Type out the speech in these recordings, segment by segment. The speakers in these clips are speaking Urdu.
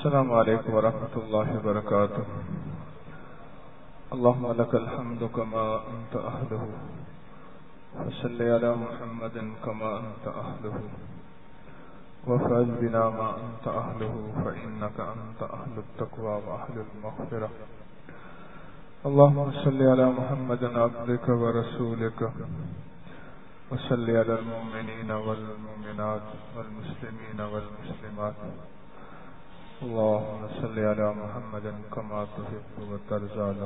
السلام علیکم ورحمۃ اللہ وبرکاتہ. اللهم لك الحمد كما أنت أهله وصل على محمد كما أنت أهله وفعل بنا ما أنت أهله فإنك أنت أهل التقوى وأهل المغفرة. اللهم صل على محمد عبدك ورسولك وصل على المؤمنين والمؤمنات والمسلمين والمسلمات. اللهم صل على محمد كما تحب وترضى له.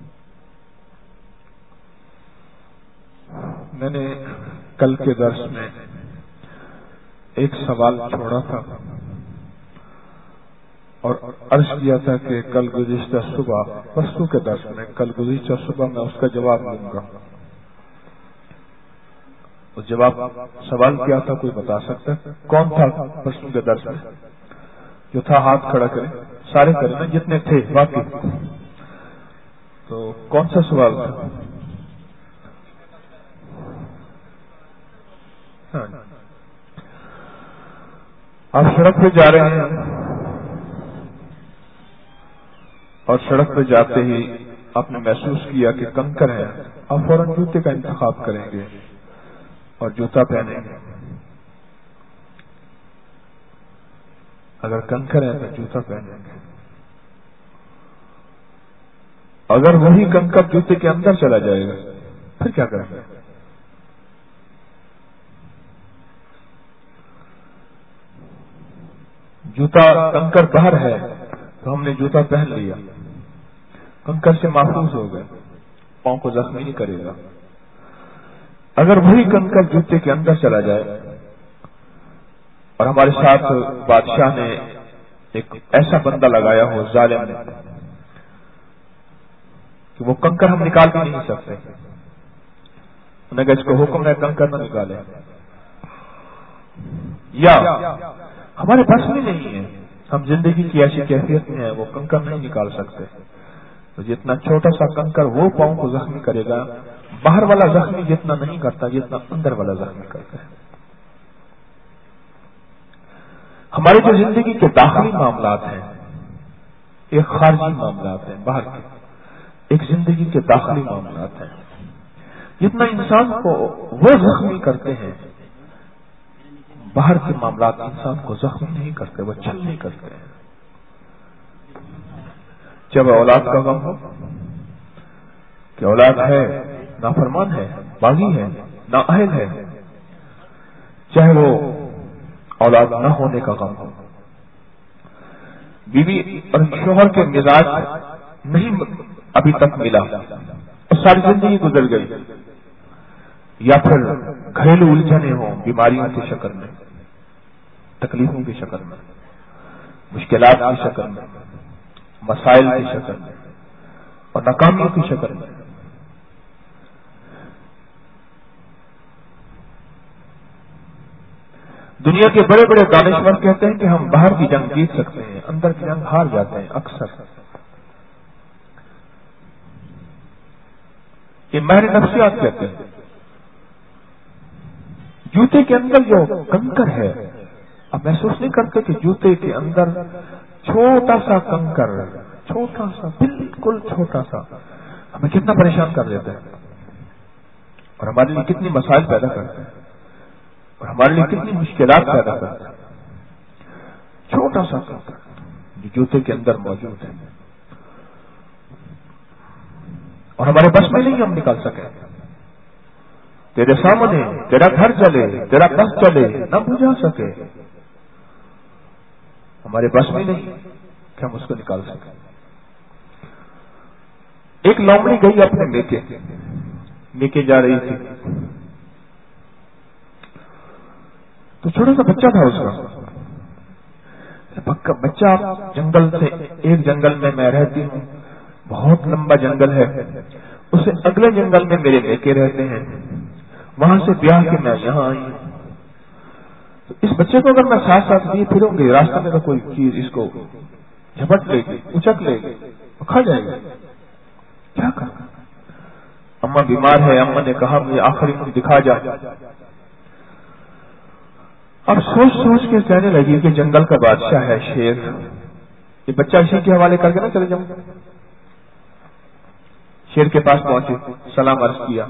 میں نے کل کے درس میں ایک سوال چھوڑا تھا اور عرض کیا تھا کہ کل گزشتہ صبح پرسوں کے درس میں گزشتہ صبح میں اس کا جواب دوں گا. اس جواب سوال کیا تھا کوئی بتا سکتا ہے؟ کون تھا پرسوں کے درس میں جو تھا؟ ہاتھ کھڑا کریں. سارے کریں نا جتنے تھے واقعی. تو کون سا سوال تھا؟ آپ سڑک پہ جا رہے ہیں اور سڑک پہ جاتے ہی آپ نے محسوس کیا کہ کنکر ہے، آپ فوراً جوتے کا انتخاب کریں گے اور جوتا پہنیں گے. اگر کنکر ہے تو جوتا پہنیں گے. اگر وہی کنکر جوتے کے اندر چلا جائے گا پھر کیا کریں گے؟ جوتا کنکر باہر ہے تو ہم نے جوتا پہن لیا، کنکر سے محفوظ ہو گئے، پاؤں کو زخمی نہیں کرے گا. اگر وہی کنکر جوتے کے اندر چلا جائے اور ہمارے ساتھ بادشاہ نے ایک ایسا بندہ لگایا ہو ظالم کہ وہ کنکر ہم نکال بھی نہیں سکتے، انہوں نے کہا اس کو حکم ہے کنکر نہ نکالے، یا ہمارے بس میں نہیں ہے، ہم زندگی کی ایسی کیفیت میں ہیں وہ کنکر نہیں نکال سکتے، تو جتنا چھوٹا سا کنکر وہ پاؤں کو زخمی کرے گا، باہر والا زخمی جتنا نہیں کرتا جتنا اندر والا زخمی کرتا ہے. ہماری جو زندگی کے داخلی معاملات ہیں ایک خارجی معاملات ہیں، باہر کے ایک زندگی کے داخلی معاملات ہیں. جتنا انسان کو وہ زخمی کرتے ہیں باہر کے معاملات انسان کو زخمی نہیں کرتے، وہ چھلنی کرتے ہیں. جب اولاد کا غم ہو کہ اولاد ہے نافرمان ہے، باغی ہے، نااہل ہے، چاہے وہ اولاد نہ ہونے کا غم ہو، بیوی اور شوہر کے مزاج نہیں ابھی تک ملا اور ساری زندگی گزر گئی، یا پھر گھریلو الجھنیں ہوں بیماریوں کی شکل میں، تکلیفوں کی شکل میں، مشکلات کی شکل میں، مسائل کی شکل میں اور ناکامیوں کی شکل میں. دنیا کے بڑے بڑے دانشور کہتے ہیں کہ ہم باہر کی جنگ جیت سکتے ہیں، اندر کی جنگ ہار جاتے ہیں اکثر. یہ ماہر نفسیات کہتے ہیں جوتے کے اندر جو کنکر ہے، آپ محسوس نہیں کرتے کہ جوتے کے اندر چھوٹا سا کنکر، چھوٹا سا بالکل چھوٹا سا ہمیں کتنا پریشان کر دیتا ہے اور ہمارے لیے کتنی مسائل پیدا کرتا ہے اور ہمارے لیے کتنی مشکلات پیدا کرتا ہے. چھوٹا سا کنکر جو جوتے کے اندر موجود ہے اور ہمارے بس میں نہیں ہم نکال سکے. تیرے سامنے تیرا گھر چلے، تیرا بس چلے، نہ بجھا سکے، ہمارے بس میں نہیں کہ ہم اس کو نکال سکیں. ایک لومڑی گئی اپنے میکے جا رہی تھی تو چھوٹا سا بچہ تھا اس کا بچہ. جنگل سے ایک جنگل میں رہتی ہوں، بہت لمبا جنگل ہے، اس سے اگلے جنگل میں میرے میکے رہتے ہیں، وہاں سے بیاہ کے میں یہاں آئی ہوں. تو اس بچے کو اگر میں ساتھ ساتھ لیے پھروں گی راستہ میں تو کوئی چیز اس کو جھپٹ لے گی، اچک لے گی، کھا جائے گی. کیا کرنا؟ اماں بیمار ہے، اماں نے کہا مجھے آخری مجھے دکھا جا. اب سوچ سوچ کے کہنے لگی کہ جنگل کا بادشاہ ہے شیر، یہ بچہ اسی کے حوالے کر کے نہ چلے جاؤں. شیر کے پاس پہنچے, سلام عرض کیا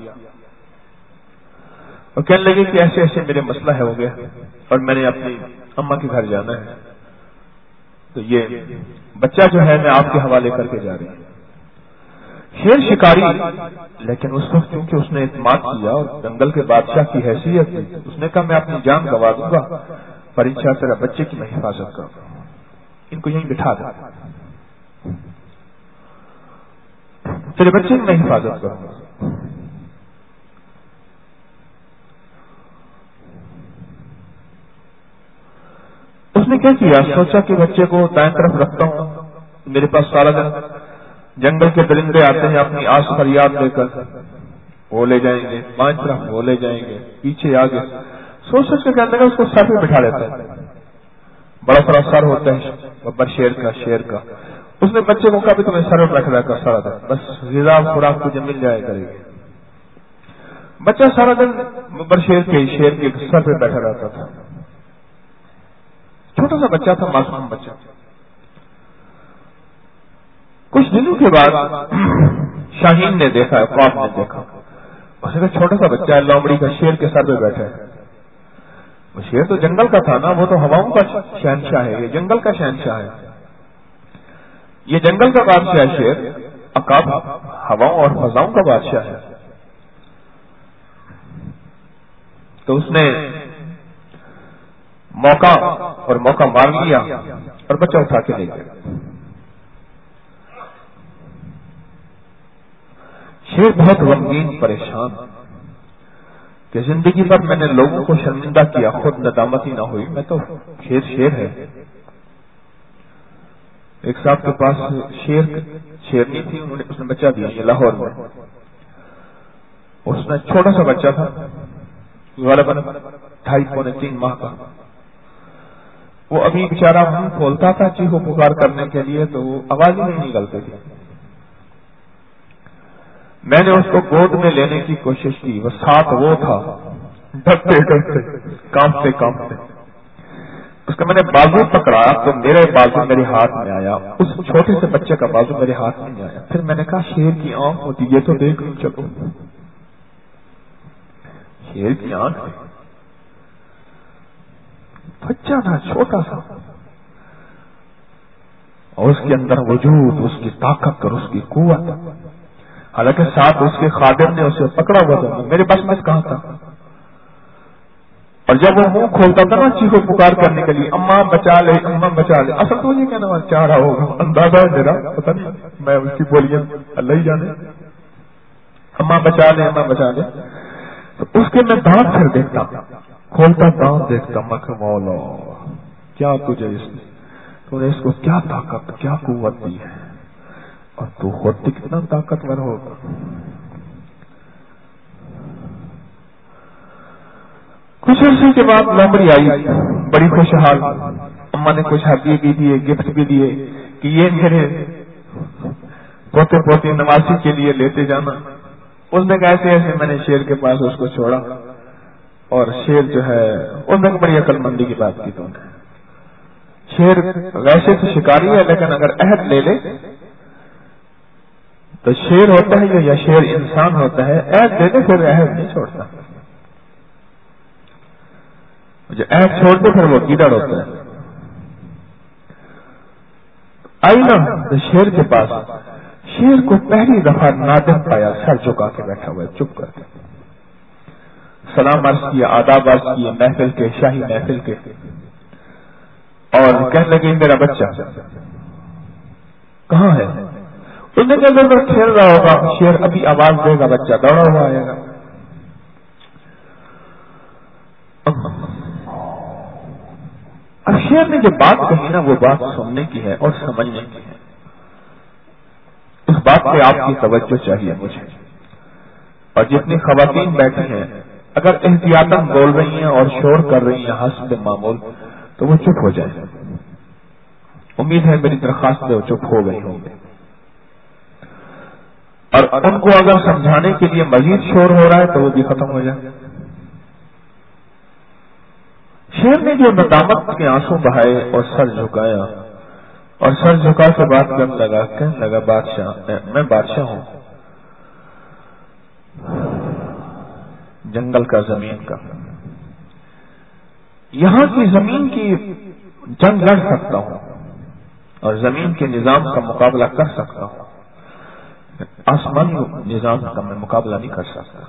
اور کہنے لگے کہ ایسے ایسے میرے مسئلہ ہے ہو گیا اور میں نے اپنی اماں کے گھر جانا ہے, تو یہ بچہ جو ہے میں آپ کے حوالے کر کے جا رہی ہوں. شیر شکاری, لیکن اس وقت کیونکہ اس نے اعتماد کیا اور جنگل کے بادشاہ کی حیثیت تھی, اس نے کہا میں اپنی جان گنوا دوں گا پر انشاءاللہ تیرا بچے کی میں حفاظت کروں گا, ان کو یہیں بٹھا دوں, تیرے بچے کی میں حفاظت کروں گا. اس نے کیا کیا, سوچا کہ بچے کو دائیں طرف رکھتا ہوں, میرے پاس سارا دن جنگل کے درندے آتے ہیں اپنی آس فریاد لے کر, وہ لے جائیں گے, بائیں طرف وہ لے جائیں گے, پیچھے آگے. سوچ سوچ کے کہنے لگا اس کو سر پہ بٹھا لیتا ہے, بڑا بڑا سر ہوتا ہے ببر شیر کا. اس نے بچے کو کہا بھی تمہیں سر پہ رکھ رہا کر سارا دن, بس غذا خوراک تجھے مل جائے کرے گی. بچہ سارا دن ببر شیر کے سر پہ بیٹھا رہتا تھا. چھوٹا سا بچہ تھا, معصوم بچہ. کچھ دنوں کے بعد شاہین نے دیکھا, خواب نے دیکھا, اس نے کہا چھوٹا سا بچہ ہے لومڑی کا شیر کے سر پہ بیٹھا ہے. وہ شیر تو جنگل کا تھا نا, وہ تو ہواؤں کا شہنشاہ ہے, یہ جنگل کا شہنشاہ ہے, یہ جنگل کا بادشاہ ہے شیر, عقاب ہواؤں اور فضاؤں کا بادشاہ ہے. تو اس نے موقع مار لیا اور بچہ اٹھا کے لے گیا. شیر بہت غمگین پریشان کہ زندگی بھر میں نے لوگوں کو شرمندہ کیا, خود ندامت ہی نہ ہوئی, میں تو شیر ہے. ایک صاحب کے پاس شیرنی تھی, اس نے بچہ دیا یہ لاہور میں. اس نے چھوٹا سا بچہ تھا, غالباً 2.5-3 ماہ کا. وہ ابھی بیچارہ منہ کھولتا تھا چیخو پکار کرنے کے لیے, تو وہ آواز ہی نہیں نکلتی تھی. میں نے اس کو گود میں لینے کی کوشش کی, وہ ساتھ وہ تھا, ڈرتے ڈرتے کانپتے. اس کا میں نے بازو پکڑا تو میرے بازو میرے ہاتھ میں آیا, اس چھوٹے سے بچے کا بازو میرے ہاتھ میں نہیں آیا. پھر میں نے کہا شیر کی آنکھ ہوتی, یہ تو دیکھ لوں, چلو شیر کی آنکھ ہے. بچہ تھا چھوٹا سا, اور اس کے اندر وجود, اس کی طاقت اور اس کی قوت. حالانکہ ساتھ اس کے خادم نے اسے پکڑا ہوا تھا, میرے بس میں کہاں تھا. اور جب وہ منہ کھولتا تھا نا چیخو پکار کرنے کے لیے, اماں بچا لے, اماں بچا لے, اصل تو یہ کہنا چاہ رہا ہوگا, اندازہ ہے میرا, پتہ نہیں, میں اس کی بولیاں اللہ ہی جانے, اماں بچا لے, اماں بچا لے. تو اس کے میں دانت پھر دیکھتا, کھولتا دانت دیکھتا, میں مولا کیا تجھے تو نے اس کو کیا طاقت کیا قوت دی ہے, اور تو خود کتنا طاقتور ہوگا. کچھ عرصے کے بعد لومڑی آئی, بڑی خوشحال. اماں نے کچھ ہدیے بھی دیے, گفٹ بھی دیے کہ یہ میرے پوتے پوتی نواسی کے لیے لیتے جانا. اس نے کہا ایسے میں نے شیر کے پاس اس کو چھوڑا, اور شیر جو ہے اس نے بڑی عقل مندی کی بات کی. تو شیر ویسے تو شکاری ہے, لیکن اگر عہد لے لے تو شیر ہوتا ہے یا شیر انسان ہوتا ہے, عہد لے لے پھر عہد نہیں چھوڑتا. جو عہد چھوڑ دے پھر وہ گیدڑ ہوتا ہے. آئی نا تو شیر کے پاس, شیر کو پہلی دفعہ نادم پایا, سر جھکا کے بیٹھا ہوا ہے, چپ کر کے. سلام عرض کیا, آداب عرض کیے, محفل کے, شاہی محفل کے, اور کہنے لگے میرا بچہ کہاں ہے. اس نے کہا کھیل رہا ہوگا. شیر ابھی آواز دے گا, بچہ دوڑا ہوا آئے گا. اب شیر نے جو بات کہی نا, وہ بات سننے کی ہے اور سمجھنے کی ہے. اس بات پہ آپ کی توجہ چاہیے مجھے. اور جتنی خواتین بیٹھی ہیں, اگر احتیاطاً بول رہی ہیں اور شور کر رہی ہیں حسب معمول, تو وہ چپ ہو جائیں. امید ہے میری درخواست سے وہ چپ ہو گئی ہوں گے. اور ان کو اگر سمجھانے کے لیے مزید شور ہو رہا ہے تو وہ بھی ختم ہو جائے. شیر نے جو ندامت کے آنسو بہائے اور سر جھکایا, اور سر جھکا کے بات کرنے لگا، کہنے لگا بادشاہ، میں بادشاہ ہوں جنگل کا، زمین کا، یہاں کی زمین کی جنگ لڑ سکتا ہوں اور زمین کے نظام کا مقابلہ کر سکتا ہوں، آسمانی نظام کا میں مقابلہ نہیں کر سکتا۔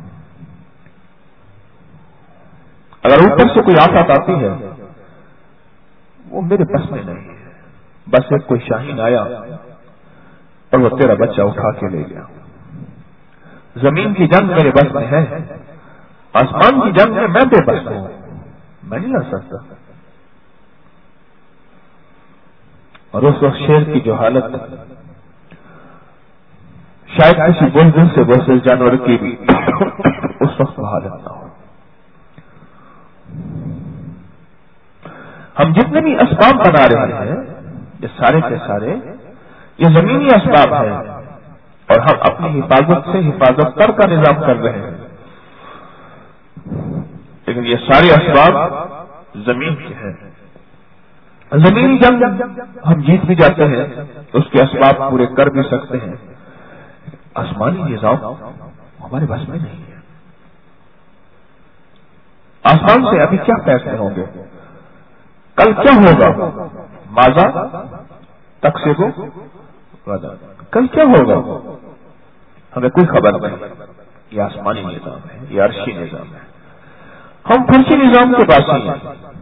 اگر اوپر سے کوئی آفت آتی ہے وہ میرے بس میں نہیں ہے، بس ایک کوئی شاہین آیا اور وہ تیرا بچہ اٹھا کے لے گیا۔ زمین کی جنگ میرے بس میں ہے، آسمان کی جنگ میں بے بس ہوں، میں نہیں لڑ سکتا۔ اور اس وقت شیر کی جو حالت شاید کسی بلبل سے بہت جانور کی بھی اس وقت وہ حالت نہ ہو۔ ہم جتنے بھی اسباب بنا رہے ہیں یہ سارے کے سارے یہ زمینی اسباب ہیں، اور ہم اپنی حفاظت سے حفاظت کر کا نظام کر رہے ہیں، لیکن یہ سارے اسباب زمین کے ہیں۔ زمینی جنگ ہم جیت بھی جاتے ہیں، اس کے اسباب پورے کر بھی سکتے ہیں، آسمانی نظام ہمارے بس میں نہیں ہے۔ آسمان سے ابھی کیا فیصلے ہوں گے، کل کیا ہوگا، ماذا تکسبو غدا، کل کیا ہوگا ہمیں کوئی خبر نہیں۔ یہ آسمانی نظام ہے، یہ عرشی نظام ہے، ہم فرشی نظام کے پاس ہی ہیں،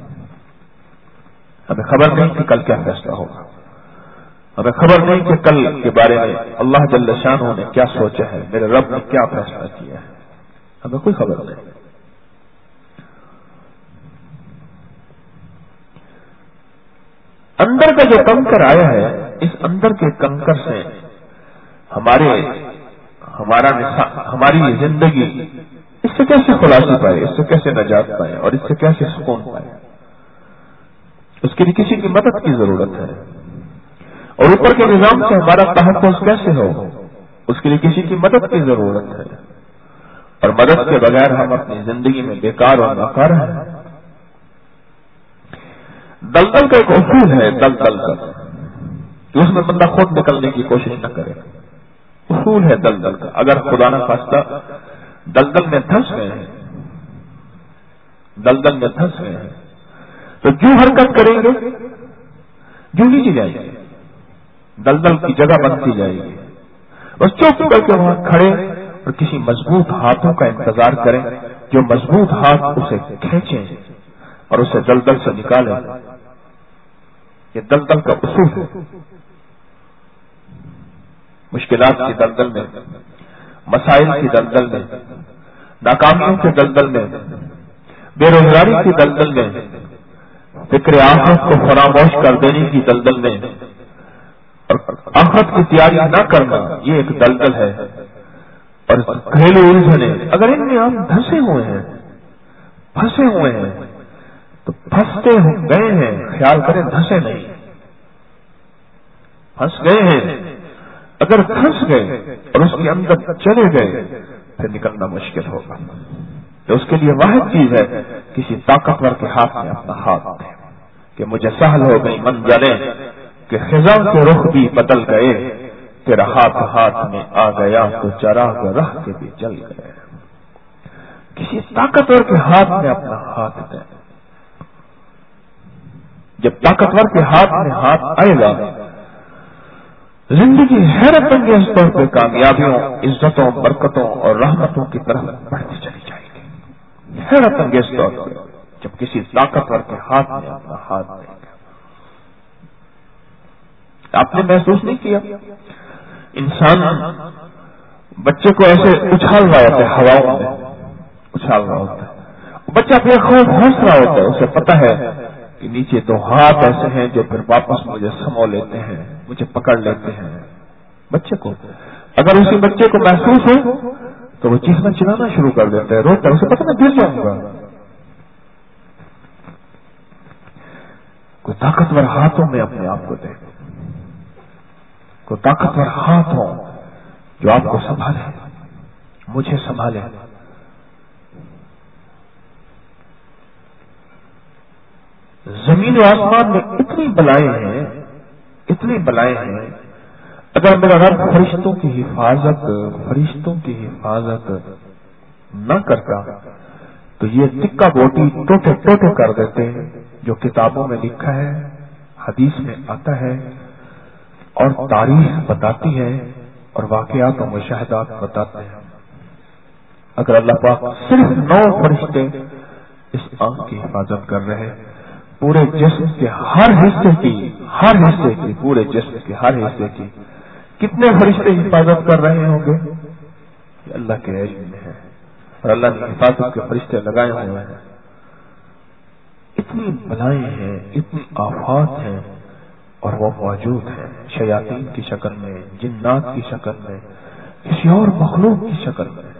ہمیں خبر نہیں کہ کل کیا فیصلہ ہوگا، ہمیں خبر نہیں کہ کل کے بارے میں اللہ جل شانہ نے کیا سوچا ہے، میرے رب نے کیا فیصلہ کیا ہے، ہمیں کوئی خبر نہیں۔ اندر کا جو کنکر آیا ہے، اس اندر کے کنکر سے ہماری زندگی اس سے کیسے خلاصی پائے، اس سے کیسے نجات پائے اور اس سے کیسے سکون پائے، اس کے لیے کسی کی مدد کی ضرورت ہے، اور اوپر کے نظام سے ہمارا تحفظ کیسے ہو، اس کے لیے کسی کی مدد کی ضرورت ہے، اور مدد کے بغیر ہم اپنی زندگی میں بیکار اور ناکار ہیں۔ دلدل کا ایک اصول ہے، دلدل کا کہ اس میں بندہ خود نکلنے کی کوشش نہ کرے، اصول ہے دلدل کا۔ اگر خدا نہ خواستہ دلدل میں دھنس گئے ہیں، دلدل میں دھنس گئے ہیں، تو جو حرکت کریں گے جو نیچے جائیں گے، دلدل کی جگہ بنتی جائے گی۔ بس چپ کر کے وہاں کھڑے اور کسی مضبوط ہاتھوں کا انتظار کریں، جو مضبوط ہاتھ اسے کھینچیں اور اسے دلدل سے نکالیں۔ یہ دلدل کا اصول ہے۔ مشکلات کی دلدل میں، مسائل کی دلدل میں، ناکامیوں کے دلدل میں، بے روزگاری کی دلدل میں، فکر آخرت کو فراموش کر دینے کی دلدل میں، اور آخرت کی تیاری نہ کرنا، یہ ایک دلدل ہے۔ اور گھریلو الجھنیں اگر ان میں ہم دھنسے ہوئے ہیں، پھنسے ہوئے ہیں، تو پھنستے گئے ہیں، خیال کریں دھنسے نہیں، پھنس گئے ہیں۔ اگر پھنس گئے اور اس کے اندر چلے گئے پھر نکلنا مشکل ہوگا۔ تو اس کے لیے واحد چیز ہے کسی طاقتور کے ہاتھ میں اپنا ہاتھ دیں کہ مجھے سہل ہو گئی منزلیں، کہ خزاں کے رخ بھی بدل گئے، تیرا ہاتھ میں آ گیا تو چراغ راہ کے بھی جل گئے۔ کسی طاقتور کے ہاتھ میں اپنا ہاتھ دیں۔ جب طاقتور کے ہاتھ میں ہاتھ آئے گا، زندگی حیرت انگیز طور پہ کامیابیوں، عزتوں، برکتوں اور رحمتوں کی طرف بڑھتی چلی جائے گی، حیرت انگیز طور پہ جب کسی طاقتور کے ہاتھ میں اپنا ہاتھ دیں گے۔ آپ نے محسوس نہیں کیا انسان بچے کو ایسے اچھال رہا ہوتا ہے، ہواؤں میں اچھال رہا ہوتا ہے، بچہ بے خوف ہنس رہا ہوتا ہے، اسے پتہ ہے کہ نیچے دو ہاتھ ایسے ہیں جو پھر واپس مجھے سمو لیتے ہیں، مجھے پکڑ لیتے ہیں۔ بچے کو اگر اسی بچے کو محسوس ہو تو وہ چیخنا چلانا شروع کر دیتا ہے، روتا ہے، اسے پتہ میں گر جاؤں گا۔ کوئی طاقتور ہاتھوں میں اپنے آپ کو دے، کوئی طاقتور ہاتھ ہو جو آپ کو سنبھالے، مجھے سنبھالے۔ زمین و آسمان میں اتنی بلائیں ہیں کتنی بلائیں ہیں. اگر میرا رب فرشتوں کی حفاظت نہ کرتا تو یہ ٹکا بوٹی ٹوٹے ٹوٹے کر دیتے جو کتابوں میں لکھا ہے، حدیث میں آتا ہے اور تاریخ بتاتی ہے اور واقعات و مشاہدات بتاتے ہیں. اگر اللہ پاک صرف 9 فرشتے اس آنکھ کی حفاظت کر رہے، پورے جسم کے ہر حصے کی پورے جسم کے ہر حصے کی کتنے فرشتے حفاظت کر رہے ہوں گے؟ یہ اللہ کے علم میں ہے، اور اللہ نے حفاظت کے فرشتے لگائے ہوئے ہیں. اتنی بلائیں ہیں، اتنی آفات ہیں، اور وہ موجود ہیں شیاطین کی شکل میں، جنات کی شکل میں، کسی اور مخلوق کی شکل میں.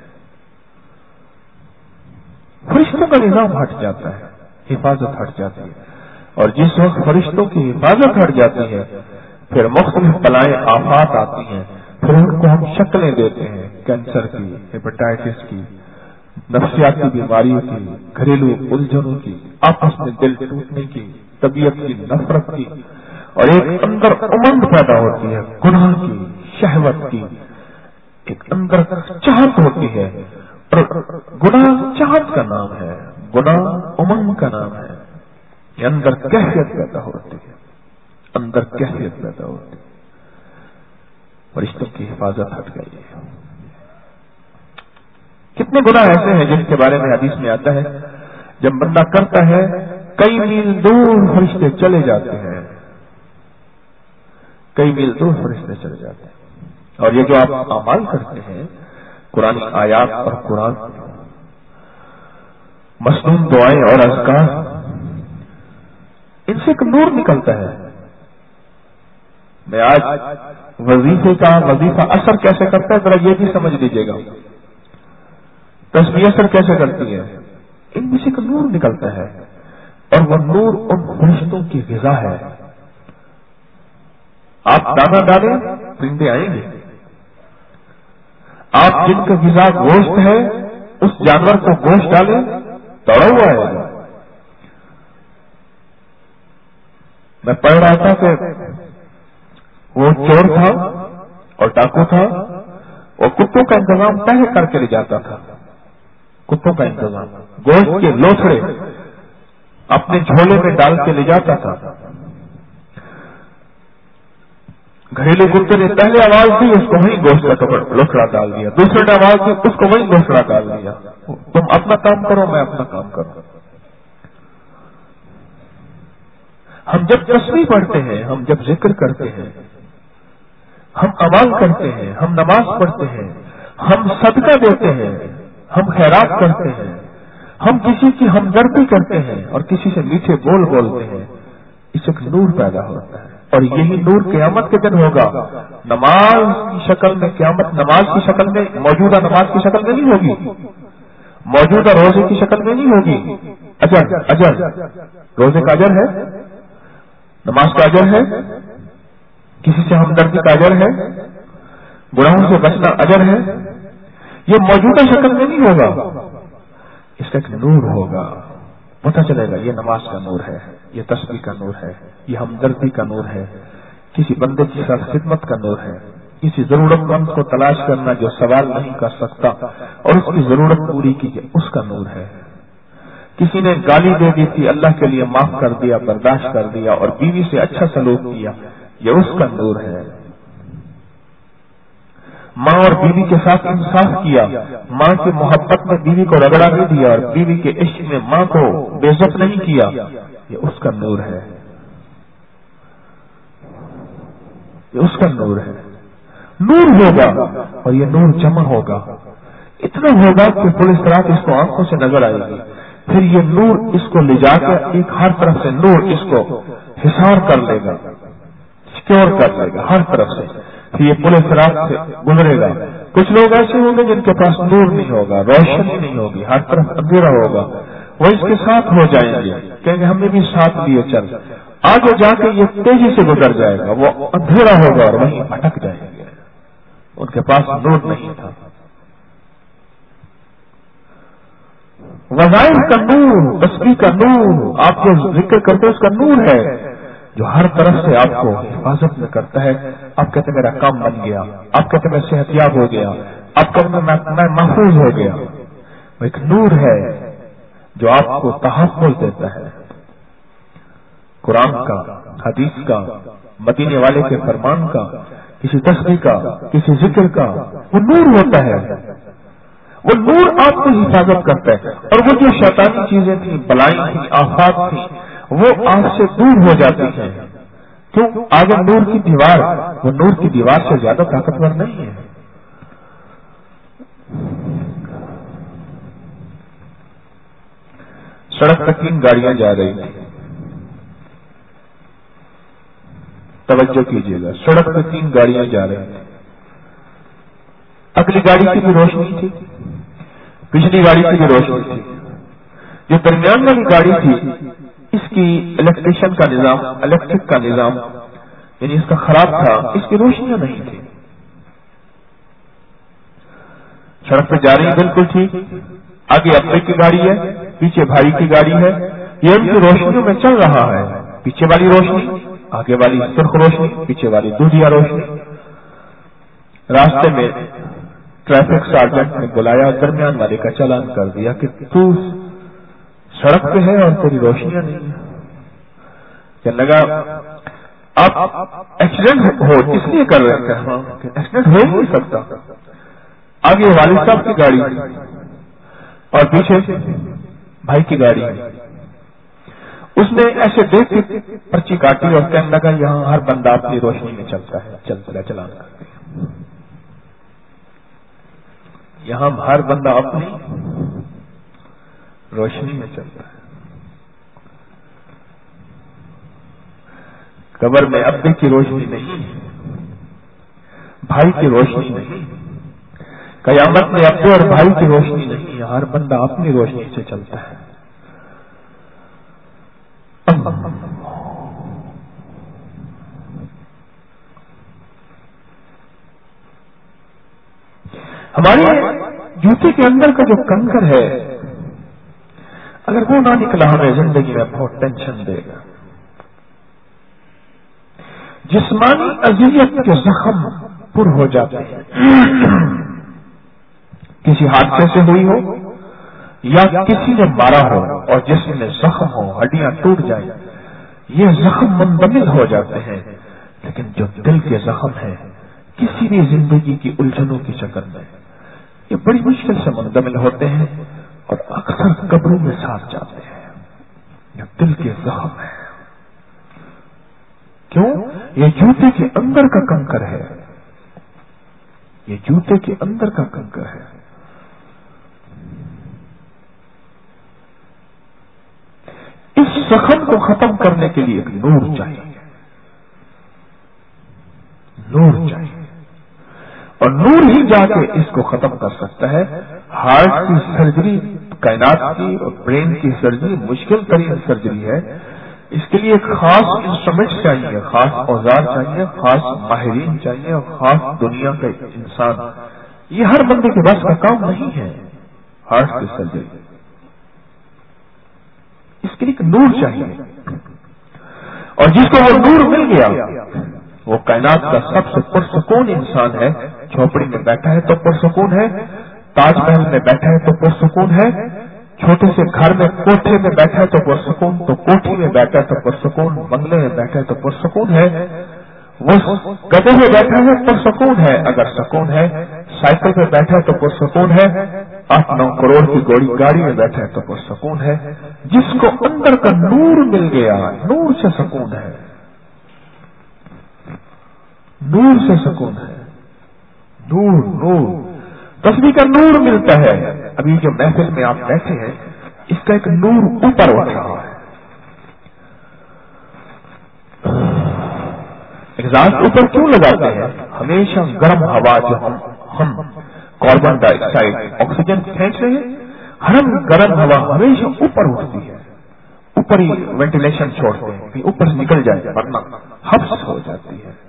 فرشتوں کا نظام ہٹ جاتا ہے، حفاظت ہٹ جاتی ہے، اور جس وقت فرشتوں کی حفاظت ہٹ جاتی ہے پھر مختلف بلائیں آفات آتی ہیں. پھر ان کو ہم شکلیں دیتے ہیں، کینسر کی، ہیپاٹائٹس کی، نفسیاتی بیماریوں کی، گھریلو الجھنوں کی، آپس میں دل ٹوٹنے کی، طبیعت کی نفرت کی، اور ایک اندر امنگ پیدا ہوتی ہے گناہ کی، شہوت کی، ایک اندر چاہت ہوتی ہے. اور گناہ چاہت کا نام ہے، گناہ امنگ کا نام ہے. یہ اندر کیفیت پیدا ہوتی ہے، اندر کیفیت پیدا ہوتی ہے. فرشتوں کی حفاظت ہٹ گئی ہے. کتنے گناہ ایسے ہیں جن کے بارے میں حدیث میں آتا ہے جب بندہ کرتا ہے کئی میل دور فرشتے چلے جاتے ہیں، کئی میل دور فرشتے چلے جاتے ہیں. اور یہ جو آپ اعمال کرتے ہیں، قرآن آیات اور قرآن مصنون دعائیں اور اذکار، ان سے ایک نور نکلتا ہے. میں آج وظیفہ اثر کیسے کرتا ہے ذرا یہ بھی سمجھ لیجیے گا. تسبیح اثر کیسے کرتی ہے؟ ان میں سے ایک نور نکلتا ہے، اور وہ نور ان فرشتوں کی غذا ہے. آپ دانا ڈالیں پرندے آئیں گے. آپ جن کا غذا گوشت ہے اس جانور کو گوشت ڈالیں دوڑا ہوا آئے گا. میں پڑھ رہا تھا کہ وہ چور تھا اور ڈاکو تھا، وہ کتوں کا انتظام پہلے کر کے لے جاتا تھا. کتوں کا انتظام، گوشت کے لوتھڑے اپنے جھولے میں ڈال کے لے جاتا تھا. گھریلو کتے نے پہلے آواز دی، اس کو وہی گوشت کا لوتھڑا ڈال دیا. دوسرے نے آواز دی، اس کو وہی لوتھڑا ڈال دیا. تم اپنا کام کرو، میں اپنا کام کروں. ہم جب تسبیح پڑھتے ہیں، ہم جب ذکر کرتے ہیں، ہم عمل کرتے ہیں، ہم نماز پڑھتے ہیں، ہم صدقہ دیتے ہیں، ہم خیرات کرتے ہیں، ہم کسی کی ہمدردی کرتے ہیں اور کسی سے میٹھے بول بولتے ہیں، اس ایک نور پیدا ہوتا ہے. اور یہی نور قیامت کے دن ہوگا. نماز کی شکل میں قیامت نماز کی شکل میں، موجودہ نماز کی شکل میں نہیں ہوگی، موجودہ روزے کی شکل میں نہیں ہوگی. اجر روزے کا اجر ہے، نماز کا اجر ہے، کسی سے ہمدردی کا اجر ہے، گناہوں سے بچنا اجر ہے. یہ موجودہ شکل میں نہیں ہوگا، اس کا ایک نور ہوگا. پتہ چلے گا یہ نماز کا نور ہے، یہ تسبیح کا نور ہے، یہ ہمدردی کا نور ہے، کسی بندے کی ساتھ خدمت کا نور ہے، کسی ضرورت مند کو تلاش کرنا جو سوال نہیں کر سکتا اور اس کی ضرورت پوری کیجیے، اس کا نور ہے. کسی نے گالی دے دی تھی، اللہ کے لیے معاف کر دیا، برداشت کر دیا اور بیوی سے اچھا سلوک کیا، یہ اس کا نور ہے. ماں اور بیوی کے ساتھ انصاف کیا، ماں کی محبت میں بیوی کو رگڑا نہیں دیا اور بیوی کے عشق میں ماں کو بے عزت نہیں کیا، یہ اس کا نور ہے، یہ اس کا نور ہے. نور ہوگا اور یہ نور جمع ہوگا، اتنا ہوگا کہ پولیس رات اس کو آنکھوں سے نظر آئے گی. پھر یہ نور اس کو لے جا کر ایک ہر طرف سے نور اس کو حصار کر لے گا، سیکیور کر لے گا ہر طرف سے. پھر یہ پولیس رات سے گزرے گا. کچھ لوگ ایسے ہوں گے جن کے پاس نور نہیں ہوگا، روشنی نہیں ہوگی، ہر طرف اندھیرا ہوگا. وہ اس کے ساتھ ہو جائیں گے، کہیں گے ہمیں بھی ساتھ لیے چل. آگے جا کے یہ تیزی سے گزر جائے گا، وہ اندھیرا ہوگا اور وہیں بھٹک جائیں گے. ان کے پاس نور نہیں تھا. وظائف کا نور، تسبیح کا نور، آپ جو ذکر کرتے اس کا نور ہے. جو ہر طرف سے آپ کو حفاظت میں کرتا ہے. آپ کہتے ہیں میرا کام بن گیا, آپ کہتے ہیں میں صحت یاب ہو گیا, آپ کہتے ہیں میں محفوظ ہو گیا. وہ ایک نور ہے جو آپ کو تحفظ دیتا ہے. قرآن کا, حدیث کا, مدینے والے کے فرمان کا, کسی تسبیح کا, کسی ذکر کا, وہ نور ہوتا ہے. وہ نور آپ کو حفاظت کرتا ہے. اور وہ جو شیطانی چیزیں تھیں, بلائیں تھیں, آفات تھیں, وہ آپ سے دور ہو جاتی ہیں. کیوں؟ آگے نور کی دیوار, وہ نور کی دیوار سے زیادہ طاقتور نہیں ہے. سڑک پر 3 گاڑیاں جا رہی تھیں. توجہ کیجیے گا, سڑک پہ 3 گاڑیاں جا رہی تھیں. اگلی گاڑی کی بھی روشنی تھی, پچھلی گاڑی کی بھی روشنی تھی. جو درمیان والی گاڑی تھی اس کی الیکٹریشن کا نظام, الیکٹرک کا نظام یعنی اس کا خراب تھا, اس کی روشنیاں نہیں تھی. سڑک پہ جا رہی بالکل ٹھیک, آگے ابے کی گاڑی ہے, پیچھے بھائی کی گاڑی ہے, یہ ان کی روشنیوں میں چل رہا ہے. پیچھے والی روشنی, آگے والی سرخ روشنی, پیچھے والی دودھیا روشنی. راستے میں ٹریفک سارجنٹ نے بلایا, درمیان والے کا چالان کر دیا کہ تو سڑک پہ ہے اور تیری روشنیاں نہیں ہیں. کہنے لگا آپ ایکسیڈنٹ ہو اس لیے کر رہے ہیں. ہاں, ایکسیڈنٹ ہو ہی نہیں سکتا. آگے والد صاحب کی گاڑی اور پیچھے بھائی کی گاڑی. اس نے ایسے دیکھ کے پرچی کاٹی اور کہنے لگا یہاں ہر بندہ اپنی روشنی میں چلتا ہے, چلتا چلان کرتے ہیں. یہاں ہر بندہ اپنی روشنی میں چلتا ہے. قبر میں ابے کی روشنی نہیں, بھائی کی روشنی نہیں, قیامت میں ابے اور بھائی کی روشنی نہیں, ہر بندہ اپنی روشنی سے چلتا ہے. ہمارے جوتے کے اندر کا جو کنکر ہے, اگر وہ نہ نکلا ہمیں زندگی میں بہت ٹینشن دے گا. جسمانی اذیت کے زخم پر ہو جاتے ہیں, کسی حادثے سے ہوئی ہو یا کسی نے مارا ہو اور جسم میں زخم ہو, ہڈیاں ٹوٹ جائیں, یہ زخم منتقل ہو جاتے ہیں. لیکن جو دل کے زخم ہیں کسی بھی زندگی کی الجھنوں کی شکل میں, یہ بڑی مشکل سے منتقل ہوتے ہیں اور اکثر قبروں میں ساتھ جاتے ہیں. یہ دل کے زخم ہے. کیوں؟ یہ جوتے کے اندر کا کنکر ہے, یہ جوتے کے اندر کا کنکر ہے. اس زخم کو ختم کرنے کے لیے ایک نور چاہیے, نور چاہیے, اور نور ہی جا کے اس کو ختم کر سکتا ہے. ہارٹ کی سرجری کائنات کی اور برین کی سرجری مشکل ترین سرجری ہے. اس کے لیے ایک خاص انسٹرومنٹ چاہیے, خاص اوزار چاہیے, خاص ماہرین چاہیے اور خاص دنیا کا انسان. یہ ہر بندے کے بس کا کام نہیں ہے ہارٹ کی سرجری. اس کے لیے ایک نور چاہیے, اور جس کو وہ نور مل گیا وہ کائنات کا سب سے پرسکون انسان ہے. جھوپڑی میں بیٹھا ہے تو پرسکون ہے, تاج محل میں بیٹھا ہے تو پرسکون ہے, چھوٹے سے گھر میں کوٹھے میں بیٹھا ہے تو پرسکون, تو کوٹھی میں بیٹھا ہے تو پرسکون, بنگلے میں بیٹھا ہے تو پرسکون ہے, وہ گدے میں بیٹھا ہے پرسکون ہے اگر سکون ہے, سائیکل پہ بیٹھا ہے تو پرسکون ہے, 8-9 کروڑ کی گاڑی میں بیٹھا ہے تو پرسکون ہے. جس کو اندر کا نور مل گیا, نور سے سکون ہے, نور سے سکون ہے. نور نور تصویر کا نور ملتا ہے. ابھی جو محفل میں آپ بیٹھے ہیں اس کا ایک نور اوپر اٹھ رہا ہے. ایگزاسٹ اوپر کیوں لگاتے ہیں؟ ہمیشہ گرم ہوا جو ہم کاربن ڈائی آکسائڈ آکسیجن کھینچ رہے ہیں, ہر گرم ہوا ہمیشہ اوپر اٹھتی ہے, اوپر ہی وینٹیلیشن چھوڑتے ہیں کہ اوپر سے نکل جائے ورنہ حبس ہو جاتی ہے.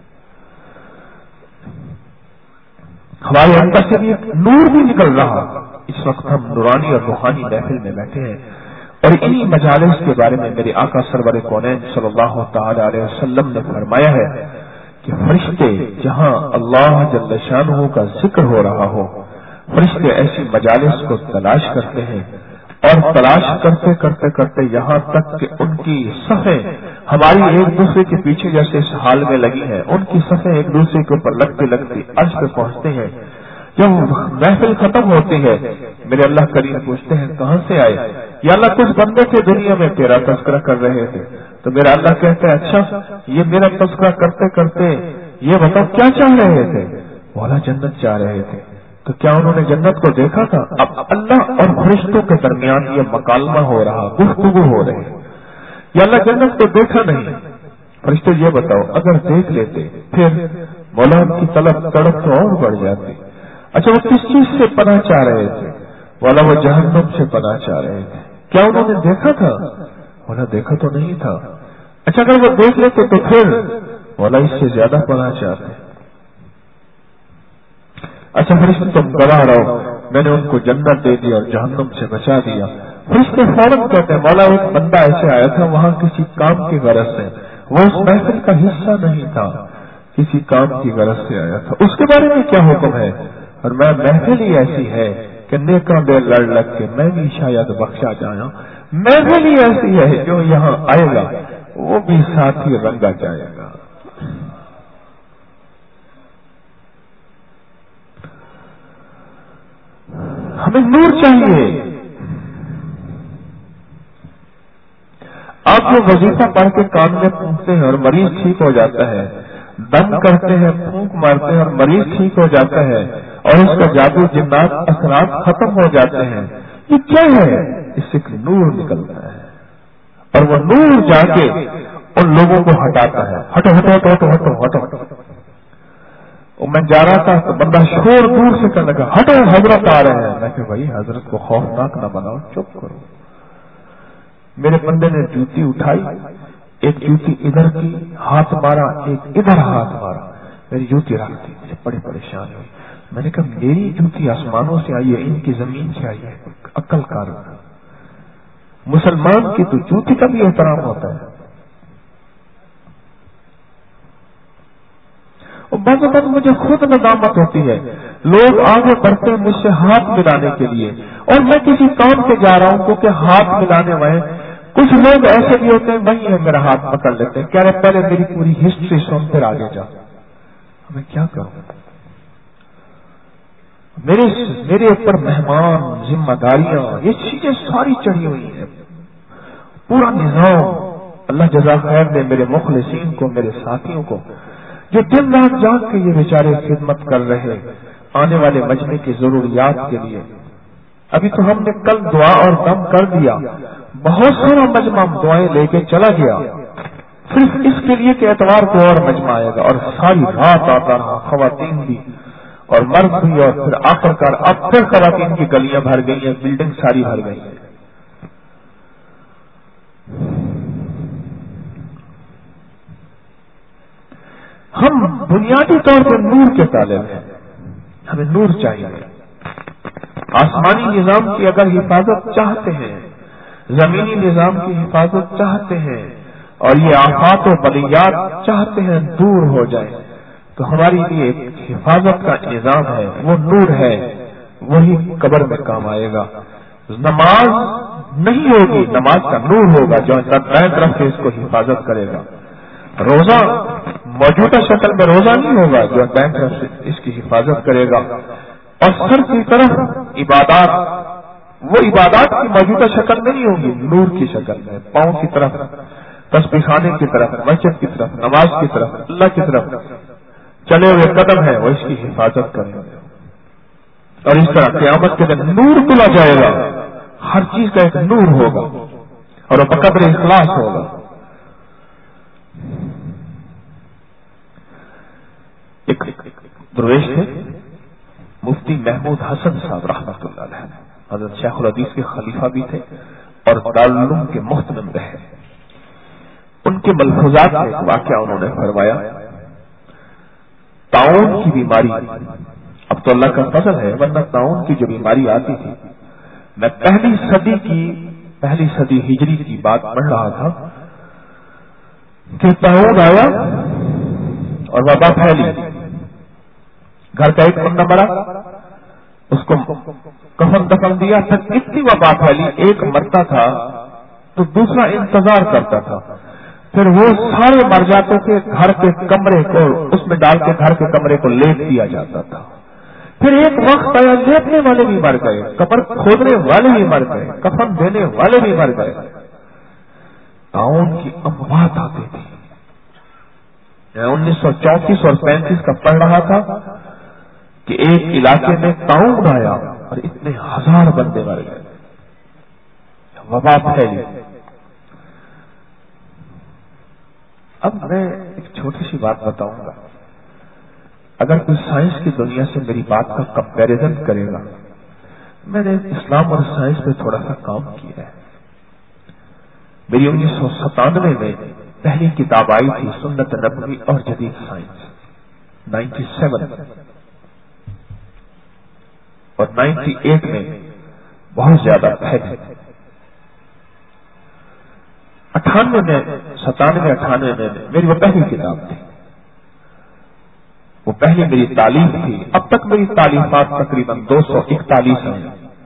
ہمارے اندر سے بھی ایک نور بھی نکل رہا. اس وقت ہم نورانی اور روحانی محفل میں بیٹھے ہیں اور انہی مجالس کے بارے میں میرے آقا سرور کونین صلی اللہ تعالی علیہ وسلم نے فرمایا ہے کہ فرشتے جہاں اللہ جل شانہ کا ذکر ہو رہا ہو، فرشتے ایسی مجالس کو تلاش کرتے ہیں، اور تلاش کرتے کرتے کرتے یہاں تک کہ ان کی صفیں ہماری ایک دوسرے کے پیچھے جیسے اس حال میں لگی ہیں، ان کی صفیں ایک دوسرے کے اوپر لگتے لگتے عرش پہ پہنچتے ہیں۔ جب محفل ختم ہوتی ہے، میرے اللہ کریم پوچھتے ہیں کہاں سے آئے؟ یا اللہ کچھ بندے تھے دنیا میں تیرا تذکرہ کر رہے تھے، تو میرا اللہ کہتا ہے اچھا یہ میرا تذکرہ کرتے کرتے یہ بتاؤ کیا چاہ رہے تھے؟ مولا جنت چاہ رہے تھے، تو کیا انہوں نے جنت کو دیکھا تھا؟ اب اللہ اور فرشتوں کے درمیان یہ مکالمہ ہو رہا، گفتگو ہو رہی، یا اللہ جنت کو دیکھا نہیں؟ فرشتے یہ بتاؤ اگر دیکھ لیتے پھر مولا کی طلب تڑپ تو اور بڑھ جاتی۔ اچھا وہ کس چیز سے پناہ چاہ رہے تھے؟ مولا وہ جہنم سے پناہ چاہ رہے تھے، کیا انہوں نے دیکھا تھا؟ مولا دیکھا تو نہیں تھا۔ اچھا اگر وہ دیکھ لیتے تو پھر مولا اس سے زیادہ پناہ چاہتے۔ اچھا فرشتے تم گواہ رہو، میں نے ان کو جنت دے دی اور جہنم سے بچا دیا۔ فرشتے فوراً کہتے ہیں مولا ایک بندہ ایسے آیا تھا وہاں کسی کام کی غرض سے، وہ اس محفل کا حصہ نہیں تھا، کسی کام کی غرض سے آیا تھا، اس کے بارے میں کیا حکم ہے؟ اور میں محفل ہی ایسی ہے کہ نیکاں بے لڑ لگ کے میں بھی شاید بخشا جایا، محفل ہی ایسی ہے جو یہاں آئے گا وہ بھی ساتھ ہی رنگا جائے گا۔ ہمیں نور چاہیے۔ آپ جو وظیفہ پڑھ کے کان میں پھونکتے ہیں اور مریض ٹھیک ہو جاتا ہے، دم کرتے ہیں، پھونک مارتے ہیں اور مریض ٹھیک ہو جاتا ہے، اور اس کا جادو جنات اثرات ختم ہو جاتے ہیں، یہ کیا ہے؟ اس سے نور نکلتا ہے، اور وہ نور جا کے ان لوگوں کو ہٹاتا ہے، ہٹو ہٹو ہٹو ہٹو ہٹو ہٹو۔ میں جا رہا تھا تو بندہ شور دور سے کرنے لگا ہٹو حضرت آ رہے ہیں، میں کہ بھائی حضرت کو خوفناک نہ بناؤ، چپ کرو۔ میرے بندے نے جوتی اٹھائی، ایک جوتی ادھر کی ہاتھ مارا، ایک ادھر ہاتھ مارا، میری جوتی رکھ دی، مجھے بڑی پریشان ہوئی۔ میں نے کہا میری جوتی آسمانوں سے آئی ہے، ان کی زمین سے آئی ہے، عقل کار۔ مسلمان کی تو جوتی کا بھی احترام ہوتا ہے۔ اور بعض اوقات مجھے خود ندامت ہوتی ہے، لوگ آگے بڑھتے ہیں مجھ سے ہاتھ ملانے کے لیے، اور میں کسی کام پہ جا رہا ہوں کیونکہ ہاتھ ملانے والے کچھ لوگ ایسے بھی ہوتے ہیں وہی ہے میرا ہاتھ پکڑ لیتے ہیں، کہہ رہے پہلے میری پوری ہسٹری سن پھر آگے جا۔ میں کیا کروں؟ میرے اوپر مہمان، ذمہ داریاں، یہ چیزیں ساری چڑھی ہوئی ہیں، پورا نظام۔ اللہ جزا خیر دے میرے مخلصین کو، میرے ساتھیوں کو جو دن رات جاگ کے یہ بیچارے خدمت کر رہے آنے والے مجمع کی ضروریات کے لیے۔ ابھی تو ہم نے کل دعا اور دم کر دیا، بہت سارا مجمع دعائیں لے کے چلا گیا، صرف اس کے لیے کہ اتوار کو اور مجمع آئے گا، اور ساری رات آتا رہا، خواتین بھی اور مرد بھی، اور پھر آخر کار اب پھر خواتین کی گلیاں بھر گئی ہیں، بلڈنگ ساری بھر گئی ہیں۔ ہم بنیادی طور پر نور کے طالب ہیں، ہمیں نور چاہیے۔ آسمانی نظام کی اگر حفاظت چاہتے ہیں، زمینی نظام کی حفاظت چاہتے ہیں، اور یہ آفات و بلیات چاہتے ہیں دور ہو جائے، تو ہماری لیے ایک حفاظت کا نظام ہے، وہ نور ہے، وہی قبر میں کام آئے گا۔ نماز نہیں ہوگی، نماز کا نور ہوگا جو دائیں طرف سے اس کو حفاظت کرے گا۔ روزہ موجودہ شکل میں روزہ نہیں ہوگا جو دائیں طرف سے اس کی حفاظت کرے گا، اور سر کی طرف عبادات، وہ عبادات کی موجودہ شکل میں نہیں ہوگی، نور کی شکل میں، پاؤں کی طرف، تسبیح خانے کی طرف، مسجد کی طرف، نماز کی طرف، اللہ کی طرف چلے ہوئے قدم ہے، وہ اس کی حفاظت کریں گے۔ اور اس طرح قیامت کے دن نور تلا جائے گا، ہر چیز کا ایک نور ہوگا، اور وہ بقدر اخلاص ہوگا۔ ایک درویش تھے مفتی محمود حسن صاحب رحمۃ اللہ علیہ، حضرت شیخ الحدیث کے خلیفہ بھی تھے اور دارالعلوم کے محتمم رہے۔ ان کے ملفوظات میں ایک واقعہ انہوں نے فرمایا، طاعون کی بیماری، اب تو اللہ کا فضل ہے ورنہ طاعون کی جو بیماری آتی تھی، میں پہلی صدی کی پہلی صدی ہجری کی بات پڑھ رہا تھا کہ طاعون آیا اور وبا پھیلی. گھر کا ایک بندہ مرا, اس کو کفن دفن دیا, پھر اتنی وبا پھیلی, ایک مرتا تھا تو دوسرا انتظار کرتا تھا, پھر وہ سارے مر جاتے تھے, گھر کے کمرے کو اس میں ڈال کے گھر کے کمرے کو لیپ دیا جاتا تھا. پھر ایک وقت آیا لیپنے والے بھی مر گئے, قبر کھودنے والے بھی مر گئے, کفن دینے والے بھی مر گئے. طاعون کی اموات آتی تھی. 1934 اور 35 کا پڑھ رہا تھا کہ ایک علاقے میں طاعون آیا اور اتنے ہزار بندے مر گئے, وبا پھیلی. اب میں ایک چھوٹی سی بات بتاؤں گا. اگر کوئی سائنس کی دنیا سے میری بات کا کمپیریزن کرے گا, میں نے اسلام اور سائنس پہ تھوڑا سا کام کیا ہے. میری 1997 میں پہلی کتاب آئی تھی سنت نبوی اور جدید سائنس, 97, اور 98 میں بہت زیادہ پھیلی. 98 میں 97-98 میں میری وہ پہلی کتاب تھی, وہ پہلی میری تعلیم تھی. اب تک میری تعلیمات تقریباً 241 ہیں.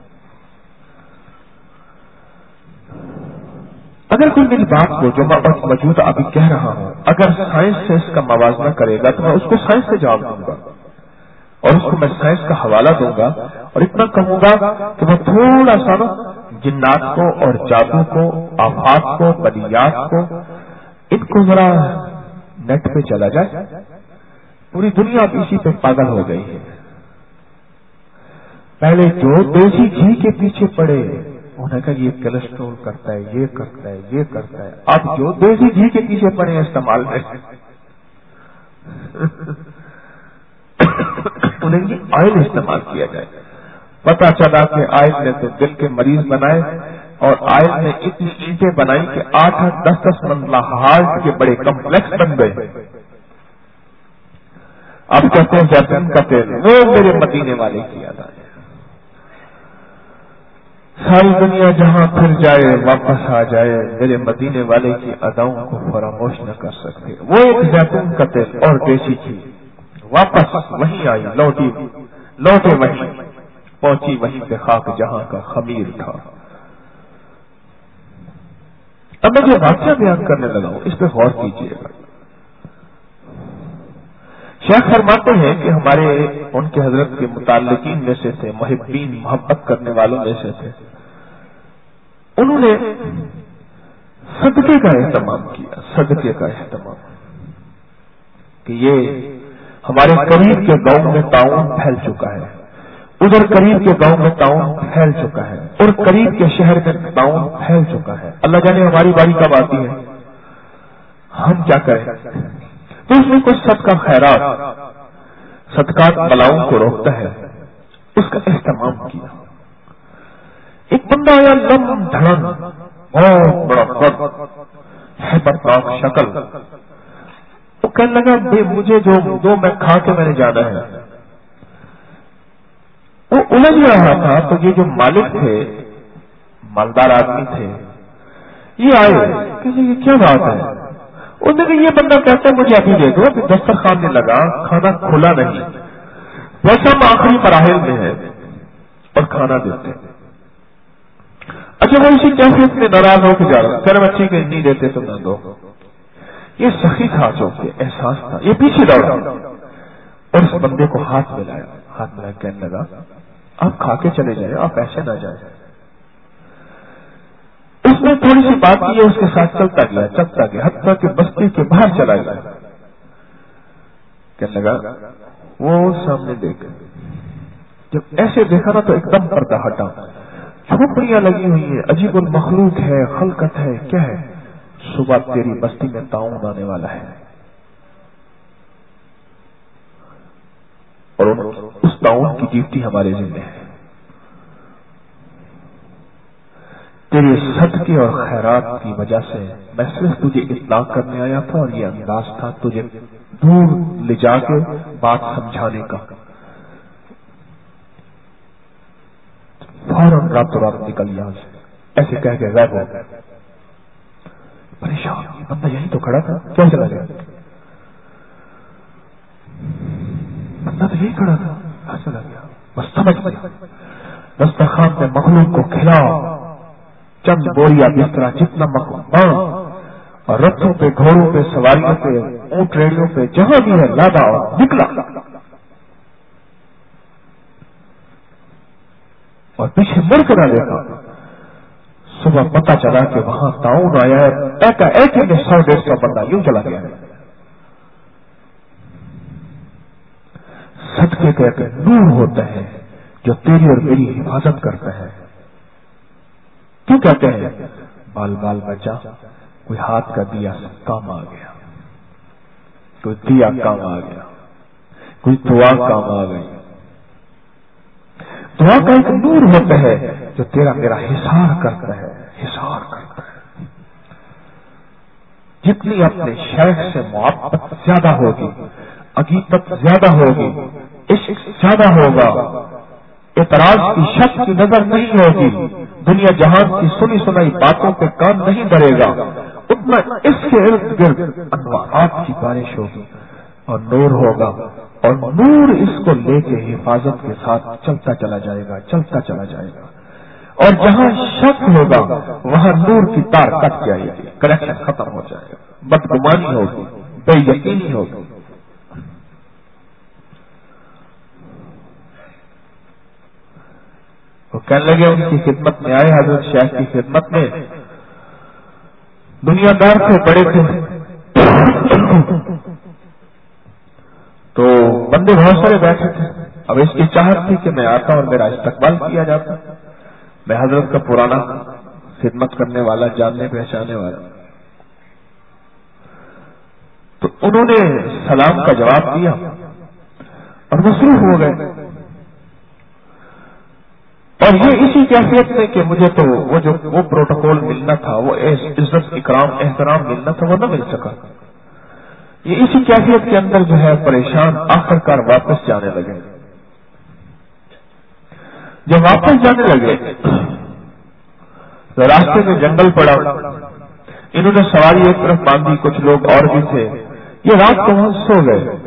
اگر کوئی میری بات کو جو میں موجود ابھی کہہ رہا ہوں اگر سائنس سے اس کا موازنہ کرے گا تو میں اس کو سائنس سے جواب دوں گا اور اس کو میں سائنس کا حوالہ دوں گا, اور اتنا کہوں گا کہ وہ تھوڑا سا جنات کو اور جادو کو, آفات کو, بدیات کو, ان کو ذرا نیٹ پہ چلا جائے. پوری دنیا اب اسی پہ پاگل ہو گئی ہے. پہلے جو دیسی گھی کے پیچھے پڑے انہوں نے کہا یہ کولیسٹرول کرتا ہے, یہ کرتا ہے, یہ کرتا ہے. اب جو دیسی گھی کے پیچھے پڑے ہیں استعمال میں انہیں یہ آئل استعمال کیا جائے. پتا چلا کہ آئل نے تو دل کے مریض بنائے, اور آئل نے اتنی اینٹیں بنائی کہ 8-10 منزلہ ہارٹ کے بڑے کمپلیکس بن گئے. اب کہتے ہیں زیتون کا تیل وہ میرے مدینے والے کی یاد آئے. ساری دنیا جہاں پھر جائے واپس آ جائے, میرے مدینے والے کی اداؤں کو فراموش نہ کر سکتے. وہ ایک زیتون کا تیل اور دیسی تھی, واپس وہیں آئی, لوٹے وہیں, پہنچی وہیں پہ خاک جہاں کا خمیر تھا. اب میں جو واقعہ بیان کرنے لگا ہوں اس پہ غور کیجیے گا. شیخ فرماتے ہیں کہ ہمارے ان کے حضرت کے متعلقین میں سے تھے, محبین, محبت کرنے والوں میں سے تھے. انہوں نے صدقے کا اہتمام کیا, صدقے کا اہتمام, کہ یہ ہمارے قریب کے گاؤں میں طاعون پھیل چکا ہے, ادھر قریب کے گاؤں میں طاعون پھیل چکا ہے, اور قریب کے شہر میں طاعون پھیل چکا ہے. اللہ جانے ہماری باری کب آتی ہے, ہم کیا کریں. تو اس میں کچھ صدقہ خیرات, صدقات بلاؤں کو روکتا ہے, اس کا اہتمام کیا. ایک بندہ آیا لم دھڑن, بہت بڑا قد, ہیبتناک شکل. وہ کہنے لگا مجھے جو دو میں کھا کے میں نے جانا ہے. وہ الجھ رہا تھا تو یہ جو مالک تھے, مالدار آدمی تھے, یہ آئے کہ یہ کیا بات ہے. انہوں نے کہا یہ بندہ کہتا ہے مجھے ابھی دے دو. ابھی دسترخوان میں لگا, کھانا کھلا نہیں, ویسا ہم آخری مراحل میں ہے اور کھانا دیتے ہیں. اچھا وہ اسی کیفیت میں ناراض ہو کے جا رہا, کہہ رہا بچی کہ نہیں دیتے تو نہ دو. یہ سخی تھا, جو کہ احساس تھا. یہ پیچھے دوڑا اور اس بندے کو ہاتھ ملایا, کہنے لگا آپ کھا کے چلے جائیں, آپ ایسے نہ جائیں. اس نے تھوڑی سی بات کی, اس کے ساتھ چلتا گیا حتیٰ کہ بستی کے باہر چلا گیا. کہنے لگا وہ سامنے دیکھ, جب ایسے دیکھا نا تو ایک دم پردہ ہٹا, جھوپڑیاں لگی ہوئی ہیں, عجیب المخلوق ہے, خلقت ہے, کیا ہے. صبح تیری بستی میں طاعون آنے والا ہے, اور اس طاعون کی ڈیوٹی ہمارے ذمہ ہے. تیرے صدقے اور خیرات کی وجہ سے میں صرف تجھے اطلاع کرنے آیا تھا, اور یہ انداز تھا تجھے دور لے جا کے بات سمجھانے کا. فوراً رات نکل یہاں سے. ایسے کہہ کے غائب ہو گئے. پریشان بندہ یہی تو کھڑا تھا، کیوں چلا گیا؟ بندہ تو یہی کھڑا تھا، کہاں چلا گیا؟ بس سمجھ گیا دسترخوان میں مخلوق کو کھلاؤ، چند بوریا بسترا جتنا مخلوق اور رتھوں پہ، گھوڑوں پہ، سواریوں پہ، اونٹ ریڑیوں پہ، جہاں بھی ہے لادا اور نکلا. اور پیچھے مڑ کر نہ دیکھا. صبح پتہ چلا کہ وہاں تعاون آیا ہے، ایک میں 100-150 بندہ یوں چلا گیا ہے. صدقے کا ایک نور ہوتا ہے جو تیری اور میری حفاظت کرتا ہے. کیوں کہتے ہیں بال بال بچا، کوئی ہاتھ کا دیا کام آ گیا، کوئی دیا کام آ گیا، کوئی دعا کام آ گئی. دعا کا ایک نور ہوتا ہے جو تیرا میرا حصار کرتا ہے، حصار کرتا ہے. جتنی اپنے شیخ سے محبت زیادہ ہوگی، عقیدت زیادہ ہوگی، عشق زیادہ ہوگا، اعتراض کی شک کی نظر نہیں ہوگی، دنیا جہان کی سنی سنائی باتوں پہ کان نہیں دھرے گا، اتنا اس کے ارد گرد انوارات کی بارش ہوگی اور نور ہوگا. اور نور اس کو لے کے حفاظت کے ساتھ چلتا چلا جائے گا، چلتا چلا جائے گا. اور جہاں شک ہوگا وہاں نور کی تار کٹ جائے گی، کنیکشن ختم ہو جائے گا، بدگمانی ہوگی، بے یقینی ہوگی. وہ کہنے لگے ان کی خدمت میں آئے، حضرت شیخ کی خدمت میں، دنیا دار سے بڑے تھے تو بندے بہت سارے بیٹھے تھے. اب اس کی چاہت تھی کہ میں آتا اور میرا استقبال کیا جاتا. میں حضرت کا پرانا خدمت کرنے والا، جاننے پہچانے والا. تو انہوں نے سلام کا جواب دیا اور مصروف ہو گئے. اور یہ اسی کیفیت میں کہ مجھے تو وہ پروٹوکول ملنا تھا، وہ عزت اکرام احترام ملنا تھا، وہ نہ مل سکا. یہ اسی کیفیت کے اندر جو ہے پریشان آخر کار واپس جانے لگے. جب واپس جانے لگے تو راستے میں جنگل پڑا. انہوں نے سواری ایک طرف باندھی، کچھ لوگ اور بھی تھے. یہ رات کو وہاں سو گئے.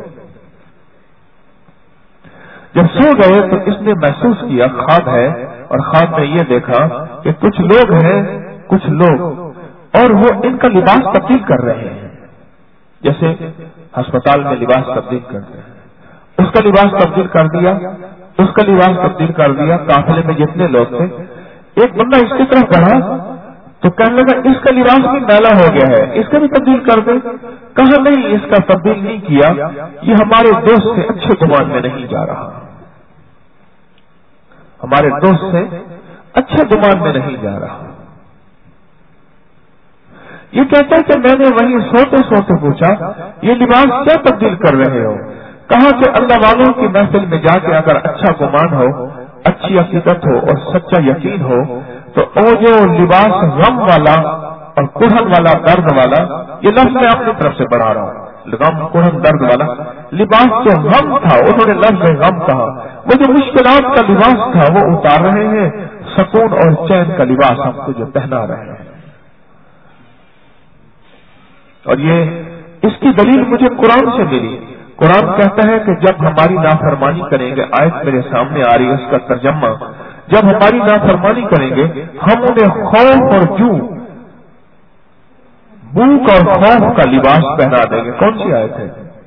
جب سو گئے تو اس نے محسوس کیا خواب ہے، اور خواب میں یہ دیکھا کہ کچھ لوگ ہیں، کچھ لوگ، اور وہ ان کا لباس تبدیل کر رہے ہیں، جیسے ہسپتال میں لباس تبدیل کرتے ہیں. اس کا لباس تبدیل کر دیا، اس کا لباس تبدیل کر دیا. قافلے میں جتنے لوگ تھے، ایک بندہ اس کی طرف بڑھا تو کہنے لگا اس کا لباس بھی میلا ہو گیا ہے، اس کا بھی تبدیل کر دے. کہا نہیں، اس کا تبدیل نہیں کیا، یہ ہمارے دوست سے اچھے گمان میں نہیں جا رہا، ہمارے دوست سے اچھے گمان میں نہیں جا رہا. یہ کہتا ہے کہ میں نے وہیں سوتے سوتے پوچھا یہ لباس کیا تبدیل کر رہے ہو؟ کہا کہ اللہ والوں کی محفل میں جا کے اگر اچھا گمان ہو، اچھی عقیدت ہو اور سچا یقین ہو تو وہ جو لباس غم والا اور کڑھن والا، درد والا، یہ لفظ میں اپنی طرف سے بڑھا رہا ہوں، غم کڑھن درد والا لباس جو غم تھا، انہوں نے لفظ غم کہا، وہ جو مشکلات کا لباس تھا وہ اتار رہے ہیں، سکون اور چین کا لباس ہم کو جو پہنا رہے ہیں. اور یہ اس کی دلیل مجھے قرآن سے ملی. قرآن کہتا ہے کہ جب ہماری نافرمانی کریں گے، آیت میرے سامنے آ رہی ہے، اس کا ترجمہ، جب ہماری نافرمانی کریں گے ہم انہیں خوف اور جو بھوک اور خوف کا لباس پہنا دیں گے. کون سی آیت ہے؟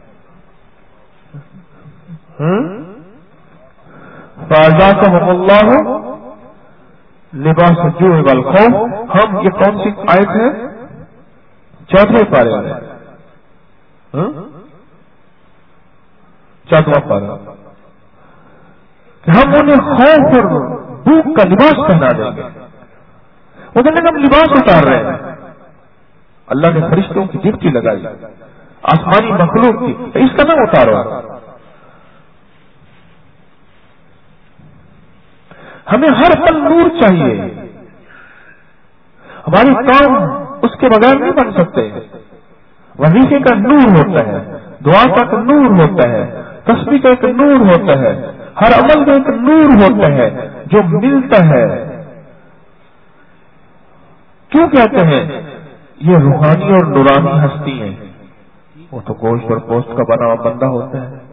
فَأَذَاقَهُمُ اللَّهُ لِبَاسَ الْجُوعِ وَالْخَوْفِ. ہم یہ کون سی آیت ہے؟ 4 پارے میں، 4واں پارہ. ہم انہیں خوف اور بھوک کا لباس پہنا دیں گے. وہ کہنے ہم لباس اتار رہے ہیں. اللہ نے فرشتوں کی ڈپٹی لگائی، آسمانی مخلوق کی، اس کا نہ اتارو. ہمیں ہر پل نور چاہیے، ہمارے کام اس کے بغیر نہیں بن سکتے. وظیفے کا نور ہوتا ہے، دعا کا ایک نور ہوتا ہے، تسبیح کا ایک نور ہوتا ہے، ہر عمل کا ایک نور ہوتا ہے جو ملتا ہے کیوں کہتے ہیں یہ روحانی اور نورانی ہستی ہیں؟ وہ تو گوشت اور پوست کا بنا ہوا بندہ ہوتا ہے،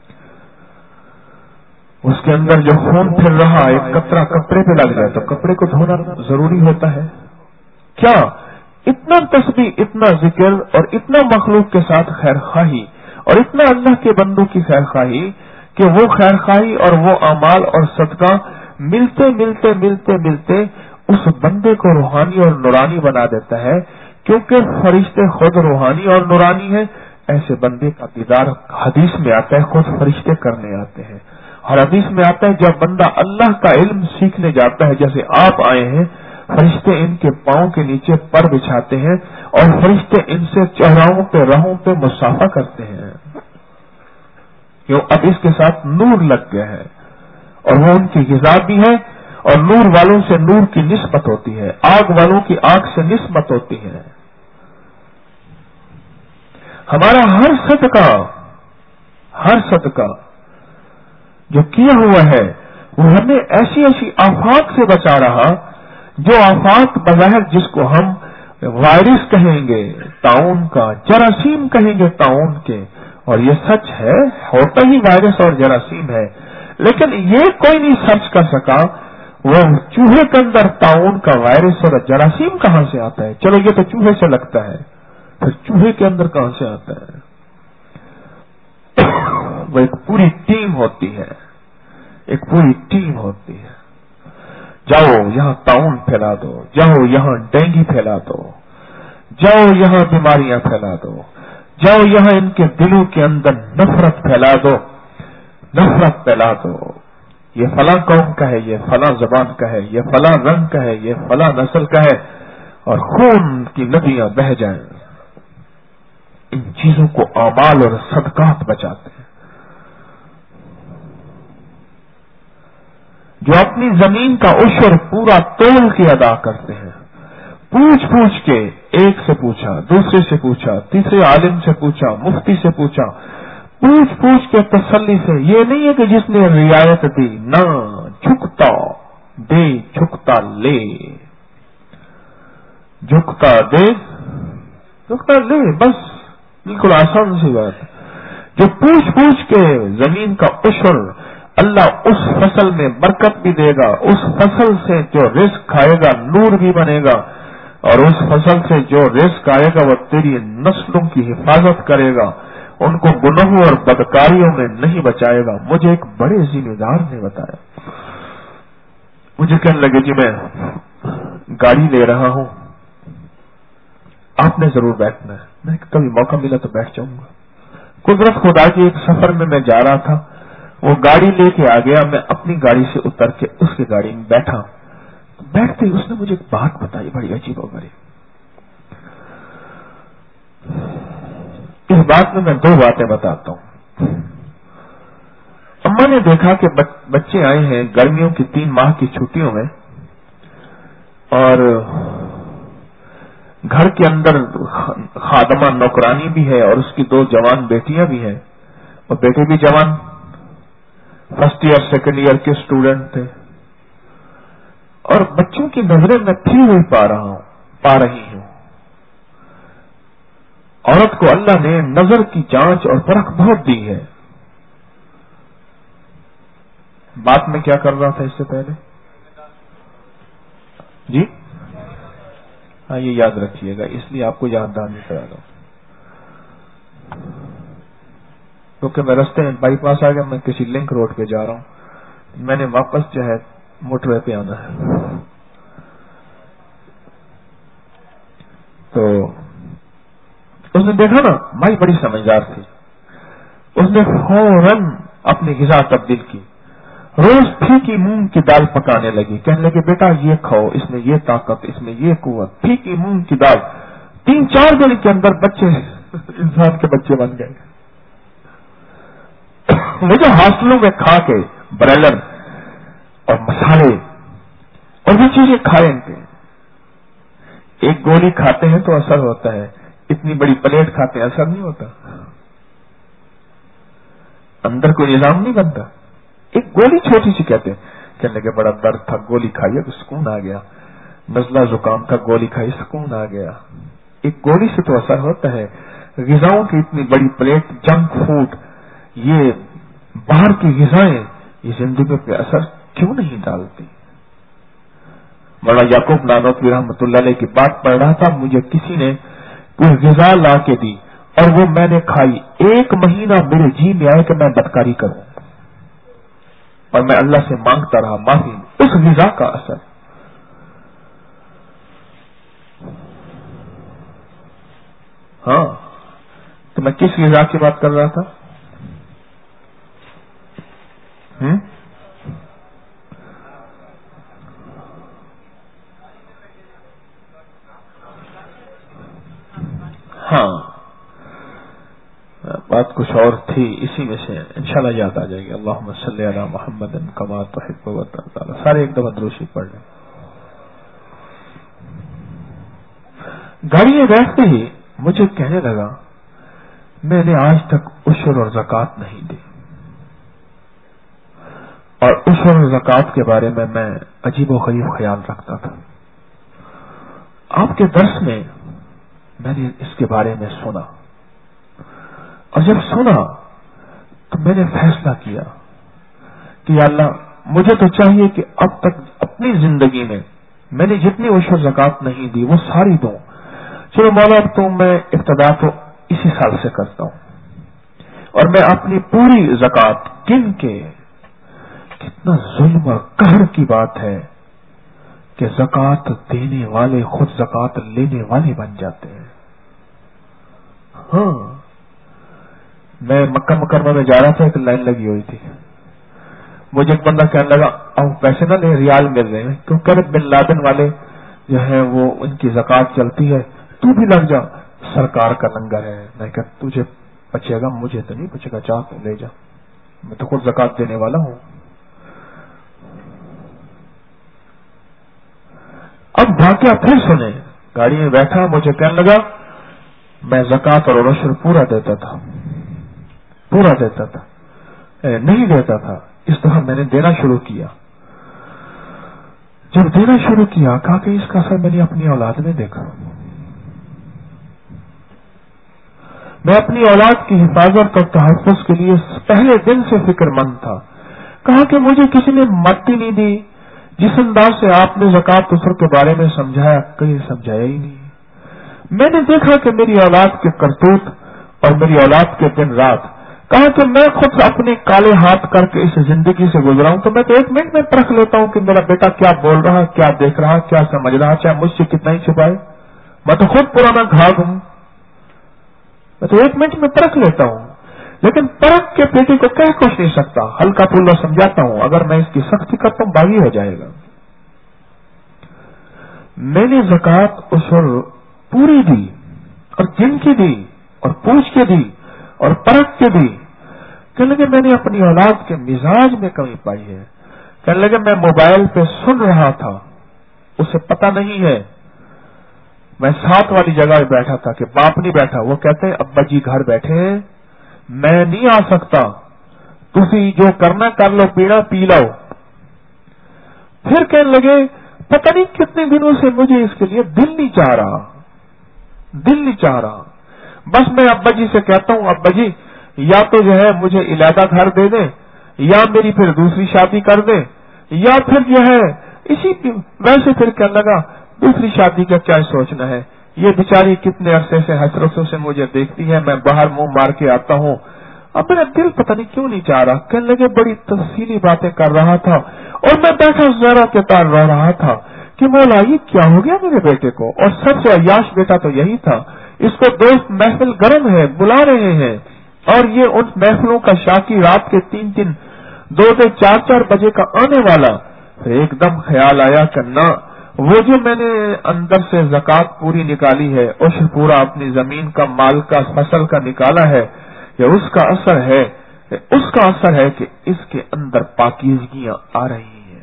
اس کے اندر جو خون پھر رہا ایک قطرہ کپڑے پہ لگ جائے تو کپڑے کو دھونا ضروری ہوتا ہے کیا؟ اتنا تسبیح، اتنا ذکر اور اتنا مخلوق کے ساتھ خیر خواہی اور اتنا اللہ کے بندوں کی خیر خواہی کہ وہ خیر خواہی اور وہ اعمال اور صدقہ ملتے ملتے ملتے ملتے اس بندے کو روحانی اور نورانی بنا دیتا ہے، کیونکہ فرشتے خود روحانی اور نورانی ہیں۔ ایسے بندے کا دیدار حدیث میں آتا ہے خود فرشتے کرنے آتے ہیں، اور حدیث میں آتا ہے جب بندہ اللہ کا علم سیکھنے جاتا ہے، جیسے آپ آئے ہیں، فرشتے ان کے پاؤں کے نیچے پر بچھاتے ہیں اور فرشتے ان سے چہراؤں پہ راہوں پہ مصافحہ کرتے ہیں، کیوں؟ اب اس کے ساتھ نور لگ گیا ہے اور وہ ان کی غذا بھی ہے، اور نور والوں سے نور کی نسبت ہوتی ہے، آگ والوں کی آگ سے نسبت ہوتی ہے۔ ہمارا ہر صدقہ جو کیا ہوا ہے وہ ہمیں ایسی ایسی آفات سے بچا رہا، جو آفات بظاہر جس کو ہم وائرس کہیں گے طاعون کا، جراثیم کہیں گے طاعون کے، اور یہ سچ ہے، ہوتا ہی وائرس اور جراثیم ہے، لیکن یہ کوئی نہیں سچ کر سکا وہ چوہے کے اندر طاعون کا وائرس اور جراثیم کہاں سے آتا ہے؟ چلو یہ تو چوہے سے لگتا ہے، پھر چوہے کے اندر کہاں سے آتا ہے؟ وہ ایک پوری ٹیم ہوتی ہے، ایک پوری ٹیم ہوتی ہے۔ جاؤ یہاں طاعون پھیلا دو، جاؤ یہاں ڈینگی پھیلا دو، جاؤ یہاں بیماریاں پھیلا دو، جاؤ یہاں ان کے دلوں کے اندر نفرت پھیلا دو، نفرت پھیلا دو، یہ فلاں قوم کا ہے، یہ فلاں زبان کا ہے، یہ فلاں رنگ کا ہے، یہ فلاں نسل کا ہے، اور خون کی ندیاں بہہ جائیں۔ ان چیزوں کو اعمال اور صدقات بچاتے ہیں۔ جو اپنی زمین کا عشر پورا تول کے ادا کرتے ہیں، پوچھ پوچھ کے، ایک سے پوچھا، دوسرے سے پوچھا، تیسرے عالم سے پوچھا، مفتی سے پوچھا، پوچھ پوچھ کے تسلی سے، یہ نہیں ہے کہ جس نے رعایت دی، نہ، جھکتا دے جھکتا لے، جھکتا دے جھکتا لے، بس بالکل آسان سی بات ہے۔ جو پوچھ پوچھ کے زمین کا عشر، اللہ اس فصل میں برکت بھی دے گا، اس فصل سے جو رزق کھائے گا نور بھی بنے گا، اور اس فصل سے جو رزق آئے گا وہ تیری نسلوں کی حفاظت کرے گا، ان کو گناہوں اور بدکاریوں میں نہیں بچائے گا۔ مجھے ایک بڑے ذمہ دار نے بتایا، مجھے کہنے لگے جی میں گاڑی لے رہا ہوں، آپ نے ضرور بیٹھنا ہے۔ میں کبھی موقع ملا تو بیٹھ جاؤں گا۔ قدرت خدا کی ایک سفر میں جا رہا تھا، وہ گاڑی لے کے آ گیا، میں اپنی گاڑی سے اتر کے اس کی گاڑی میں بیٹھا، بیٹھتے ہی اس نے مجھے ایک بات بتائی بڑی عجیب و غریب۔ اس بات میں دو باتیں بتاتا ہوں۔ اما نے دیکھا کہ بچے آئے ہیں گرمیوں کی 3 ماہ کی چھٹیوں میں، اور گھر کے اندر خادمہ نوکرانی بھی ہے اور اس کی 2 جوان بیٹیاں بھی ہیں، اور بیٹے بھی جوان، فرسٹ ایئر سیکنڈ ایئر کے اسٹوڈنٹ تھے، اور بچوں کی نظریں میں پھری ہوئی پا رہی ہوں۔ عورت کو اللہ نے نظر کی جانچ اور پرکھ بہت دی ہے۔ بات میں کیا کر رہا تھا اس سے پہلے؟ جی ہاں، یہ یاد رکھیے گا، اس لیے آپ کو یاد دہانی کرا رہا ہوں، کیونکہ میں رستے میں بائی پاس آ گیا، میں کسی لنک روڈ پہ جا رہا ہوں، میں نے واپس جو ہے موٹر وے پہ آنا ہے۔ تو اس نے دیکھا نا، مائی بڑی سمجھدار تھی، اس نے فوراً اپنی غذا تبدیل کی، روز پھیکی مونگ کی دال پکانے لگی، کہنے لگے بیٹا یہ کھاؤ، اس میں یہ طاقت، اس میں یہ قوت، پھیکی مونگ کی دال۔ 3-4 دن کے اندر بچے انسان کے بچے بن گئے۔ وہ جو ہاسٹلوں میں کھا کے برائلر اور مسالے اور وہ چیزیں کھائیں گے، ایک گولی کھاتے ہیں تو اثر ہوتا ہے، اتنی بڑی پلیٹ کھاتے ہیں اثر نہیں ہوتا، اندر کوئی نظام نہیں بنتا۔ ایک گولی چھوٹی سی کہتے ہیں، کہنے لگے بڑا درد تھا، گولی کھائیے تو سکون آ گیا۔ نزلہ زکام کا گولی کھائی سکون آ گیا. ایک گولی سے تو اثر ہوتا ہے، غذاؤں کی اتنی بڑی پلیٹ، جنک فوڈ، یہ باہر کی غذائیں یہ زندگی پہ اثر کیوں نہیں ڈالتی؟ مولانا یعقوب نانوتوی رحمۃ اللہ علیہ کی بات پڑھ رہا تھا، مجھے کسی نے کوئی غذا لا کے دی اور وہ میں نے کھائی، 1 مہینہ میرے جی میں آئے کہ میں بدکاری کروں، اور میں اللہ سے مانگتا رہا معافی. اس غذا کا اثر. ہاں، تو میں کس غذا کی بات کر رہا تھا؟ ہاں، بات کچھ اور تھی، اسی میں سے انشاءاللہ یاد آ جائے گی. اللہم صلی علی محمد کما تحب و ترضی. سارے ایک دفعہ درود شریف پڑھ لیں. گاڑی میں بیٹھتے ہی مجھے کہنے لگا میں نے آج تک عشر اور زکوٰۃ نہیں دی، اور عشر اور زکوٰۃ کے بارے میں عجیب و غریب خیال رکھتا تھا. آپ کے درس میں میں نے اس کے بارے میں سنا، اور جب سنا تو میں نے فیصلہ کیا کہ یا اللہ مجھے تو چاہیے کہ اب تک اپنی زندگی میں نے جتنی عشر زکوٰۃ نہیں دی وہ ساری دوں. چلو مولا اب تو میں ابتدا تو اسی سال سے کرتا ہوں، اور میں اپنی پوری زکوٰۃ گن کے. کتنا ظلم اور قہر کی بات ہے کہ زکوٰۃ دینے والے خود زکوٰۃ لینے والے بن جاتے ہیں. ہاں، میں مکہ مکرمہ میں جا رہا تھا، ایک لائن لگی ہوئی تھی. مجھے ایک بندہ کہنے لگا اب پیسے نہ لے، ریال مل رہے ہیں، کیونکہ بن لادن والے جو ہیں وہ ان کی زکوٰۃ چلتی ہے، تو بھی لگ جا، سرکار کا لنگر ہے. میں کہ تجھے بچے گا، مجھے تو نہیں بچے گا، چاہ تو لے جا، میں تو خود زکوٰۃ دینے والا ہوں. اب واقعہ پھر سنیں. گاڑی میں بیٹھا، مجھے کہنے لگا میں زکوٰۃ اور عشر پورا دیتا تھا، نہیں دیتا تھا. اس طرح میں نے دینا شروع کیا. جب دینا شروع کیا کہا کہ اس کا اثر میں نے اپنی اولاد میں دیکھا. میں اپنی اولاد کی حفاظت اور تحفظ کے لیے پہلے دن سے فکر مند تھا. کہا کہ مجھے کسی نے مت ہی نہیں دی. جس انداز سے آپ نے زکوٰۃ عشر کے بارے میں سمجھایا کہیں سمجھایا ہی نہیں. میں نے دیکھا کہ میری اولاد کے کرتوت اور میری اولاد کے دن رات. کہا کہ میں خود اپنے کالے ہاتھ کر کے اس زندگی سے گزرا ہوں، تو میں تو 1 منٹ میں پرکھ لیتا ہوں کہ میرا بیٹا کیا بول رہا، کیا دیکھ رہا، کیا سمجھ رہا، چاہے مجھ سے کتنا ہی چھپائے. میں تو خود پرانا گھاگ ہوں، میں تو 1 منٹ میں پرکھ لیتا ہوں. لیکن پرکھ کے بیٹے کو کہہ کچھ نہیں سکتا، ہلکا پھلکا سمجھاتا ہوں. اگر میں اس کی سختی کرتا ہوں باغی ہو جائے گا. میں نے زکوٰۃ عشر پوری دی، اور گن کی دی، اور پوچھ کے دی، اور پرکھ کے دی. کہنے لگے میں نے اپنی اولاد کے مزاج میں کمی پائی ہے. کہنے لگے میں موبائل پہ سن رہا تھا، اسے پتہ نہیں ہے. میں ساتھ والی جگہ پہ بیٹھا تھا کہ باپ نہیں بیٹھا. وہ کہتے ہیں ابا جی گھر بیٹھے ہیں، میں نہیں آ سکتا، تسی جو کرنا کر لو، پینا پی لو. پھر کہنے لگے پتہ نہیں کتنے دنوں سے مجھے اس کے لیے دل نہیں چاہ رہا. بس میں ابا جی سے کہتا ہوں ابا جی یا تو جو ہے مجھے علیحدہ گھر دے دیں، یا میری پھر دوسری شادی کر دیں، یا پھر جو ہے ویسے پھر کہنے لگا دوسری شادی کا کیا سوچنا ہے. یہ بیچاری کتنے عرصے سے حسرتوں سے مجھے دیکھتی ہے، میں باہر منہ مار کے آتا ہوں، اب میرا دل پتہ نہیں کیوں نہیں چاہ رہا. کہنے لگے بڑی تفصیلی باتیں کر رہا تھا، اور میں بیٹھا ذرا کے تار رو رہا تھا کہ مولا یہ کیا ہو گیا میرے بیٹے کو. اور سب سے عیاش بیٹا تو یہی تھا. اس کو دوست محفل گرم ہے بلا رہے ہیں، اور یہ ان محفلوں کا شاکی رات کے 3-3 2 4 بجے کا آنے والا. پھر ایک دم خیال آیا کہ نہ، وہ جو میں نے اندر سے زکوٰۃ پوری نکالی ہے، عشر پورا اپنی زمین کا مال کا فصل کا نکالا ہے، یہ اس کا اثر ہے کہ اس کے اندر پاکیزگیاں آ رہی ہیں.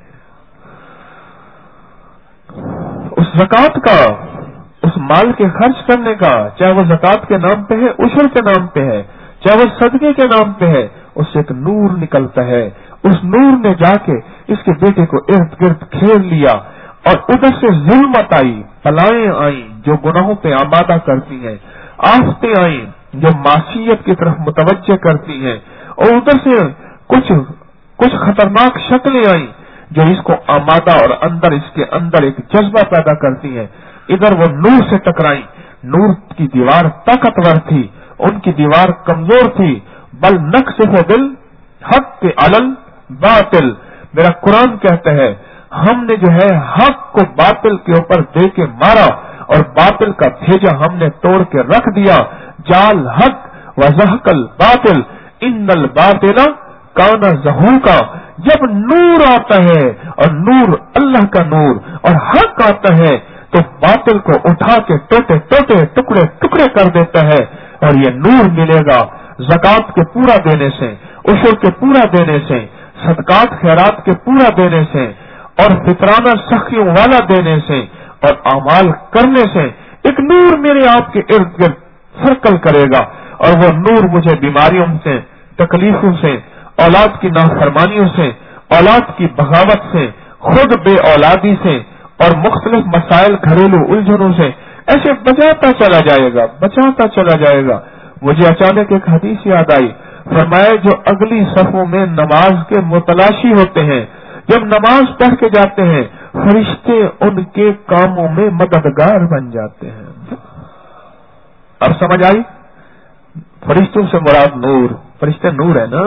اس زکوٰۃ کا، اس مال کے خرچ کرنے کا، چاہے وہ زکوٰۃ کے نام پہ ہے، عشر کے نام پہ ہے، چاہے وہ صدقے کے نام پہ ہے، اس سے ایک نور نکلتا ہے. اس نور نے جا کے اس کے بیٹے کو ارد گرد گھیر لیا، اور ادھر سے ظلمت آئی، بلائیں آئیں جو گناہوں پہ آمادہ کرتی ہیں، آفتیں آئیں جو معصیت کی طرف متوجہ کرتی ہیں، اور ادھر سے کچھ خطرناک شکلیں آئیں جو اس کو آمادہ اور اس کے اندر ایک جذبہ پیدا کرتی ہیں۔ ادھر وہ نور سے ٹکرائی، نور کی دیوار طاقتور تھی، ان کی دیوار کمزور تھی، بل نقصف بالحق کے علل باطل، میرا قرآن کہتا ہے ہم نے جو ہے حق کو باطل کے اوپر دے کے مارا اور باطل کا بھیجا ہم نے توڑ کے رکھ دیا۔ جال حق وزحق الباطل ان الباطل کان زہوقا، جب نور آتا ہے اور نور اللہ کا نور اور حق آتا ہے تو باطل کو اٹھا کے ٹوٹے ٹکڑے ٹکڑے کر دیتا ہے، اور یہ نور ملے گا زکات کے پورا دینے سے، عشر کے پورا دینے سے، صدقات خیرات کے پورا دینے سے، اور فطرانہ سخیوں والا دینے سے، اور اعمال کرنے سے۔ ایک نور میرے آپ کے ارد گرد سرکل کرے گا، اور وہ نور مجھے بیماریوں سے، تکلیفوں سے، اولاد کی نافرمانیوں سے، اولاد کی بغاوت سے، خود بے اولادی سے، اور مختلف مسائل گھریلو الجھنوں سے ایسے بچاتا چلا جائے گا۔ مجھے اچانک ایک حدیث یاد آئی، فرمایا جو اگلی صفوں میں نماز کے متلاشی ہوتے ہیں، جب نماز پڑھ کے جاتے ہیں فرشتے ان کے کاموں میں مددگار بن جاتے ہیں۔ اب سمجھ آئی؟ فرشتوں سے مراد نور، فرشتے نور ہے نا،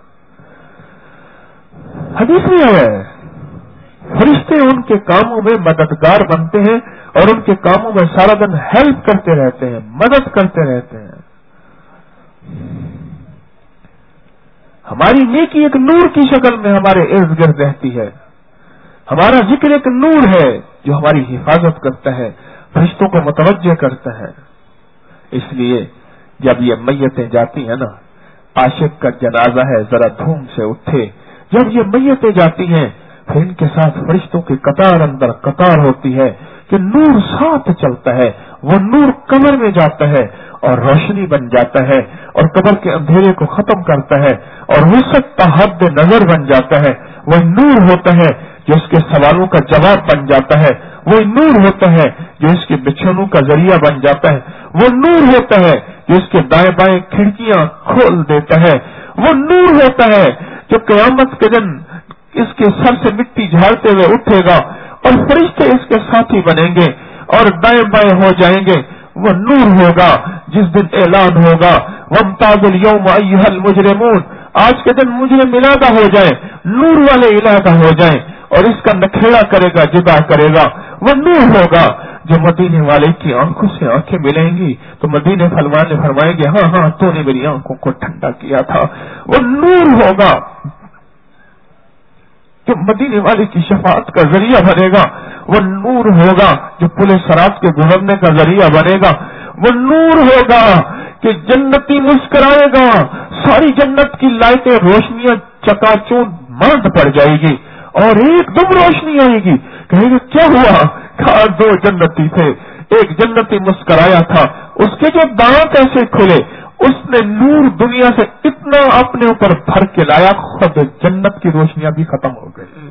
حدیث میں ہے فرشتے ان کے کاموں میں مددگار بنتے ہیں اور ان کے کاموں میں سارا دن ہیلپ کرتے رہتے ہیں، مدد کرتے رہتے ہیں۔ ہماری نیکی ایک نور کی شکل میں ہمارے ارد گرد رہتی ہے، ہمارا ذکر ایک نور ہے جو ہماری حفاظت کرتا ہے، فرشتوں کو متوجہ کرتا ہے۔ اس لیے جب یہ میتیں جاتی ہیں نا، عاشق کا جنازہ ہے ذرا دھوم سے اٹھے، جب یہ میتیں جاتی ہیں پھر ان کے ساتھ فرشتوں کی قطار اندر قطار ہوتی ہے کہ نور ساتھ چلتا ہے، وہ نور قبر میں جاتا ہے اور روشنی بن جاتا ہے اور قبر کے اندھیرے کو ختم کرتا ہے اور وسعت کا حد نظر بن جاتا ہے۔ وہ نور ہوتا ہے جو اس کے سوالوں کا جواب بن جاتا ہے، وہ نور ہوتا ہے جو اس کے بچھونوں کا ذریعہ بن جاتا ہے، وہ نور ہوتا ہے جو اس کے دائیں بائیں کھڑکیاں کھول دیتا ہے، وہ نور ہوتا ہے جو قیامت کے دن اس کے سر سے مٹی جھاڑتے ہوئے اٹھے گا اور فرشتے اس کے ساتھی بنیں گے اور دائیں بائیں ہو جائیں گے۔ وہ نور ہوگا جس دن اعلان ہوگا وامتاز اليوم ایھا المجرمون، آج کے دن مجرم علیحدہ ہو جائیں، نور والے علیحدہ ہو جائیں، اور اس کا نکھیڑا کرے گا، جدا کرے گا۔ وہ نور ہوگا جو مدینے والے کی آنکھوں سے آنکھیں ملیں گی تو مدینے والے فرمائیں گے ہاں ہاں تو نے میری آنکھوں کو ٹھنڈا کیا تھا۔ وہ نور ہوگا جو مدینے والے کی شفاعت کا ذریعہ بنے گا، وہ نور ہوگا جو پل صراط کے گزرنے کا ذریعہ بنے گا، وہ نور ہوگا کہ جنتی مسکرائے گا، ساری جنت کی لائٹیں روشنیاں چکا چوند ماند پڑ جائے گی اور ایک دم روشنی آئے گی، کہے گا کیا ہوا؟ کہا دو جنتی تھے، ایک جنتی مسکرایا تھا، اس کے جو دانت ایسے کھلے، اس نے نور دنیا سے اتنا اپنے اوپر بھر کے لایا خود جنت کی روشنیاں بھی ختم ہو گئی۔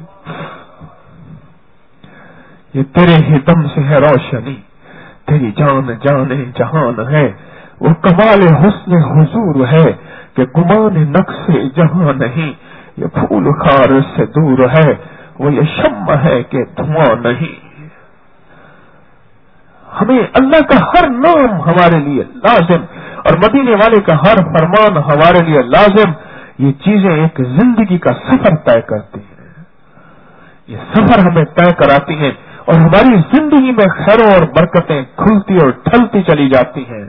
یہ تیرے ہی دم سے ہے روشنی، تیری جان جان جہان ہے، وہ کمال حسن حضور ہے کہ گمان نقص جہاں نہیں، یہ پھول خار سے دور ہے، وہ یہ شمع ہے کہ دھواں نہیں۔ ہمیں اللہ کا ہر نام ہمارے لیے لازم اور مدینے والے کا ہر فرمان ہمارے لیے لازم، یہ چیزیں ایک زندگی کا سفر طے کرتی ہیں، یہ سفر ہمیں طے کراتی ہیں اور ہماری زندگی میں خیروں اور برکتیں کھلتی اور ڈھلتی چلی جاتی ہیں۔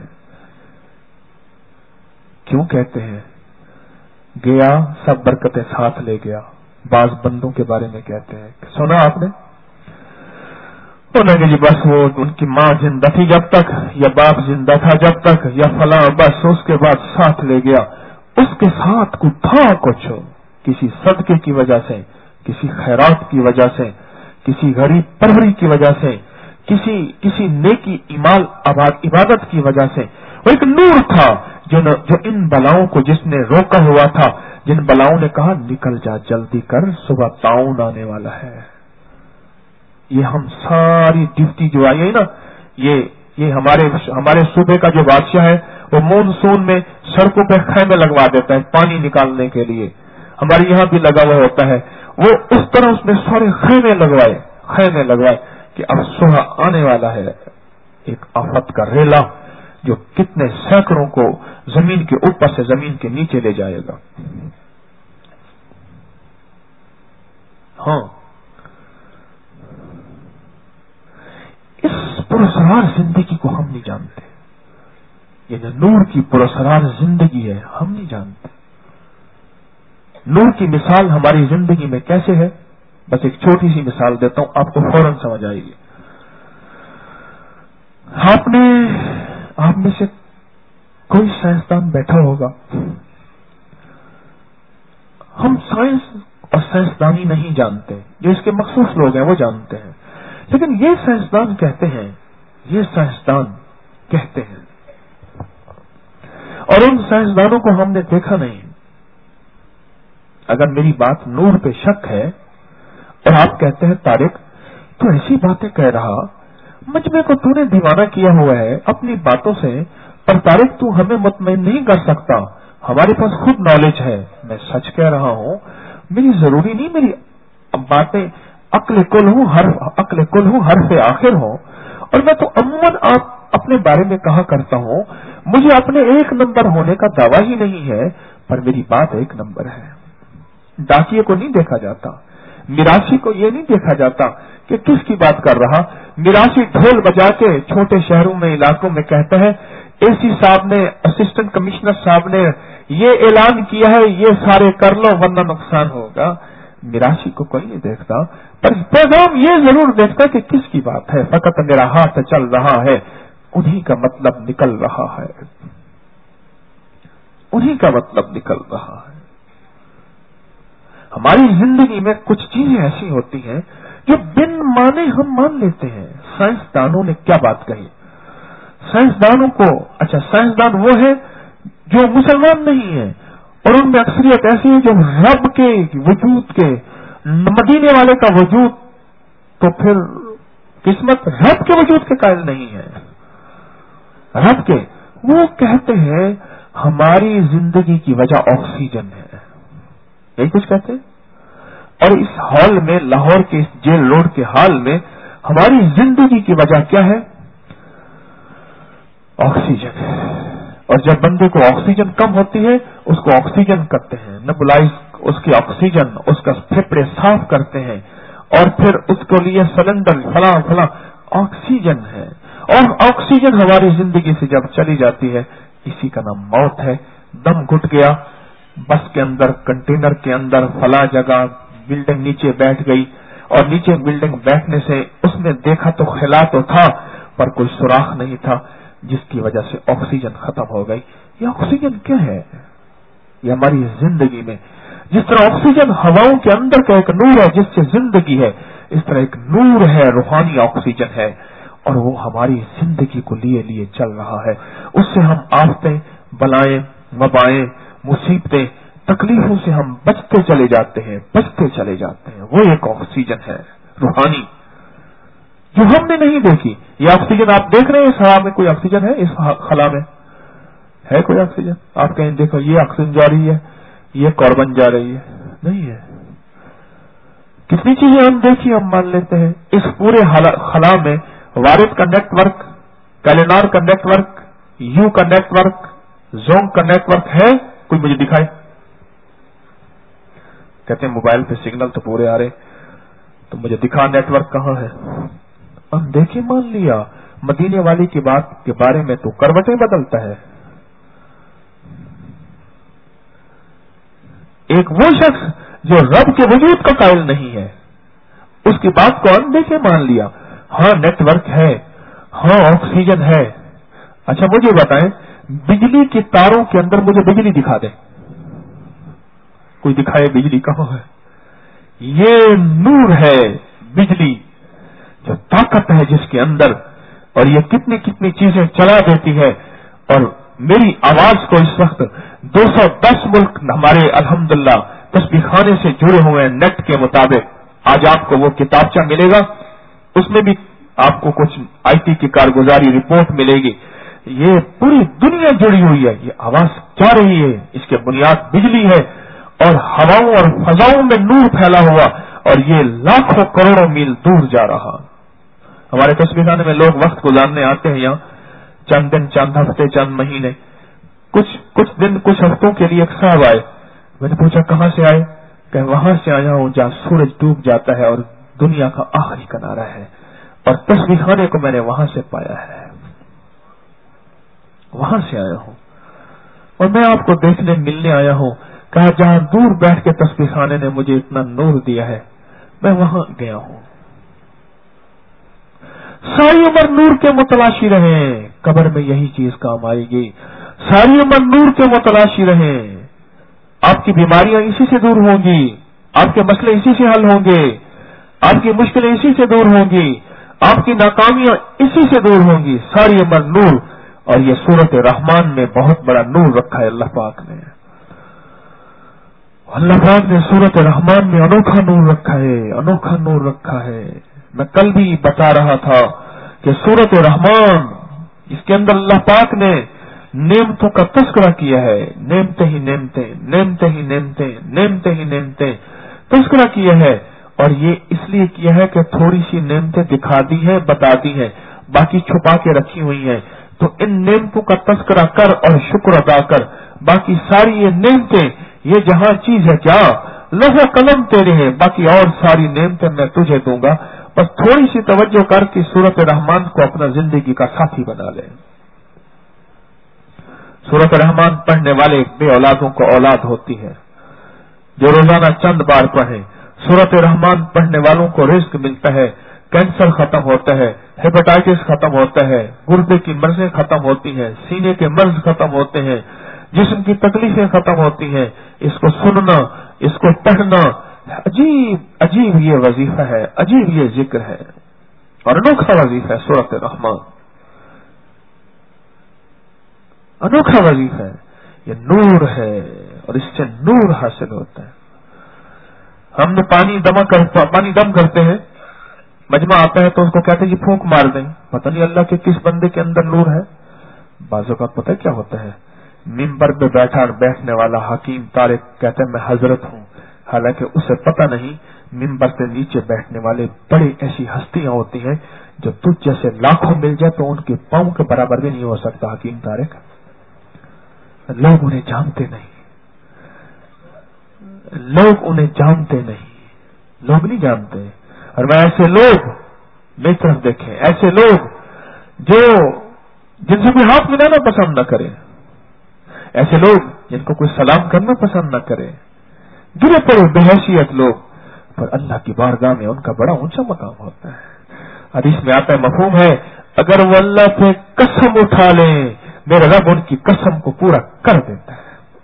کیوں کہتے ہیں گیا سب برکتیں ساتھ لے گیا؟ بعض بندوں کے بارے میں کہتے ہیں، سنا آپ نے؟ انہوں نے جی بس وہ ان کی ماں زندہ تھی جب تک، یا باپ زندہ تھا جب تک، یا فلاں، بس اس کے بعد ساتھ لے گیا۔ اس کے ساتھ کو تھا کچھ، کسی صدقے کی وجہ سے، کسی خیرات کی وجہ سے، کسی غریب پروری کی وجہ سے، کسی نیکی عبادت کی وجہ سے، وہ ایک نور تھا جو ان بلاؤں کو جس نے روکا ہوا تھا، جن بلاؤں نے کہا نکل جا جلدی کر صبح طاعون آنے والا ہے۔ یہ ہم ساری ڈیوٹی جو آئی ہے نا، یہ ہمارے صوبے کا جو بادشاہ ہے وہ مونسون میں سڑکوں پہ خیمے لگوا دیتا ہے پانی نکالنے کے لیے. ہمارے یہاں بھی لگا ہوا ہوتا ہے. وہ اس طرح اس میں سارے خیمے لگوائے کہ اب صبح آنے والا ہے ایک آفت کا ریلا جو کتنے سینکڑوں کو زمین کے اوپر سے زمین کے نیچے لے جائے گا. ہاں، اس پراسرار زندگی کو ہم نہیں جانتے. یہ جو نور کی پراسرار زندگی ہے ہم نہیں جانتے. نور کی مثال ہماری زندگی میں کیسے ہے؟ بس ایک چھوٹی سی مثال دیتا ہوں، آپ کو فوراً سمجھ آئے گی. آپ میں سے کوئی سائنسدان بیٹھا ہوگا. ہم سائنس اور سائنسدانی نہیں جانتے، جو اس کے مخصوص لوگ ہیں وہ جانتے ہیں. لیکن یہ سائنسدان کہتے ہیں اور ان سائنسدانوں کو ہم نے دیکھا نہیں. اگر میری بات نور پہ شک ہے اور آپ کہتے ہیں طارق تو ایسی باتیں کہہ رہا، مجمع کو تو نے دیوانہ کیا ہوا ہے اپنی باتوں سے، پر طارق تو ہمیں مطمئن نہیں کر سکتا، ہمارے پاس خود نالج ہے. میں سچ کہہ رہا ہوں، میری ضروری نہیں میری باتیں عقل کل ہوں حرف آخر ہوں. اور میں تو عموماً آپ اپنے بارے میں کہا کرتا ہوں مجھے اپنے ایک نمبر ہونے کا دعویٰ ہی نہیں ہے، پر میری بات ایک نمبر ہے. ڈاکیے کو نہیں دیکھا جاتا، میراثی کو یہ نہیں دیکھا جاتا کہ کس کی بات کر رہا. میراثی ڈھول بجا کے چھوٹے شہروں میں علاقوں میں کہتا ہے اے سی صاحب نے، اسسٹنٹ کمشنر صاحب نے یہ اعلان کیا ہے یہ سارے کر لو ورنہ نقصان ہوگا. میراثی کو کوئی نہیں دیکھتا، پر پیغام یہ ضرور دیکھتا کہ کس کی بات ہے. فقط میرا ہاتھ چل رہا ہے، انہی کا مطلب نکل رہا ہے، انہی کا مطلب نکل رہا ہے. ہماری زندگی میں کچھ چیزیں ایسی ہوتی ہیں جو بن مانے ہم مان لیتے ہیں. سائنسدانوں نے کیا بات کہی؟ سائنسدان وہ ہے جو مسلمان نہیں ہے اور ان میں اکثریت ایسی ہے جو رب کے وجود کے، مدینے والے کا وجود، تو پھر قسمت رب کے وجود کے قائل نہیں ہے. رب کے وہ کہتے ہیں ہماری زندگی کی وجہ آکسیجن ہے، یہی کچھ کہتے ہیں. اور اس ہال میں، لاہور کے اس جیل روڈ کے ہال میں ہماری زندگی کی وجہ کیا ہے؟ آکسیجن. اور جب بندے کو آکسیجن کم ہوتی ہے اس کو آکسیجن کرتے ہیں، نیبولائز اس کی آکسیجن، اس کا پھیپھڑے صاف کرتے ہیں اور پھر اس کو لیے سلنڈر فلاں آکسیجن ہے. اور آکسیجن ہماری زندگی سے جب چلی جاتی ہے اسی کا نام موت ہے. دم گھٹ گیا بس کے اندر، کنٹینر کے اندر، فلاں جگہ بلڈنگ نیچے بیٹھ گئی اور نیچے بلڈنگ بیٹھنے سے اس نے دیکھا تو خلا تو تھا پر کوئی سوراخ نہیں تھا، جس کی وجہ سے آکسیجن ختم ہو گئی. یہ آکسیجن کیا ہے؟ یہ ہماری زندگی میں جس طرح آکسیجن ہواؤں کے اندر کا ایک نور ہے جس سے زندگی ہے، اس طرح ایک نور ہے، روحانی آکسیجن ہے اور وہ ہماری زندگی کو لیے چل رہا ہے. اس سے ہم آفتیں، بلائیں، وبائیں، مصیبتیں، تکلیفوں سے ہم بچتے چلے جاتے ہیں. وہ ایک آکسیجن ہے روحانی جو ہم نے نہیں دیکھی. یہ آکسیجن آپ دیکھ رہے ہیں اس ہوا میں؟ کوئی آکسیجن ہے اس خلا میں؟ ہے کوئی آکسیجن؟ آپ کہیں دیکھو یہ آکسیجن جا رہی ہے، یہ کاربن جا رہی ہے، نہیں ہے. کتنی چیزیں ہم دیکھی ہم مان لیتے ہیں. اس پورے خلا میں وارد کا نیٹ ورک، کیلینار کا نیٹ ورک، یو کا نیٹ ورک، زونگ کا نیٹ ورک ہے؟ کوئی مجھے دکھائے. کہتے ہیں موبائل پہ سگنل تو پورے آ رہے، تو مجھے دکھا نیٹ ورک کہاں ہے. ہم دیکھے مان لیا مدینے والی کی بات کے بارے میں تو کروٹیں بدلتا ہے. ایک وہ شخص جو رب کے وجود کا قائل نہیں ہے اس کی بات کو ہم دیکھے مان لیا. ہاں نیٹ ورک ہے، ہاں آکسیجن ہے. اچھا مجھے بتائیں بجلی کی تاروں کے اندر مجھے بجلی دکھا دیں، کوئی دکھائے بجلی کہاں ہے؟ یہ نور ہے بجلی، جو طاقت ہے جس کے اندر، اور یہ کتنی کتنی چیزیں چلا دیتی ہے. اور میری آواز کو اس وقت 210 ملک ہمارے الحمدللہ تسبیح خانے سے جڑے ہوئے ہیں نیٹ کے مطابق. آج آپ کو وہ کتابچہ ملے گا اس میں بھی آپ کو کچھ IT کی کارگزاری رپورٹ ملے گی. یہ پوری دنیا جڑی ہوئی ہے, یہ آواز جا رہی ہے, اس کے بنیاد بجلی ہے اور ہواؤں اور فضاؤں میں نور پھیلا ہوا, اور یہ لاکھوں کروڑوں میل دور جا رہا. ہمارے تسبیح خانے میں لوگ وقت گزارنے آتے ہیں یہاں, چند دن, چند ہفتے, چند مہینے, کچھ دن, کچھ ہفتوں کے لیے. ایک صاحب آئے, میں نے پوچھا کہاں سے آئے؟ کہ وہاں سے آیا ہوں جہاں سورج ڈوب جاتا ہے اور دنیا کا آخری کنارہ ہے, اور تسبیح خانے کو میں نے وہاں سے پایا ہے, وہاں سے آیا ہوں, اور میں آپ کو دیکھنے ملنے آیا ہوں. کہا جہاں دور بیٹھ کے تسبیح خانے نے مجھے اتنا نور دیا ہے, میں وہاں گیا ہوں. ساری عمر نور کے متلاشی رہیں, قبر میں یہی چیز کام آئے گی. ساری عمر نور کے متلاشی رہیں, آپ کی بیماریاں اسی سے دور ہوں گی, آپ کے مسئلے اسی سے حل ہوں گے, آپ کی مشکلیں اسی سے دور ہوں گی, آپ کی ناکامیاں اسی سے دور ہوں گی. ساری عمر نور. اور یہ سورت رحمان میں بہت بڑا نور رکھا ہے اللہ پاک نے. اللہ پاک نے سورت رحمان میں انوکھا نور رکھا ہے, انوکھا نور رکھا ہے. میں کل بھی بتا رہا تھا کہ سورت رحمان, اس کے اندر اللہ پاک نے نعمتوں کا تذکرہ کیا ہے. نعمتیں ہی نعمتیں, نعمتیں ہی نعمتیں, نعمتیں ہی نعمتیں تذکرہ کیا ہے. اور یہ اس لیے کیا ہے کہ تھوڑی سی نعمتیں دکھا دی ہیں, بتا دی ہیں, باقی چھپا کے رکھی ہوئی ہیں. تو ان نعمتوں کا تذکرہ کر اور شکر ادا کر. باقی ساری یہ نعمتیں, یہ جہاں چیز ہے کیا, لوح قلم تیرے ہیں, باقی اور ساری نعمتیں میں تجھے دوں گا. بس تھوڑی سی توجہ کر کے سورت رحمان کو اپنا زندگی کا ساتھی بنا لے. سورت رحمان پڑھنے والے بے اولادوں کو اولاد ہوتی ہے, جو روزانہ چند بار پڑھیں. سورت رحمان پڑھنے والوں کو رزق ملتا ہے, کینسر ختم ہوتا ہے, ہیپاٹائٹس ختم ہوتا ہے, گردے کی مرضیں ختم ہوتی ہیں, سینے کے مرض ختم ہوتے ہیں, جسم کی تکلیفیں ختم ہوتی ہیں. اس کو سننا, اس کو پڑھنا, عجیب عجیب یہ وظیفہ ہے, عجیب یہ ذکر ہے, اور انوکھا وظیفہ ہے سورت رحمان, انوکھا وظیفہ ہے. یہ نور ہے اور اس سے نور حاصل ہوتا ہے. ہم نے پانی دم کرتے ہیں, مجمع آتا ہے تو اس کو کہتے ہیں کہ پھونک مار دیں. پتہ نہیں اللہ کے کس بندے کے اندر نور ہے. بعض اوقات پتہ کیا ہوتا ہے, ممبر پہ بیٹھنے والا حکیم طارق کہتا ہے میں حضرت ہوں, حالانکہ اسے پتہ نہیں ممبر سے نیچے بیٹھنے والے بڑی ایسی ہستیاں ہوتی ہیں جو تجھ جیسے لاکھوں مل جائے تو ان کے پاؤں کے برابر بھی نہیں ہو سکتا. حکیم طارق, لوگ انہیں جانتے نہیں, لوگ انہیں جانتے نہیں, لوگ نہیں جانتے. اور میں ایسے لوگ میری طرف دیکھیں, ایسے لوگ جو جن سے کوئی ہاتھ ملانا پسند نہ کرے, ایسے لوگ جن کو کوئی سلام کرنا پسند نہ کرے, گرے پڑے بے حیثیت لوگ, پر اللہ کی بارگاہ میں ان کا بڑا اونچا مقام ہوتا ہے. حدیث میں آتا ہے, مفہوم ہے, اگر وہ اللہ سے قسم اٹھا لیں میرا رب ان کی قسم کو پورا کر دیتا ہے.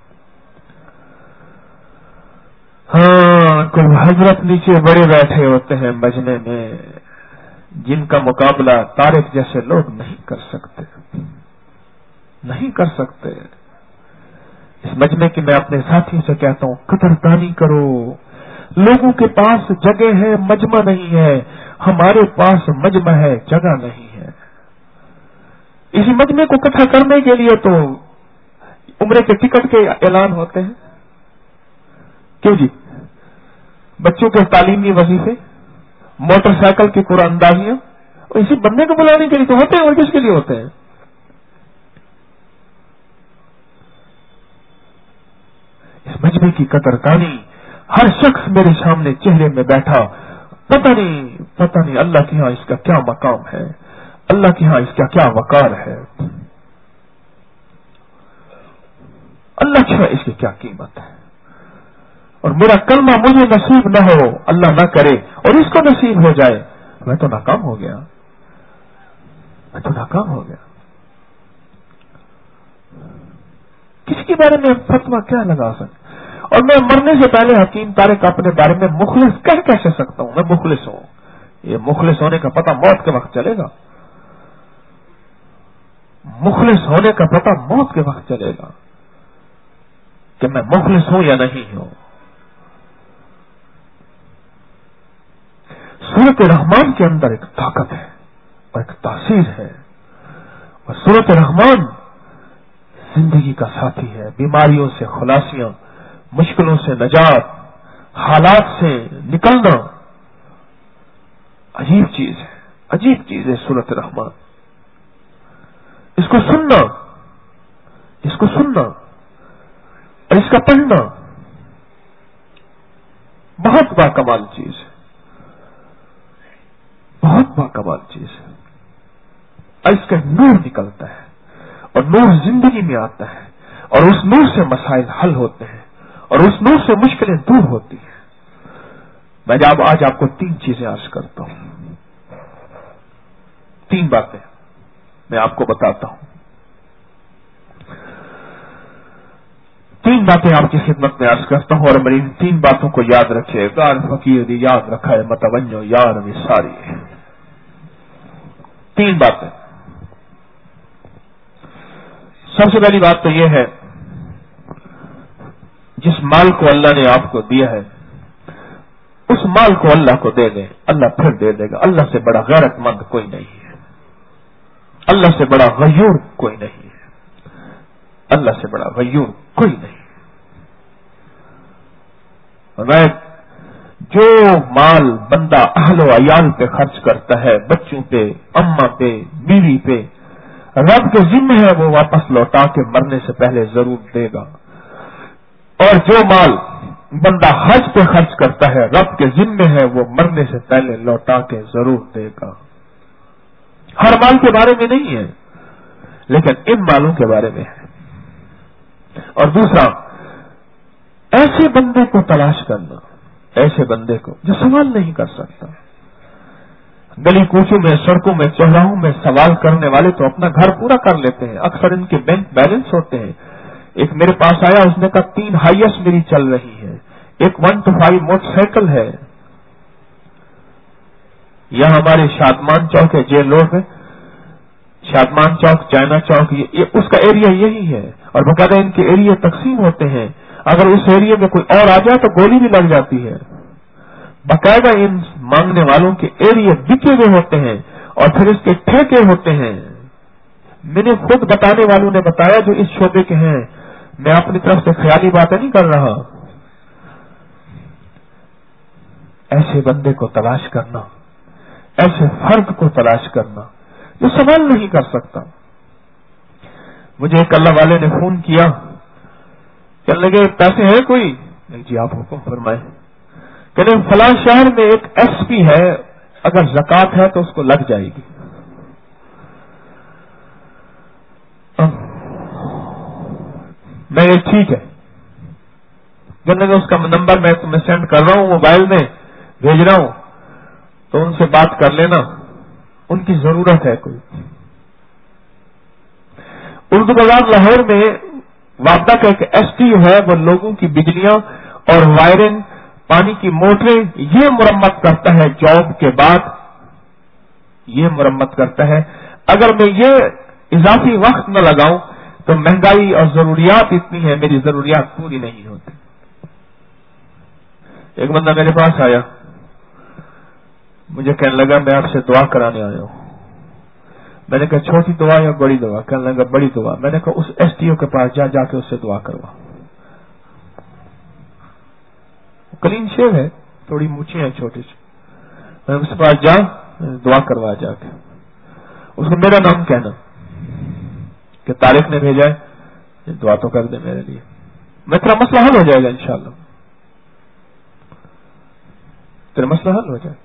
ہاں, کوئی حضرت نیچے بڑے بیٹھے ہوتے ہیں مجمع میں, جن کا مقابلہ طارق جیسے لوگ نہیں کر سکتے, نہیں کر سکتے. اس مجمع کی میں اپنے ساتھیوں سے کہتا ہوں, قدردانی کرو. لوگوں کے پاس جگہ ہے, مجمع نہیں ہے. ہمارے پاس مجمع ہے, جگہ نہیں ہے. اسی مجمع کو اکٹھا کرنے کے لیے تو عمرے کے ٹکٹ کے اعلان ہوتے ہیں. کیوں جی؟ بچوں کے تعلیمی وظیفے, موٹر سائیکل کی قرآن اندازیاں, اسی بندے کو بلانے کے لیے تو ہوتے ہیں, اور کس کے لیے ہوتے ہیں؟ اس مجمع کی قدردانی, ہر شخص میرے سامنے چہرے میں بیٹھا, پتہ نہیں اللہ کے ہاں اس کا کیا مقام ہے, اللہ کے ہاں اس کا کیا وقار ہے, اللہ کے ہاں اس کی کیا قیمت ہے. اور میرا کلمہ مجھے نصیب نہ ہو, اللہ نہ کرے, اور اس کو نصیب ہو جائے, میں تو ناکام ہو گیا, میں تو ناکام ہو گیا. کسی کے بارے میں فتویٰ کیا لگا سکتے؟ اور میں مرنے سے پہلے حکیم طارق اپنے بارے میں مخلص کہہ کیسے سکتا ہوں؟ میں مخلص ہوں. یہ مخلص ہونے کا پتہ موت کے وقت چلے گا, مخلص ہونے کا پتہ موت کے وقت چلے گا کہ میں مخلص ہوں یا نہیں ہوں. सूरत रहमान के अंदर एक ताकत है और एक तासीर है। और सूरत रहमान जिंदगी का साथी है। बीमारियों से खुलासियां, मुश्किलों से नजात, हालात से निकलना अजीब चीज है, अजीब चीज है सूरत रहमान। इसको सुनना और इसका पढ़ना बहुत बाकमाल चीज है, बहुत बाकमाल चीज है। और इसका नूर निकलता है और नूर जिंदगी में आता है और उस नूर से मसाइल हल होते हैं और उस नूर से मुश्किलें दूर होती हैं। मैं जब आज आपको 3 चीजें अर्ज करता हूं, 3 बातें मैं आपको बताता हूं। 3 बातें आपकी खिदमत में अर्ज करता हूं और मेरी इन 3 बातों को याद रखिए। गार फकीर दी याद रखा है मतवन्यो यार भी सारी। 3 बातें। सबसे पहली बात तो यह है, जिस माल को अल्लाह ने आपको दिया है उस माल को अल्लाह को दे दें, अल्लाह फिर दे देगा। अल्लाह से बड़ा गैरतमंद कोई नहीं है, अल्लाह से बड़ा गयूर कोई नहीं है, अल्लाह से बड़ा गयूर कोई नहीं। और जो माल बंदा अहल व अयाल पे खर्च करता है, बच्चों पे, अम्मा पे, बीवी पे, रब के जिम्मे है वो वापस लौटा के मरने से पहले जरूर देगा। और जो माल बंदा हज पे खर्च करता है, रब के जिम्मे है वो मरने से पहले लौटा के जरूर देगा। हर माल के बारे में नहीं है, लेकिन इन मालों के बारे में है। और दूसरा, ऐसे बंदे को तलाश करना, ऐसे बंदे को जो सवाल नहीं कर सकता। गली कूचों में, सड़कों में, चौराहों में सवाल करने वाले तो अपना घर पूरा कर लेते हैं, अक्सर इनके बैंक बैलेंस होते हैं। एक मेरे पास आया, उसने कहा 3 हाईएस्ट मेरी चल रही है, एक 125 मोटरसाइकिल है। यह हमारे शादमान चौक है, जेल रोड में, शादमान चौक, चाइना चौक, ये उसका एरिया यही है। और बकायदा इनके एरिया तकसीम होते हैं, अगर उस एरिया में कोई और आ जाए तो गोली भी लग जाती है। बकायदा इन मांगने वालों के एरिया बिके हुए होते हैं और फिर इसके ठेके होते हैं। मैंने खुद बताने वालों ने बताया जो इस शोबे के हैं, मैं अपनी तरफ से ख्याली बातें नहीं कर रहा। ऐसे बंदे को तलाश करना, ऐसे फर्द को तलाश करना जो सवाल नहीं कर सकता। मुझे एक अल्लाह वाले ने फोन किया, कहने लगे पैसे हैं कोई? नहीं जी, आप हुक्म फरमाए। कहने फलां शहर में एक एसपी है, अगर ज़कात है तो उसको लग जाएगी। मैं ये ठीक है, कहने लगे उसका नंबर मैं तुम्हें सेंड कर रहा हूं, मोबाइल में भेज रहा हूं, तो उनसे बात कर लेना, उनकी जरूरत है कोई। उर्दू बाजार लाहौर में वापदा का एक एसटीओ है, वो लोगों की बिजलियां और वायरिंग, पानी की मोटरें ये मुरम्मत करता है, जॉब के बाद ये मुरम्मत करता है। अगर मैं ये इजाफी वक्त न लगाऊं तो महंगाई और जरूरियात इतनी है, मेरी जरूरियात पूरी नहीं होती। एक बंदा मेरे पास आया, मुझे कहने लगा मैं आपसे दुआ कराने आया हूं। मैंने कहा छोटी दुआ या बड़ी दुआ? कहने लगा बड़ी दुआ। मैंने कहा उस एसटीओ के पास जाके उससे दुआ करवा। क्लीन शेव है, थोड़ी मूछें हैं छोटी सी, मैं उसके पास जा दुआ करवा जाके। उसको मेरा नाम कहना कि तारिक ने भेजा है, दुआ तो कर दे मेरे लिए, मैं तेरा मसला हल हो जाएगा इंशाअल्लाह, तेरा मसला हल हो जाएगा।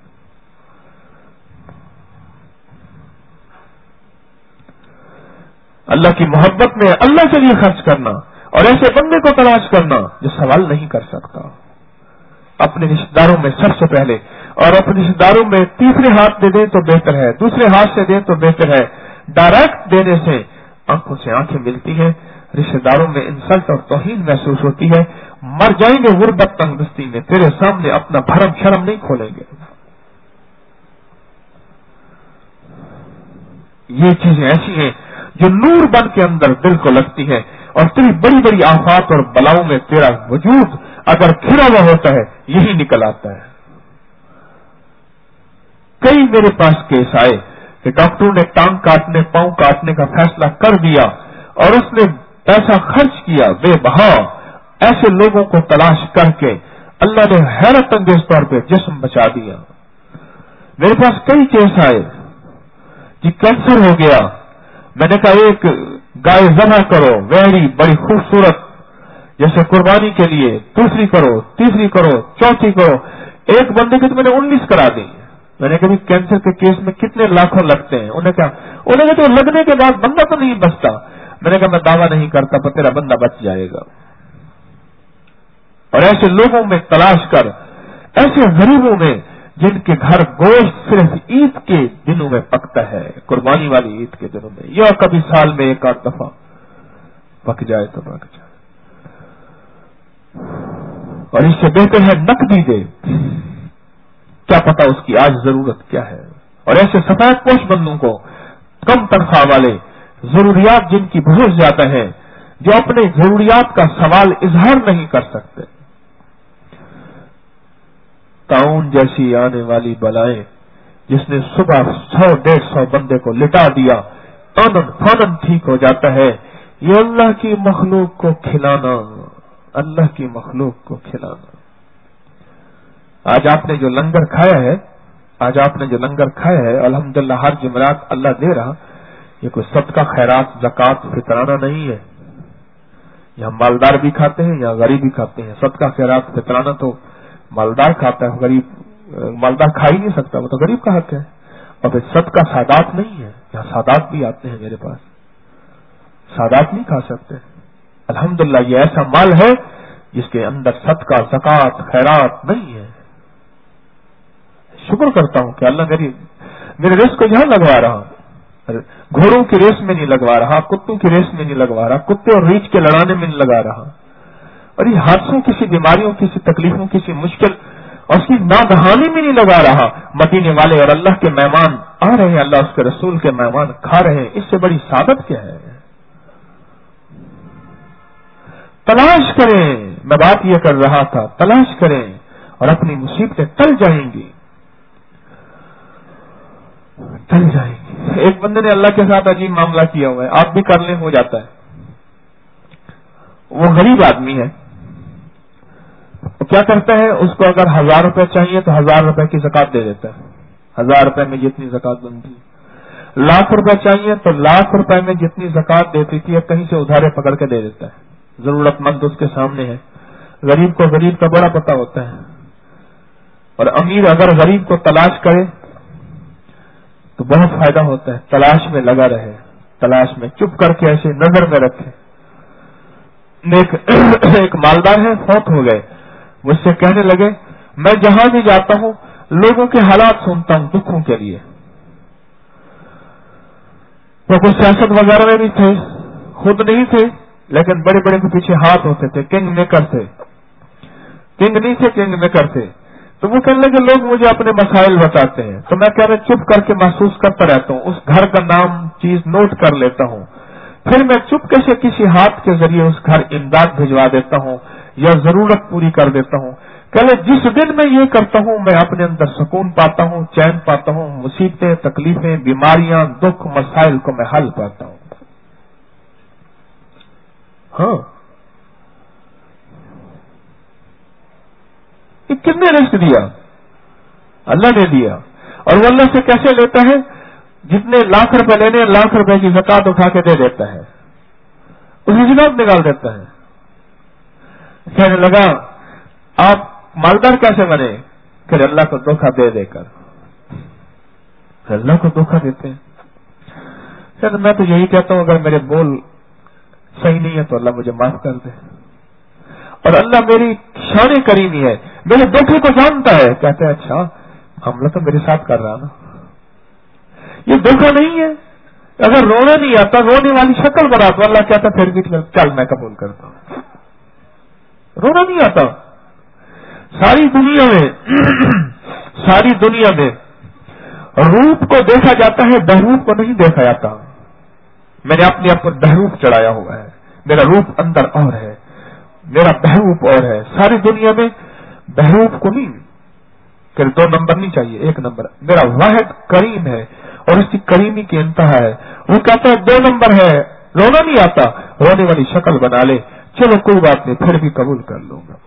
अल्लाह की मोहब्बत में अल्लाह के लिए खर्च करना और ऐसे बंदे को तलाश करना जो सवाल नहीं कर सकता। अपने रिश्तेदारों में सबसे पहले, और अपने रिश्तेदारों में तीसरे हाथ दे दें तो बेहतर है, दूसरे हाथ से दें तो बेहतर है। डायरेक्ट देने से आंखों से आंखें मिलती हैं, रिश्तेदारों में इंसल्ट और तौहीन महसूस होती है। मर जाएंगे गुर्बत तंगदस्ती में, तेरे सामने अपना भरम शर्म नहीं खोलेंगे। ये चीजें ऐसी हैं जो नूर बन के अंदर दिल को लगती है, और तेरी बड़ी बड़ी आफात और बलाओं में तेरा वजूद अगर घिरा हुआ होता है, यही निकल आता है। کئی میرے پاس کیس آئے کہ ڈاکٹروں نے ٹانگ کاٹنے پاؤں کاٹنے کا فیصلہ کر دیا اور اس نے پیسہ خرچ کیا بے بہا، ایسے لوگوں کو تلاش کر کے اللہ نے حیرت انگیز طور پہ جسم بچا دیا۔ میرے پاس کئی کیس آئے جی کینسر ہو گیا، میں نے کہا ایک گائے ذبح کرو ویری بڑی خوبصورت جیسے قربانی کے لیے، دوسری کرو، تیسری کرو، چوتھی کرو، ایک بندے کی تو میں نے 19 کرا دی۔ میں نے کہا کینسر کے کیس میں کتنے لاکھوں لگتے ہیں؟ انہیں کہا تو لگنے کے بعد بندہ تو نہیں بچتا۔ میں نے کہا میں دعویٰ نہیں کرتا پر تیرا بندہ بچ جائے گا۔ اور ایسے لوگوں میں تلاش کر، ایسے غریبوں میں جن کے گھر گوشت صرف عید کے دنوں میں پکتا ہے، قربانی والی عید کے دنوں میں، یا کبھی سال میں ایک آدھ دفعہ پک جائے تو پک جائے، اور اس سے بہتر ہے نقدی دے، کیا پتا اس کی آج ضرورت کیا ہے۔ اور ایسے سفید پوش بندوں کو، کم تنخواہ والے، ضروریات جن کی بہت زیادہ ہے، جو اپنے ضروریات کا سوال اظہار نہیں کر سکتے، طاعون جیسی آنے والی بلائیں جس نے صبح 100-150 بندے کو لٹا دیا، آنن فانن ٹھیک ہو جاتا ہے، یہ اللہ کی مخلوق کو کھلانا، اللہ کی مخلوق کو کھلانا۔ آج آپ نے جو لنگر کھایا ہے، الحمدللہ ہر جمعرات اللہ دے رہا، یہ کوئی صدقہ خیرات زکوٰۃ فطرانہ نہیں ہے۔ یہاں مالدار بھی کھاتے ہیں، یہاں غریب بھی کھاتے ہیں۔ صدقہ خیرات فطرانہ تو مالدار کھاتا ہے، غریب مالدار کھا ہی نہیں سکتا، وہ تو غریب کا حق ہے۔ اور پھر صدقہ سادات نہیں ہے، یہاں سادات بھی آتے ہیں میرے پاس، سادات نہیں کھا سکتے۔ الحمدللہ یہ ایسا مال ہے جس کے اندر صدقہ زکوٰۃ خیرات نہیں ہے۔ شکر کرتا ہوں کہ اللہ میرے رزق کو یہاں لگوا رہا، گھوڑوں کی ریس میں نہیں لگوا رہا، کتوں کی ریس میں نہیں لگوا رہا، کتے اور ریچھ کے لڑانے میں نہیں لگا رہا، اور یہ حادثوں، کسی بیماریوں، کسی تکلیفوں، کسی مشکل اور اس کی ناگہانی میں نہیں لگا رہا۔ مدینے والے اور اللہ کے مہمان آ رہے ہیں، اللہ اس کے رسول کے مہمان کھا رہے ہیں، اس سے بڑی سعادت کیا ہے؟ تلاش کریں، میں بات یہ کر رہا تھا، تلاش کریں اور اپنی مصیبتیں ٹل جائیں گی، ٹل جائیں گی۔ ایک بندے نے اللہ کے ساتھ عجیب معاملہ کیا ہوا ہے، آپ بھی کر لیں ہو جاتا ہے۔ وہ غریب آدمی ہے، وہ کیا کرتا ہے، اس کو اگر 1000 روپے چاہیے تو 1000 روپے کی زکوٰۃ دے دیتا ہے، 1000 روپے میں جتنی زکوٰۃ بنتی ہے۔ 1,00,000 روپے چاہیے تو 1,00,000 روپے میں جتنی زکوٰۃ دیتی تھی کہیں سے ادھارے پکڑ کے دے دیتا ہے۔ ضرورت مند اس کے سامنے ہے، غریب کو غریب کا بڑا پتہ ہوتا ہے، اور امیر اگر غریب کو تلاش کرے تو بہت فائدہ ہوتا ہے، تلاش میں لگا رہے، تلاش میں چپ کر کے ایسے نظر میں رکھے۔ ایک مالدار ہے، فوت ہو گئے، مجھ سے کہنے لگے میں جہاں بھی جاتا ہوں لوگوں کے حالات سنتا ہوں دکھوں کے لیے۔ وہ کوئی سیاست وغیرہ میں بھی تھے، خود نہیں تھے لیکن بڑے بڑے کے پیچھے ہاتھ ہوتے تھے، کنگ میکر تھے، کنگ نہیں تھے، کنگ میکر تھے۔ تو وہ کہنے لگے لوگ مجھے اپنے مسائل بتاتے ہیں تو میں کہہ رہا چپ کر کے محسوس کرتا رہتا ہوں، اس گھر کا نام چیز نوٹ کر لیتا ہوں، پھر میں چپکے سے کسی ہاتھ کے ذریعے اس گھر امداد بھجوا دیتا ہوں یا ضرورت پوری کر دیتا ہوں۔ کہلے جس دن میں یہ کرتا ہوں میں اپنے اندر سکون پاتا ہوں، چین پاتا ہوں، مصیبتیں، تکلیفیں، بیماریاں، دکھ، مسائل کو میں حل پاتا ہوں۔ ہاں، یہ کس نے رزق دیا؟ اللہ نے دیا، اور وہ اللہ سے کیسے لیتا ہے؟ جتنے 1,00,000 روپے لینے 1,00,000 روپے کی زکوٰۃ اٹھا کے دے دیتا ہے، اسی زکوٰۃ نکال دیتا ہے۔ کہنے لگا آپ مالدار کیسے بنے؟ کہ اللہ کو دھوکہ دے دے کر، اللہ کو دھوکہ دیتے ہیں۔ کہ میں تو یہی کہتا ہوں اگر میرے بول صحیح نہیں ہے تو اللہ مجھے معاف کر دے، اور اللہ میری شان کریمی ہے، میرے دھوکے کو جانتا ہے۔ کہتے ہیں اچھا حملہ تو میرے ساتھ کر رہا نا، یہ دھوکہ نہیں ہے۔ اگر رونا نہیں آتا، رونے والی شکل بنا تو اللہ کہتا پھر بھی چل میں قبول کرتا ہوں۔ رونا نہیں آتا، ساری دنیا میں روپ کو دیکھا جاتا ہے، بہروپ کو نہیں دیکھا جاتا۔ میں نے اپنے آپ پر بہروپ چڑھایا ہوا ہے، میرا روپ اندر اور ہے، میرا بہروپ اور ہے۔ ساری دنیا میں بہروپ کو نہیں، کہ 2 نمبر نہیں چاہیے، 1 نمبر. میرا واحد کریم ہے اور اس کی کریمی کی انتہا ہے. وہ کہتا ہے 2 نمبر ہے، رونا نہیں آتا، رونے والی شکل بنا لے. چلو کوئی بات نہیں، پھر بھی قبول کر لوں گا.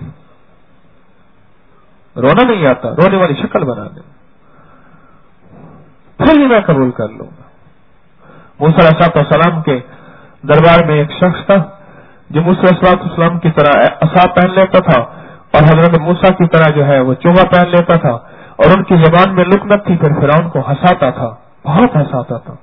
رونا نہیں آتا، رونے والی شکل بنا لے، پھر بھی میں قبول کر لوں گا. موسیٰ علیہ السلام کے دربار میں ایک شخص تھا جو موسیٰ علیہ السلام کی طرح عصا پہن لیتا تھا اور حضرت موسیٰ کی طرح جو ہے وہ چوغا پہن لیتا تھا، اور ان کی زبان میں لکنت تھی. پھر فرعون کو ہنساتا تھا، بہت ہنساتا تھا.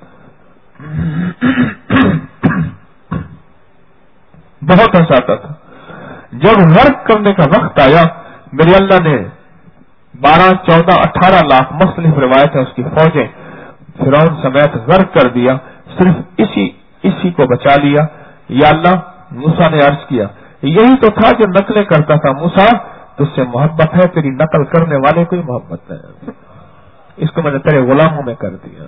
بہت ہنساتا تھا. جب غرق کرنے کا وقت آیا، میرے اللہ نے 12, 14, 18 لاکھ مختلف روایت ہے اس کی فوجیں فرعون سمیت غرق کر دیا. صرف اسی کو بچا لیا. یا اللہ، موسیٰ نے عرض کیا یہی تو تھا جو نقلیں کرتا تھا. موسیٰ تجھ سے محبت ہے، تیری نقل کرنے والے کو ہی محبت ہے. اس کو میں نے تیرے غلاموں میں کر دیا.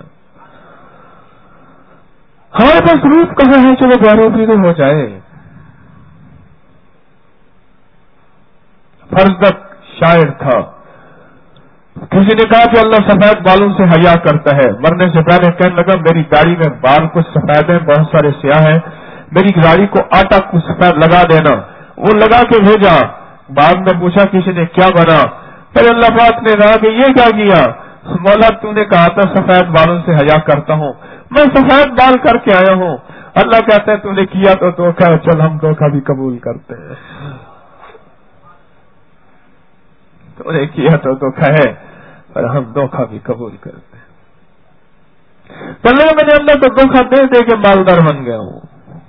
ہمارے پاس روپ کہاں ہے چلو پیارے پیرے ہو جائے. فرزدق شاعر تھا. کسی نے کہا کہ اللہ سفید بالوں سے حیا کرتا ہے. مرنے سے پہلے کہنے لگا میری داڑھی میں بال کچھ سفید ہیں، بہت سارے سیاہ ہیں، میری داڑھی کو آٹا کچھ سفید لگا دینا. وہ لگا کے بھیجا. بعد میں پوچھا کسی نے کیا بنا، پھر اللہ پاک نے کہا کہ یہ کیا کیا؟ مولا تو نے کہا تھا سفید بالوں سے حیا کرتا ہوں، میں سفید بال کر کے آیا ہوں. اللہ کہتا ہے تو نے کیا تو دھوکہ، چل ہم دھوکہ بھی قبول کرتے ہیں. تو نے کیا تو دھوکہ ہے اور ہم دھوکہ بھی قبول کرتے ہیں. چلے میں نے اللہ کو دھوکہ دے دے کے مالدار بن گیا ہوں.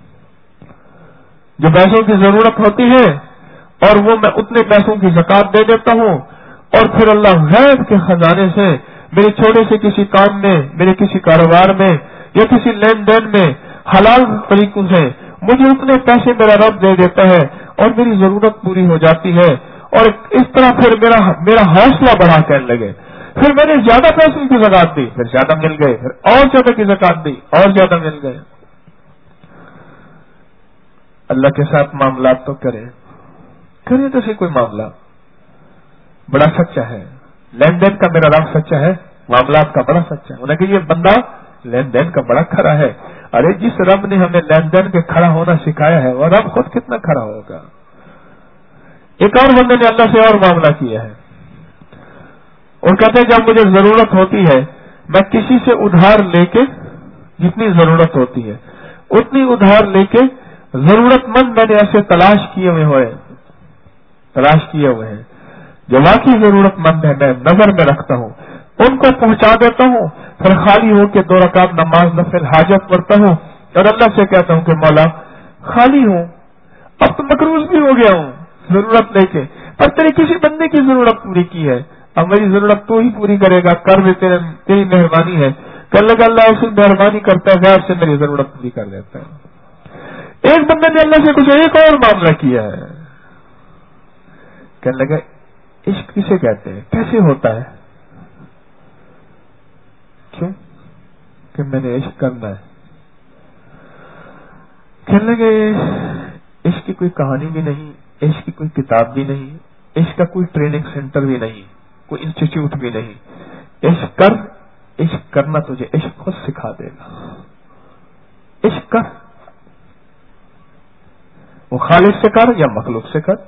جو پیسوں کی ضرورت ہوتی ہے اور وہ میں اتنے پیسوں کی زکات دے دیتا ہوں، اور پھر اللہ غیب کے خزانے سے میرے چھوٹے سے کسی کام میں، میرے کسی کاروبار میں یا کسی لین دین میں حلال طریقوں سے مجھے اتنے پیسے میرا رب دے دیتا ہے اور میری ضرورت پوری ہو جاتی ہے. اور اس طرح پھر میرا حوصلہ بڑھا کہنے لگے. پھر میں نے زیادہ پیسوں کی زکات دی، پھر زیادہ مل گئے، پھر اور زیادہ کی زکات دی اور زیادہ مل گئے. اللہ کے ساتھ معاملات تو کریں تو سے کوئی معاملہ بڑا سچا ہے. لین دین کا میرا رب سچا ہے، معاملات کا بڑا سچا ہے. انہیں کہ یہ بندہ لین دین کا بڑا کھڑا ہے. ارے جس رب نے ہمیں لین دین کے کھڑا ہونا سکھایا ہے وہ رب خود کتنا کھڑا ہوگا. ایک اور بندے نے اللہ سے اور معاملہ کیا ہے اور کہتے ہیں جب مجھے ضرورت ہوتی ہے میں کسی سے ادھار لے کے، جتنی ضرورت ہوتی ہے اتنی ادھار لے کے، ضرورت مند میں نے ایسے تلاش کیے ہوئے ہیں جو واقعی ضرورت مند ہے، میں نظر میں رکھتا ہوں، ان کو پہنچا دیتا ہوں. پھر خالی ہو کے 2 رکعت نماز نفل حاجت پڑھتا ہوں اور اللہ سے کہتا ہوں کہ مولا خالی ہوں، اب تو مقروض بھی ہو گیا ہوں ضرورت لے کے، پر تیرے کسی بندے کی ضرورت پوری کی ہے، اب میری ضرورت تو ہی پوری کرے گا، کر بھی تیری مہربانی ہے. کہنے لگا اللہ ایسی مہربانی کرتا ہے غیر سے میری ضرورت پوری کر دیتا ہے. ایک بندے نے اللہ سے کچھ ایک اور معاملہ کیا ہے. کہنے لگا عشق کسے کہتے ہیں، کیسے ہوتا ہے؟ کیوں کہ میں نے عشق کرنا ہے. کہنے لگے عشق کی کوئی کہانی بھی نہیں، عشق کی کوئی کتاب بھی نہیں، عشق کا کوئی ٹریننگ سینٹر بھی نہیں، کوئی انسٹیٹیوٹ بھی نہیں. عشق کرنا تجھے عشق خود سکھا دے گا. عشق کر، وہ خالق سے کر یا مخلوق سے کر.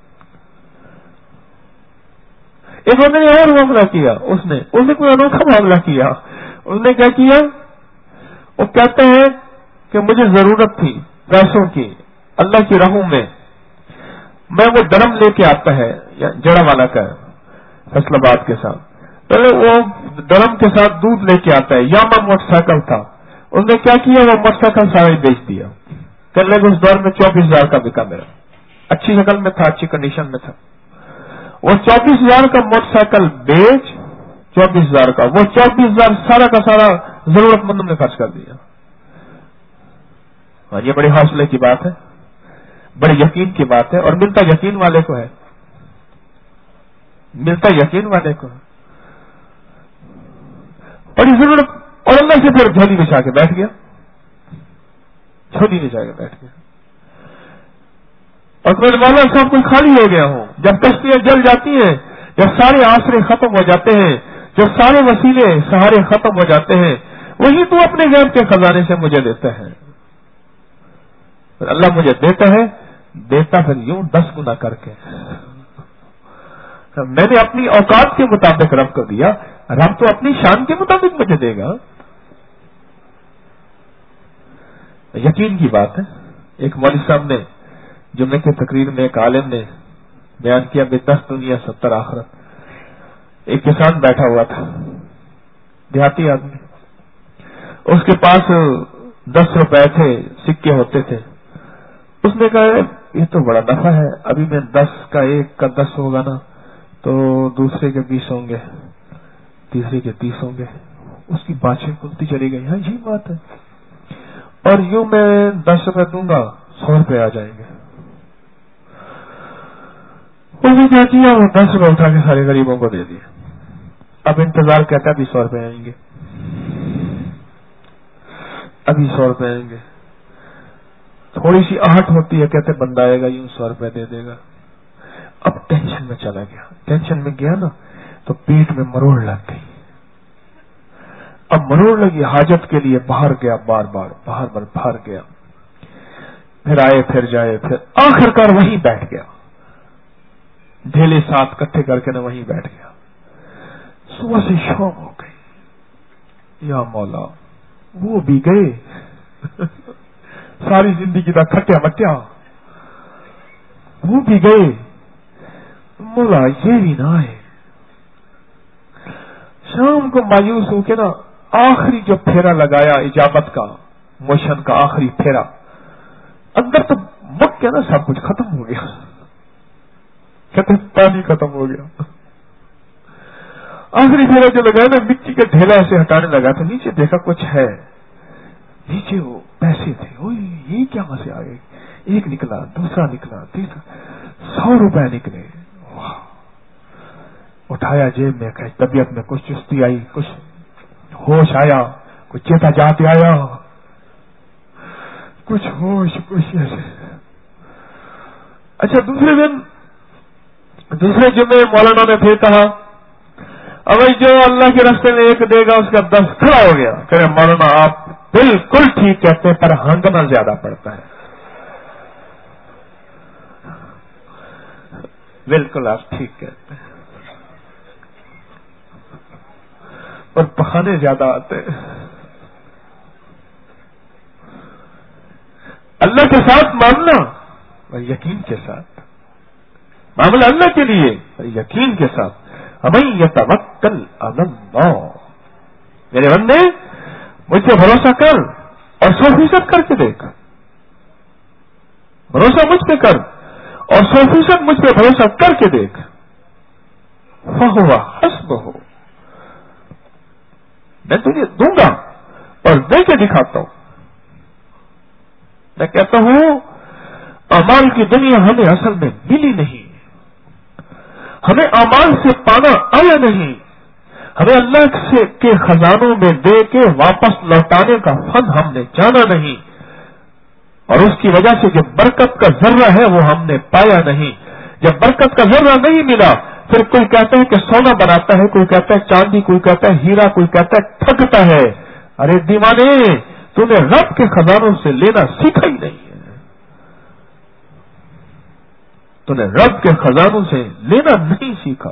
ایک بندے نے اور معاملہ کیا، اس نے کوئی انوکھا معاملہ کیا. اس نے کیا کیا؟ وہ کہتے ہیں کہ مجھے ضرورت تھی پیسوں کی اللہ کی راہوں میں وہ ڈرم لے کے آتا ہے یا جڑا والا کا فیصل آباد کے ساتھ، پہلے وہ ڈرم کے ساتھ دودھ لے کے آتا ہے. یاما موٹر سائیکل تھا، اس نے کیا کیا؟ وہ موٹر سائیکل سارا بیچ دیا. کہنے لگے اس دور میں 24,000 کا بکا میرا، اچھی شکل میں تھا، اچھی کنڈیشن میں تھا. وہ 24,000 کا موٹر سائیکل بیچ 24,000 کا، وہ 24,000 سارا کا سارا ضرورت مندوں نے خرچ کر دیا. اور یہ بڑے حوصلے کی بات ہے، بڑے یقین کی بات ہے، اور ملتا یقین والے کو ہے، ملتا یقین والے کو ہے. بڑی ضرورت، اور اللہ سے پھر جھولی بچھا کے بیٹھ گیا، جھولی بچھا کے بیٹھ گیا. اور پھر مولا صاحب کوئی خالی ہو گیا ہوں. جب کشتیاں جل جاتی ہیں جب سارے آسرے ختم ہو جاتے ہیں، جب سارے وسیلے سہارے ختم ہو جاتے ہیں، وہی تو اپنے غیب کے خزانے سے مجھے دیتا ہے. پھر اللہ مجھے دیتا پھر یوں 10 گنا کر کے. میں نے اپنی اوقات کے مطابق رب کو دیا، رب تو اپنی شان کے مطابق مجھے دے گا. یقین کی بات ہے. ایک مولوی صاحب نے جمعے کی تقریر میں ایک عالم نے بیان کیا، 10 دنیا 70 آخرت. ایک کسان بیٹھا ہوا تھا، دیہاتی آدمی، اس کے پاس 10 روپے تھے، سکے ہوتے تھے. اس نے کہا یہ تو بڑا نفع ہے، ابھی میں 10 کا 1 کا 10 ہوگا نا تو دوسرے کے 20 ہوں گے، تیسرے کے 30 ہوں گے. اس کی باتیں کھلتی چلی گئی. ہاں یہ بات ہے، اور یوں میں 10 روپے دوں گا 100 روپے آ جائیں گے. اس نے کیا کیا، وہ 10 روپے اٹھا کے سارے غریبوں کو دے دیے. اب انتظار کہتا ہے ابھی 100 روپے آئیں گے، ابھی 100 روپے آئیں گے. تھوڑی سی آہٹ ہوتی ہے، کہتے بندہ آئے گا یوں 100 روپے دے دے گا. اب ٹینشن میں چلا گیا، ٹینشن میں گیا نا تو پیٹ میں مروڑ لگ گئی. اب مروڑ لگی، حاجت کے لیے باہر گیا، بار بار باہر گیا، پھر آئے پھر جائے، پھر آخر کار وہیں بیٹھ گیا. ڈھیلے ساتھ کٹھے کر کے نہ وہیں بیٹھ گیا. صبح سے شام ہو گئی. یا مولا وہ بھی گئے، ساری زندگی کا کھٹیا مٹیا وہ بھی گئے، مولا یہ بھی نہ آئے. شام کو مایوس ہو کے نا آخری جو پھیرا لگایا اجابت کا، موشن کا آخری پھیرا، اندر تو مک کے نا سب کچھ ختم ہو گیا. کہتے پانی ختم ہو گیا. آخری پھیرا جو لگایا نا، مٹی کا ڈھیلا ایسے ہٹانے لگا تو نیچے دیکھا کچھ ہے، نیچے وہ پیسے تھے. یہ کیا مسئلہ آ گئے، ایک نکلا، دوسرا نکلا، تیسرا، 100 روپے نکلے. اٹھایا جیب میں، طبیعت میں کچھ چستی آئی، کچھ ہوش آیا، کچھ چیتا جاتے آیا، کچھ ہوش کچھ ایسے. اچھا دوسرے جمعے مولانا نے پھر کہا اب جو اللہ کے راستے میں 1 دے گا اس کا 10 کھڑا ہو گیا. کہ مولانا آپ بالکل ٹھیک کہتے ہیں، پر ہنگنا زیادہ پڑتا ہے. بالکل آپ ٹھیک کہتے ہیں، پر بہانے زیادہ آتے ہیں. اللہ کے ساتھ معاملہ اور یقین کے ساتھ، معاملہ اللہ کے لیے اور یقین کے ساتھ. وَمَن يَتَوَكَّلْ عَلَى اللَّهِ، میرے بندے مجھ پہ بھروسہ کر اور 100% کر کے دیکھ. بھروسہ مجھ پہ کر اور 100% مجھ پہ بھروسہ کر کے دیکھ. فَهُوَ حَسْبُهُ، میں تجھے دوں گا اور دے کے دکھاتا ہوں. میں کہتا ہوں اعمال کی دنیا ہمیں اصل میں ملی نہیں، ہمیں اعمال سے پانا آیا نہیں، ہمیں اللہ کے خزانوں میں دے کے واپس لوٹانے کا فن ہم نے جانا نہیں، اور اس کی وجہ سے جو برکت کا ذرہ ہے وہ ہم نے پایا نہیں. جب برکت کا ذرہ نہیں ملا، پھر کوئی کہتا ہے کہ سونا بناتا ہے، کوئی کہتا ہے چاندی، کوئی کہتا ہے ہیرا، کوئی کہتا ہے ٹھگتا ہے. ارے دیوانے، تو نے رب کے خزانوں سے لینا سیکھا ہی نہیں ہے. تو نے رب کے خزانوں سے لینا نہیں سیکھا.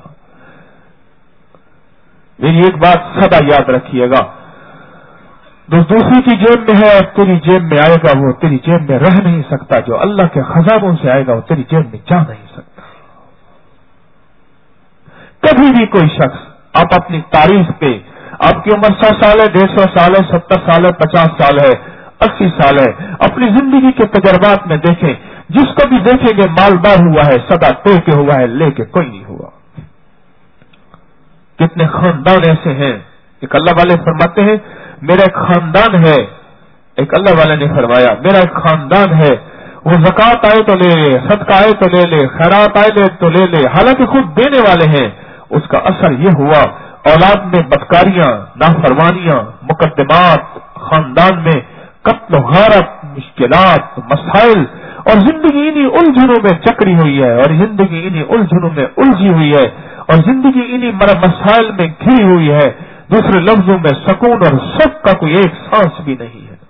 میری ایک بات سدا یاد رکھیے گا، جو دوسری کی جیب میں ہے اور تیری جیب میں آئے گا وہ تیری جیب میں رہ نہیں سکتا. جو اللہ کے خزانوں سے آئے گا وہ تیری جیب میں جا نہیں سکتا. کبھی بھی کوئی شخص آپ اپنی تاریخ پہ، آپ کی عمر 100 سال ہے، 150 سال ہے، 70 سال ہے، 50 سال ہے، 80 سال ہے، اپنی زندگی کے تجربات میں دیکھیں، جس کو بھی دیکھیں گے مالدار ہوا ہے، سدا دے کے ہوا ہے، لے کے کوئی نہیں ہوا. کتنے خاندان ایسے ہیں. ایک اللہ والے فرماتے ہیں میرا ایک خاندان ہے، ایک اللہ والے نے فرمایا میرا ایک خاندان ہے، وہ زکوٰۃ آئے تو لے لے، صدقہ آئے تو لے لے، خیرات آئے تو لے لے، حالانکہ خود دینے والے ہیں. اس کا اثر یہ ہوا اولاد میں بدکاریاں، نافرمانیاں، مقدمات، خاندان میں قتل و غارت، مشکلات، مسائل، اور زندگی انہی الجھنوں میں چکری ہوئی ہے، اور زندگی انہی الجھنوں میں الجھی ہوئی ہے. اور زندگی انہی مسائل میں گھری ہوئی ہے. دوسرے لفظوں میں سکون اور سکھ کا کوئی ایک سانس بھی نہیں ہے.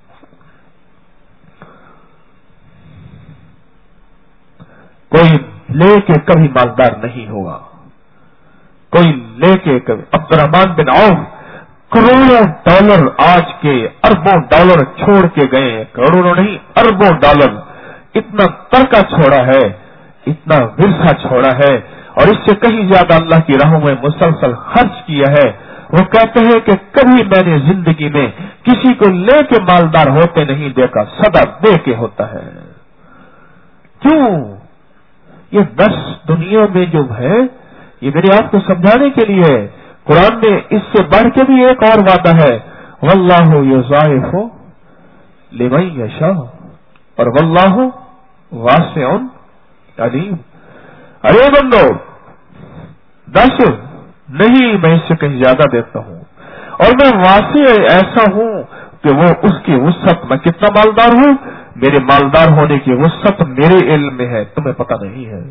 کوئی لے کے کبھی مالدار نہیں ہوگا. کوئی لے کے کبھی. عبد الرحمان بن عوف کروڑوں ڈالر آج کے اربوں ڈالر چھوڑ کے گئے. کروڑوں نہیں اربوں ڈالر. اتنا ترکہ چھوڑا ہے, اتنا ورثہ چھوڑا ہے, اور اس سے کہیں زیادہ اللہ کی راہوں میں مسلسل خرچ کیا ہے. وہ کہتے ہیں کہ کبھی میں نے زندگی میں کسی کو لے کے مالدار ہوتے نہیں دیکھا, سدا دے کے ہوتا ہے. کیوں؟ یہ 10 دنیا میں جو ہے یہ میرے آپ کو سمجھانے کے لیے ہے. قرآن میں اس سے بڑھ کے بھی ایک اور وعدہ ہے, واللہ یضاعف لمن یشاء, اور واللہ واسع علیم. ارے بندو 10 نہیں, میں اس سے کہیں زیادہ دیتا ہوں, اور میں واسع ایسا ہوں کہ وہ اس کی وسعت. میں کتنا مالدار ہوں, میرے مالدار ہونے کی وسعت میرے علم میں ہے, تمہیں پتہ نہیں ہے.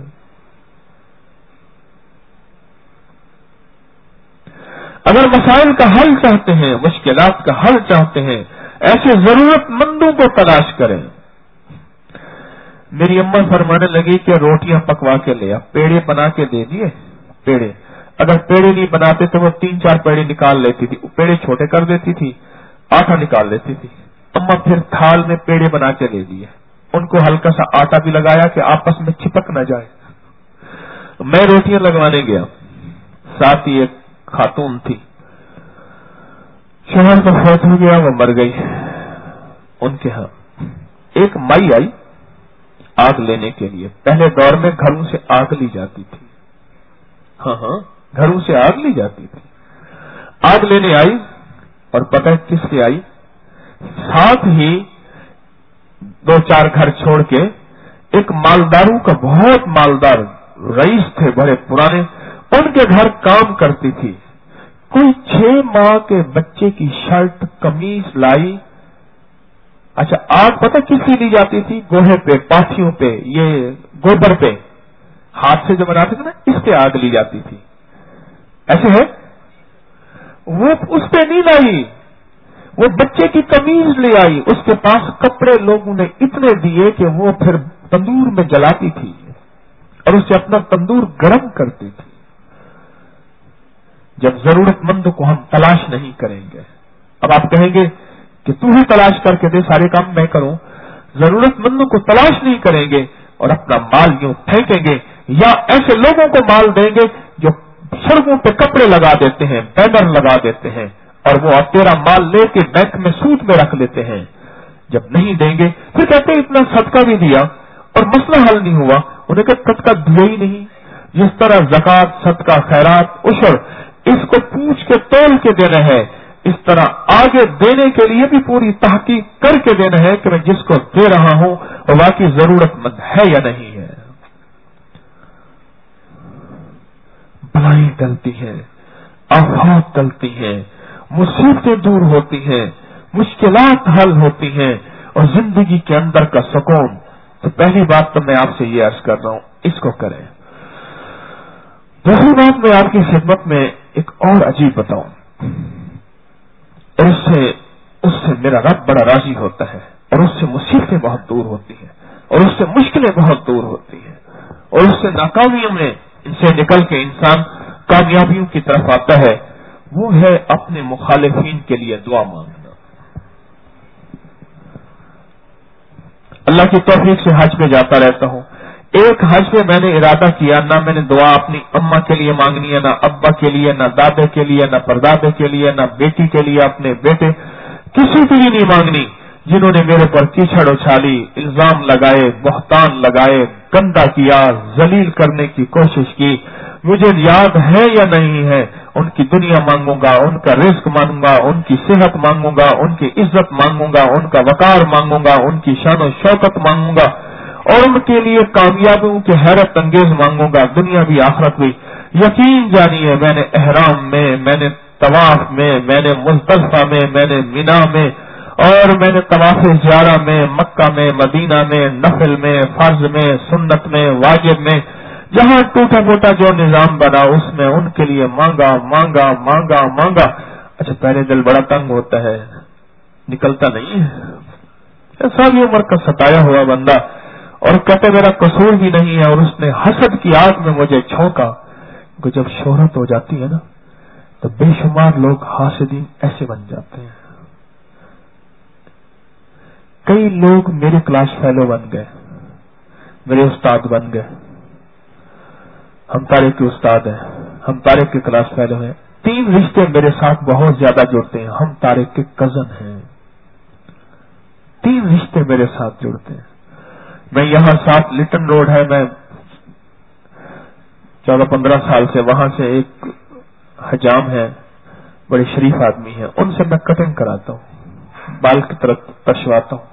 اگر مسائل کا حل چاہتے ہیں, مشکلات کا حل چاہتے ہیں, ایسے ضرورت مندوں کو تلاش کریں. میری اماں فرمانے لگی کہ روٹیاں پکوا کے لے آ, پیڑے بنا کے دے دیے. پیڑے اگر پیڑے نہیں بناتے تو وہ 3-4 پیڑے نکال لیتی تھی, پیڑے چھوٹے کر دیتی تھی, آٹا نکال لیتی تھی. اماں پھر تھال میں پیڑے بنا کے دے دیے, ان کو ہلکا سا آٹا بھی لگایا کہ آپس میں چپک نہ جائے. میں روٹیاں لگوانے گیا, ساتھ ہی ایک خاتون تھی, شوہر کا فوت ہو گیا, وہ مر گئی. ان کے ہاں ایک مائی آئی آگ لینے کے لیے. پہلے دور میں گھروں سے آگ لی جاتی تھی. ہاں گھروں سے آگ لی جاتی تھی. آگ لینے آئی, اور پتہ کس سے آئی؟ ساتھ ہی 2-4 گھر چھوڑ کے ایک مالداروں کا بہت مالدار رئیس تھے, بڑے پرانے, ان کے گھر کام کرتی تھی. کوئی 6 ماہ کے بچے کی شرٹ قمیض لائی. اچھا آگ پتہ کس سے لی جاتی تھی؟ گوہے پہ, پاتھیوں پہ, یہ گوبر پہ, ہاتھ سے جو بناتے تھے نا, اس پہ آگ لی جاتی تھی. ایسے ہے وہ اس پہ نہیں لائی, وہ بچے کی قمیض لے آئی. اس کے پاس کپڑے لوگوں نے اتنے دیے کہ وہ پھر تندور میں جلاتی تھی اور اس سے اپنا تندور گرم کرتی تھی. جب ضرورت مند کو ہم تلاش نہیں کریں گے, اب آپ کہیں گے کہ تو ہی تلاش کر کے دے, سارے کام میں کروں. ضرورت مندوں کو تلاش نہیں کریں گے اور اپنا مال یوں پھینکیں گے, یا ایسے لوگوں کو مال دیں گے جو سڑکوں پہ کپڑے لگا دیتے ہیں, بینر لگا دیتے ہیں, اور وہ تیرا مال لے کے بینک میں سود میں رکھ لیتے ہیں. جب نہیں دیں گے پھر کہتے ہیں اتنا صدقہ بھی دیا اور مسئلہ حل نہیں ہوا. انہیں کہا صدقہ دیا ہی نہیں. جس طرح زکوٰۃ, صدقہ, خیرات, عشر, اس کو پوچھ کے تول کے دینا ہے, اس طرح آگے دینے کے لیے بھی پوری تحقیق کر کے دینا ہے کہ میں جس کو دے رہا ہوں وہ واقعی ضرورت مند ہے یا نہیں ہے. بلائیں ٹلتی ہیں, آفات ٹلتی ہیں, مصیبتیں دور ہوتی ہیں, مشکلات حل ہوتی ہیں, اور زندگی کے اندر کا سکون. تو پہلی بات تو میں آپ سے یہ عرض کر رہا ہوں, اس کو کریں. دوسری بات میں آپ کی خدمت میں ایک اور عجیب بتاؤں, اور اس سے میرا رب بڑا راضی ہوتا ہے, اور اس سے مصیبتیں بہت دور ہوتی ہیں, اور اس سے مشکلیں بہت دور ہوتی ہیں, اور اس سے ناکامیوں میں ان سے نکل کے انسان کامیابیوں کی طرف آتا ہے. وہ ہے اپنے مخالفین کے لیے دعا مانگنا. اللہ کی توفیق سے حج پہ جاتا رہتا ہوں. ایک حج پہ میں نے ارادہ کیا, نہ میں نے دعا اپنی اماں کے لیے مانگنی ہے, نہ ابا کے لیے, نہ دادے کے لیے, نہ پردادے کے لیے, نہ بیٹی کے لیے, اپنے بیٹے, کسی کے لیے نہیں مانگنی جنہوں نے میرے پر کیچڑ اچھالی, الزام لگائے, بہتان لگائے, گندا کیا, ذلیل کرنے کی کوشش کی. مجھے یاد ہے یا نہیں ہے, ان کی دنیا مانگوں گا, ان کا رزق مانگوں گا, ان کی صحت مانگوں گا, ان کی عزت مانگوں گا, ان کا وقار مانگوں گا, ان کی شان و شوکت مانگوں گا, اور ان کے لیے کامیابیوں کے حیرت انگیز مانگوں گا, دنیا بھی آخرت بھی. یقین جانیے میں نے احرام میں نے طواف میں نے مزدلفہ میں نے مینا میں, اور میں نے طواف زیارہ میں, مکہ میں, مدینہ میں, نفل میں, فرض میں, سنت میں, واجب میں, جہاں ٹوٹا پھوٹا جو نظام بنا اس میں ان کے لیے مانگا مانگا مانگا مانگا. اچھا پہلے دل بڑا تنگ ہوتا ہے, نکلتا نہیں ہے. ساری عمر کا ستایا ہوا بندہ اور کہتے میرا قصور بھی نہیں ہے, اور اس نے حسد کی آگ میں مجھے چھونکا. کہ جب شہرت ہو جاتی ہے نا تو بے شمار لوگ حاسدین ایسے بن جاتے ہیں. کئی لوگ میرے کلاس فیلو بن گئے, میرے استاد بن گئے. ہم طارق کے استاد ہیں, ہم طارق کے کلاس فیلو ہیں. 3 رشتے میرے ساتھ بہت زیادہ جڑتے ہیں. ہم طارق کے کزن ہیں. 3 رشتے میرے ساتھ جڑتے ہیں. میں یہاں 7 لٹن روڈ ہے, میں 14-15 سال سے وہاں سے ایک حجام ہے, بڑے شریف آدمی ہیں, ان سے میں کٹنگ کراتا ہوں, بال کی طرف پشواتا ہوں.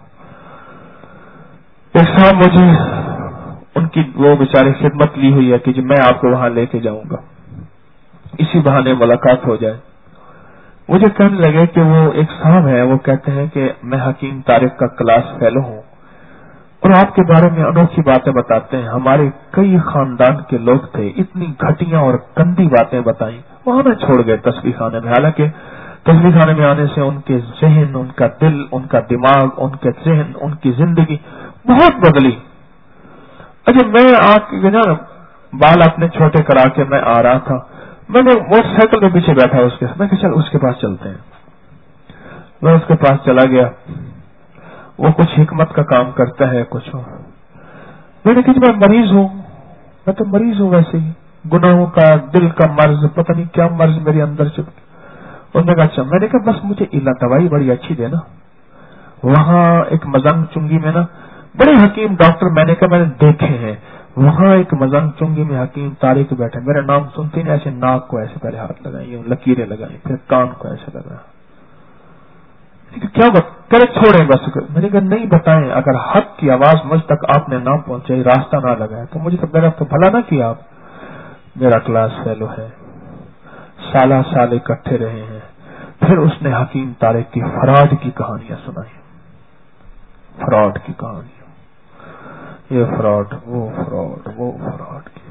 ایک صاحب مجھے ان کی وہ بیچارے خدمت لی ہوئی ہے کہ میں آپ کو وہاں لے کے جاؤں گا, اسی بہانے ملاقات ہو جائے. مجھے کہنے لگے کہ وہ ایک صاحب ہے, وہ کہتے ہیں کہ میں حکیم طارق کا کلاس فیلو ہوں اور آپ کے بارے میں انوکھی باتیں بتاتے ہیں. ہمارے کئی خاندان کے لوگ تھے, اتنی گھٹیاں اور گندی باتیں بتائیں. وہاں میں چھوڑ گئے تصویر خانے میں. حالانکہ تصویر خانے میں آنے سے ان کے ذہن, ان کا دل, ان کا دماغ, ان کے ذہن, ان کی زندگی بہت بدلی. اچھا میں آ کے نا بال اپنے چھوٹے کرا کے میں آ رہا تھا, میں نے موٹر سائیکل کے پیچھے بیٹھا اس کے, میں کہ چل اس کے پاس چلتے ہیں. میں اس کے پاس چلا گیا. وہ کچھ حکمت کا کام کرتا ہے کچھ. میں نے کہا میں مریض ہوں, میں تو مریض ہوں ویسے ہی, گناہوں کا, دل کا مرض, پتہ نہیں کیا مرض میرے اندر چپ. انہوں نے کہا اچھا. میں نے کہا بس مجھے دوائی بڑی اچھی دے نا. وہاں ایک مزنگ چنگی میں نا بڑے حکیم ڈاکٹر میں نے کہا میں نے دیکھے ہیں, وہاں ایک مزنگ چنگی میں حکیم طارق بیٹھے, میرا نام سنتے ہیں ایسے ناک کو ایسے پہلے ہاتھ لگائیں, لکیریں لگائیں, پھر کان کو ایسے لگائیں. کیا کرے چھوڑیں بس. میں نے کہا نہیں بتائیں, اگر حق کی آواز مجھ تک آپ نے نہ پہنچائی, راستہ نہ لگایا تو مجھے تو میرا تو بھلا نہ کیا آپ. میرا کلاس فیلو ہے, سالہ سال اکٹھے رہے ہیں. پھر اس نے حکیم طارق کی فراڈ کی کہانیاں سنائی. فراڈ کی کہانیاں, یہ فراڈ, وہ فراڈ, وہ فراڈ کی.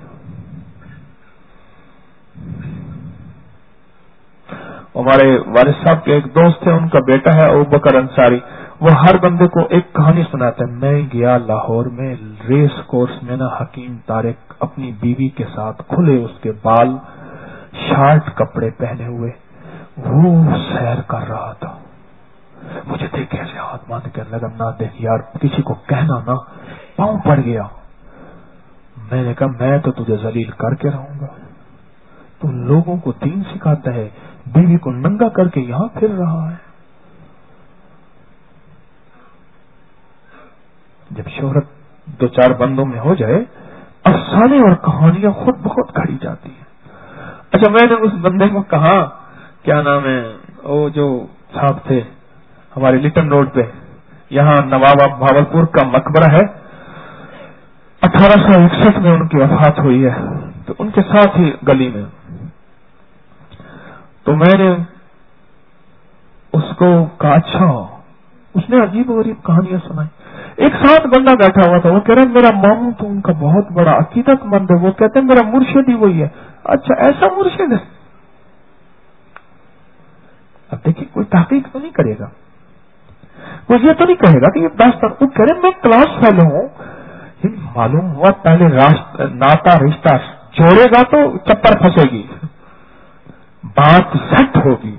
ہمارے والد صاحب کے ایک دوست تھے, ان کا بیٹا ہے ابوبکر انصاری, وہ ہر بندے کو ایک کہانی سناتا ہے. میں گیا لاہور میں ریس کورس میں نا, حکیم طارق اپنی بیوی کے ساتھ, کھلے اس کے بال, شارٹ کپڑے پہنے ہوئے, وہ سیر کر رہا تھا. مجھے دیکھ کیسے ہاتھ باندھ کر لگا, نہ دیکھ یار کسی کو کہنا نا, پاؤں پڑ گیا. میں نے کہا میں تو تجھے ذلیل کر کے رہوں گا, تو لوگوں کو دین سکھاتا ہے, بیوی کو ننگا کر کے یہاں پھر رہا ہے. جب شہرت 2-4 بندوں میں ہو جائے, افسانے اور کہانیاں خود بخود کھڑی جاتی ہیں. اچھا میں نے اس بندے کو کہا, کیا نام ہے, وہ جو صاحب تھے ہمارے لٹن روڈ پہ, یہاں نواب بھاولپور کا مقبرہ ہے, 1861 میں ان کی وفات ہوئی ہے, تو ان کے ساتھ ہی گلی میں. تو میں نے اس کو کہا اچھا, اس نے عجیب و غریب کہانیاں سنائی. ایک ساتھ بندہ بیٹھا ہوا تھا, وہ کہہ رہے میرا ماموں تو ان کا بہت بڑا عقیدت مند ہے, وہ کہتے ہیں میرا مرشد ہی وہی ہے. اچھا ایسا مرشد ہے. اب دیکھیے کوئی تحقیق تو نہیں کرے گا, وہ یہ تو نہیں کہے گا کہ یہ داستان, وہ کہہ رہے میں کلاس فیلو ہوں. معلوم ہوا پہلے ناتا رشتہ جوڑے گا تو چپر پھنسے گی, بات سیٹ ہوگی.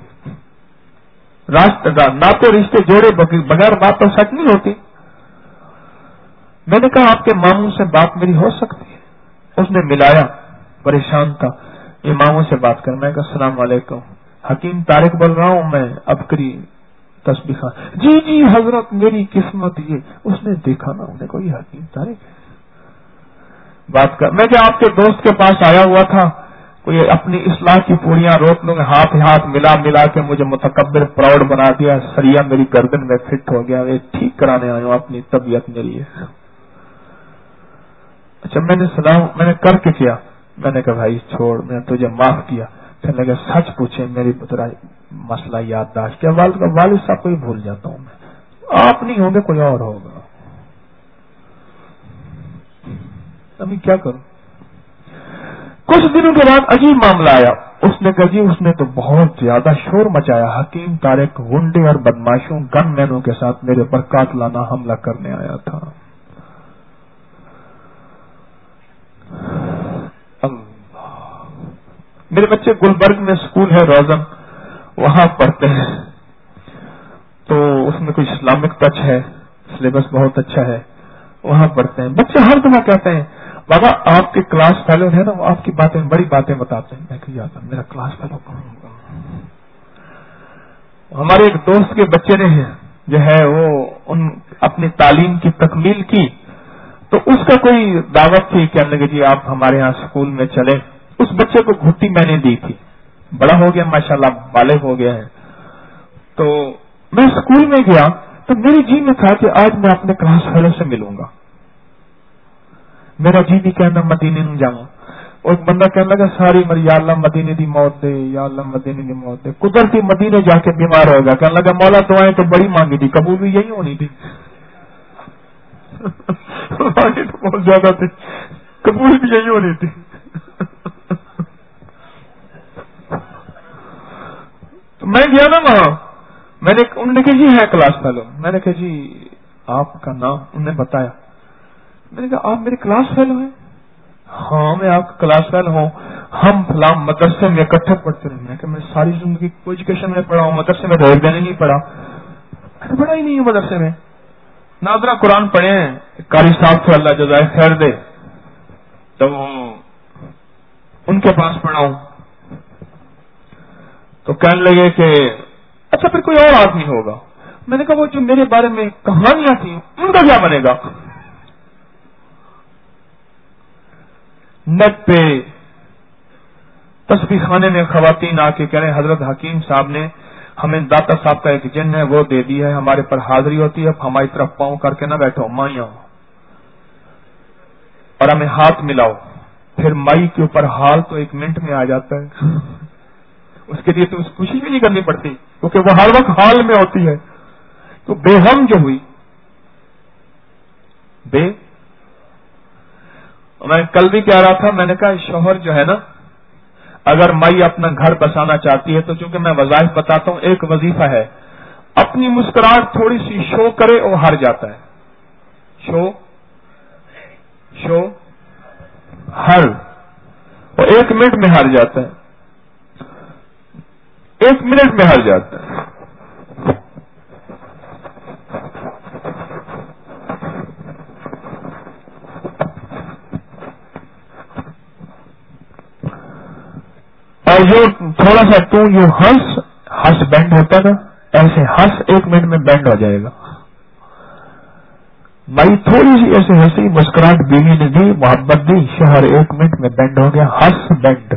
ناطے رشتے جوڑے بغیر بات تو سیٹ نہیں ہوتی. میں نے کہا آپ کے ماموں سے بات میری ہو سکتی ہے؟ اس نے ملایا, پریشان تھا, یہ ماموں سے بات کر. میں کہا السلام علیکم, حکیم طارق بول رہا ہوں میں, ابکری تسبیح خان. جی جی حضرت میری قسمت یہ. اس نے دیکھا نا, انہیں کو یہ حکیم طارق ہے. بات کر, میں کیا آپ کے دوست کے پاس آیا ہوا تھا, کوئی اپنی اصلاح کی پوڑیاں روک لوں گے, ہاتھ ملا کے مجھے متکبر پراؤڈ بنا دیا, سریا میری گردن میں فٹ ہو گیا, یہ ٹھیک کرانے آیا ہوں اپنی طبیعت میری ہے. اچھا میں نے کر کے کیا. میں نے کہا بھائی چھوڑ, میں نے تجھے معاف کیا. پھر لگا سچ پوچھے میری ذرا مسئلہ یادداشت کیا, والد صاحب کو ہی بھول جاتا ہوں میں, آپ نہیں ہوں گے کوئی اور ہوگا. ابھی کیا کروں, کچھ دنوں کے بعد عجیب معاملہ آیا. اس نے کہا جی اس نے تو بہت زیادہ شور مچایا. حکیم طارق گنڈے اور بدماشوں گن مینوں کے ساتھ میرے پر قاتلانہ حملہ کرنے آیا تھا. میرے بچے گلبرگ میں اسکول ہے روزن، وہاں پڑھتے ہیں، تو اس میں کچھ اسلامک ٹچ ہے، سلیبس بہت اچھا ہے، وہاں پڑھتے ہیں. بچے ہر دفعہ کہتے ہیں بابا آپ کے کلاس فیلو ہے نا، وہ آپ کی باتیں بڑی باتیں بتاتے ہیں. میں کہ یار میرا کلاس فیلو کون ہوگا؟ ہمارے ایک دوست کے بچے نے جو ہے وہ اپنی تعلیم کی تکمیل کی، تو اس کا کوئی دعوت تھی کہنے لگے جی آپ ہمارے ہاں اسکول میں چلیں. اس بچے کو گھٹی میں نے دی تھی، بڑا ہو گیا ماشاءاللہ، بالغ ہو گیا ہے. تو میں اسکول میں گیا تو میری جی میں تھا کہ آج میں اپنے کلاس فیلو سے ملوں گا. میرا جی بھی کہنا مدینے میں جاؤں. اور ایک بندہ کہنے لگا ساری مر یا اللہ مدینے دی موت دے، یا اللہ مدینے دی موت دے. قدرتی مدینے جا کے بیمار ہو گیا، کہنے لگا مولا دعائیں تو بڑی مانگی تھی، قبول بھی یہی ہونی تھی. مانگی تو بہت زیادہ تھی، قبول بھی یہی ہونی تھی. تو میں گیا نا وہاں، انہوں نے کہا جی ہے کلاس فیلو. میں نے کہا جی آپ کا نام؟ انہوں نے بتایا. میں نے کہا آپ میرے کلاس فیلو ہیں؟ ہاں میں آپ کا کلاس فیلو ہوں، ہم فلاں مدرسے میں اکٹھے پڑھتے رہے. میں کہ میں ساری زندگی کوئی ایجوکیشن میں پڑھا ہوں، مدرسے میں ایک دن نہیں پڑھا، میں نے پڑھا ہی نہیں ہوں مدرسے میں. ناظرہ قرآن پڑھے ہیں قاری صاحب سے اللہ جزائے خیر دے، تو ان کے پاس پڑھا ہوں. تو کہنے لگے کہ اچھا پھر کوئی اور آدمی ہوگا. میں نے کہا وہ جو میرے بارے میں کہانیاں تھیں ان کا کیا بنے گا؟ نیٹ پہ تسبیح خانے میں خواتین آ کے کہہ رہے ہیں حضرت حکیم صاحب نے ہمیں داتا صاحب کا ایک جن ہے وہ دے دیا ہے، ہمارے پر حاضری ہوتی ہے، اب ہماری طرف پاؤں کر کے نہ بیٹھو مائیاں اور ہمیں ہاتھ ملاؤ. پھر مائی کے اوپر حال تو 1 منٹ میں آ جاتا ہے، اس کے لیے تو خوشی بھی نہیں کرنی پڑتی کیونکہ وہ ہر وقت حال میں ہوتی ہے. تو بے ہم جو ہوئی میں کل بھی کہہ رہا تھا، میں نے کہا شوہر جو ہے نا اگر مائی اپنا گھر بسانا چاہتی ہے تو چونکہ میں وظائف بتاتا ہوں، ایک وظیفہ ہے اپنی مسکراہٹ تھوڑی سی شو کرے اور ہر جاتا ہے. شو ہر، اور 1 منٹ میں ہر جاتا ہے، 1 منٹ میں ہر جاتا ہے. اور جو تھوڑا سا تو یہ ہنس بینڈ ہوتا نا، ایسے ہنس 1 منٹ میں بینڈ ہو جائے گا. مائی تھوڑی سی ایسے ہنسی مسکراہٹ بیوی نے دی، محبت دی، شوہر 1 منٹ میں بینڈ ہو گیا. ہنس بینڈ.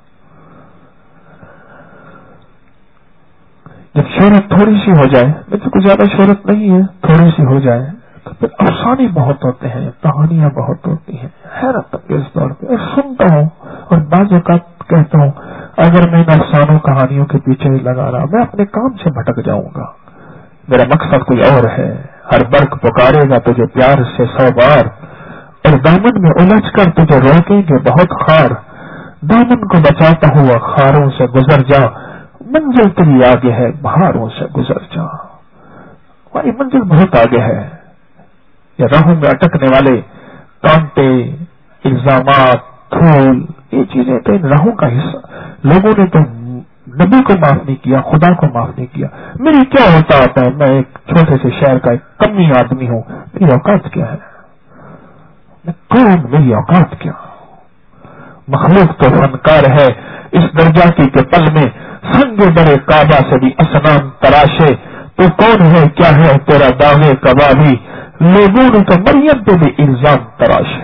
جب شہرت تھوڑی سی ہو جائے، مجھے کچھ زیادہ شہرت نہیں ہے، تھوڑی سی ہو جائے تو پھر افسانے بہت ہوتے ہیں، کہانیاں بہت ہوتی ہیں. حیرت انگیز طور پہ سنتا ہوں اور بعض اوقات کہتا ہوں اگر میں ان افسانوں کہانیوں کے پیچھے ہی لگا رہا میں اپنے کام سے بھٹک جاؤں گا. میرا مقصد کوئی اور ہے. ہر برق پکارے گا تجھے پیار سے 100 بار، اور دامن میں الجھ کر تجھے روکیں گے بہت خار. دامن کو بچاتا ہوا خاروں سے گزر جا، منزل تیری آگے ہے بہاروں سے گزر جا. ہماری منزل بہت آگے ہے. یا راہوں میں اٹکنے والے کانٹے، الزامات، دھول، یہ چیزیں تو ان راہوں کا حصہ. لوگوں نے تو نبی کو معاف نہیں کیا، خدا کو معاف نہیں کیا. میری کیا ہوتا ہے، میں ایک چھوٹے سے شہر کا ایک کمی آدمی ہوں، میری اوقات کیا ہے؟ میں کون؟ میری اوقات کیا؟ مخلوق تو فنکار ہے اس درجہ کی کہ پل میں سنگ بڑے کعبہ سے بھی اسنام تراشے. تو کون ہے کیا ہے تیرا داغے کبابی، لوگوں نے تو مریم پہ بھی الزام تراشے.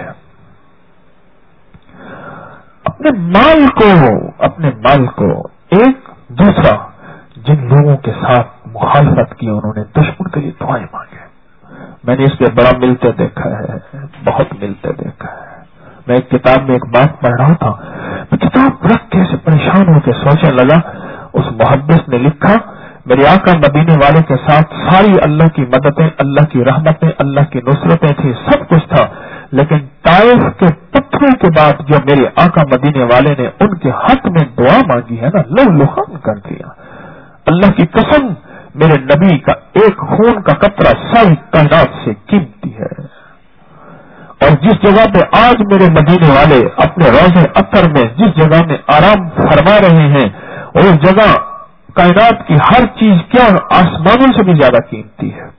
اپنے مال کو ایک دوسرا جن لوگوں کے ساتھ مخالفت کی انہوں نے دشمن کے لیے دعائیں مانگے. میں نے اس پہ بڑا ملتے دیکھا ہے، بہت ملتے دیکھا ہے. میں ایک کتاب میں ایک بات پڑھ رہا تھا، میں کتاب رکھ کے ایسے پریشان ہو کے سوچنے لگا. اس محدث نے لکھا میرے آقا مدینے والے کے ساتھ ساری اللہ کی مددیں، اللہ کی رحمتیں، اللہ کی نصرتیں تھیں، سب کچھ تھا، لیکن طائف کے پتھروں کے بعد جو میرے آقا مدینے والے نے ان کے حق میں دعا مانگی ہے نا، لہو کر دیا. اللہ کی قسم میرے نبی کا ایک خون کا قطرہ ساری کائنات سے قیمتی ہے. اور جس جگہ پہ آج میرے مدینے والے اپنے روضے اطہر میں جس جگہ میں آرام فرما رہے ہیں، اس جگہ کائنات کی ہر چیز کیا آسمانوں سے بھی زیادہ قیمتی ہے.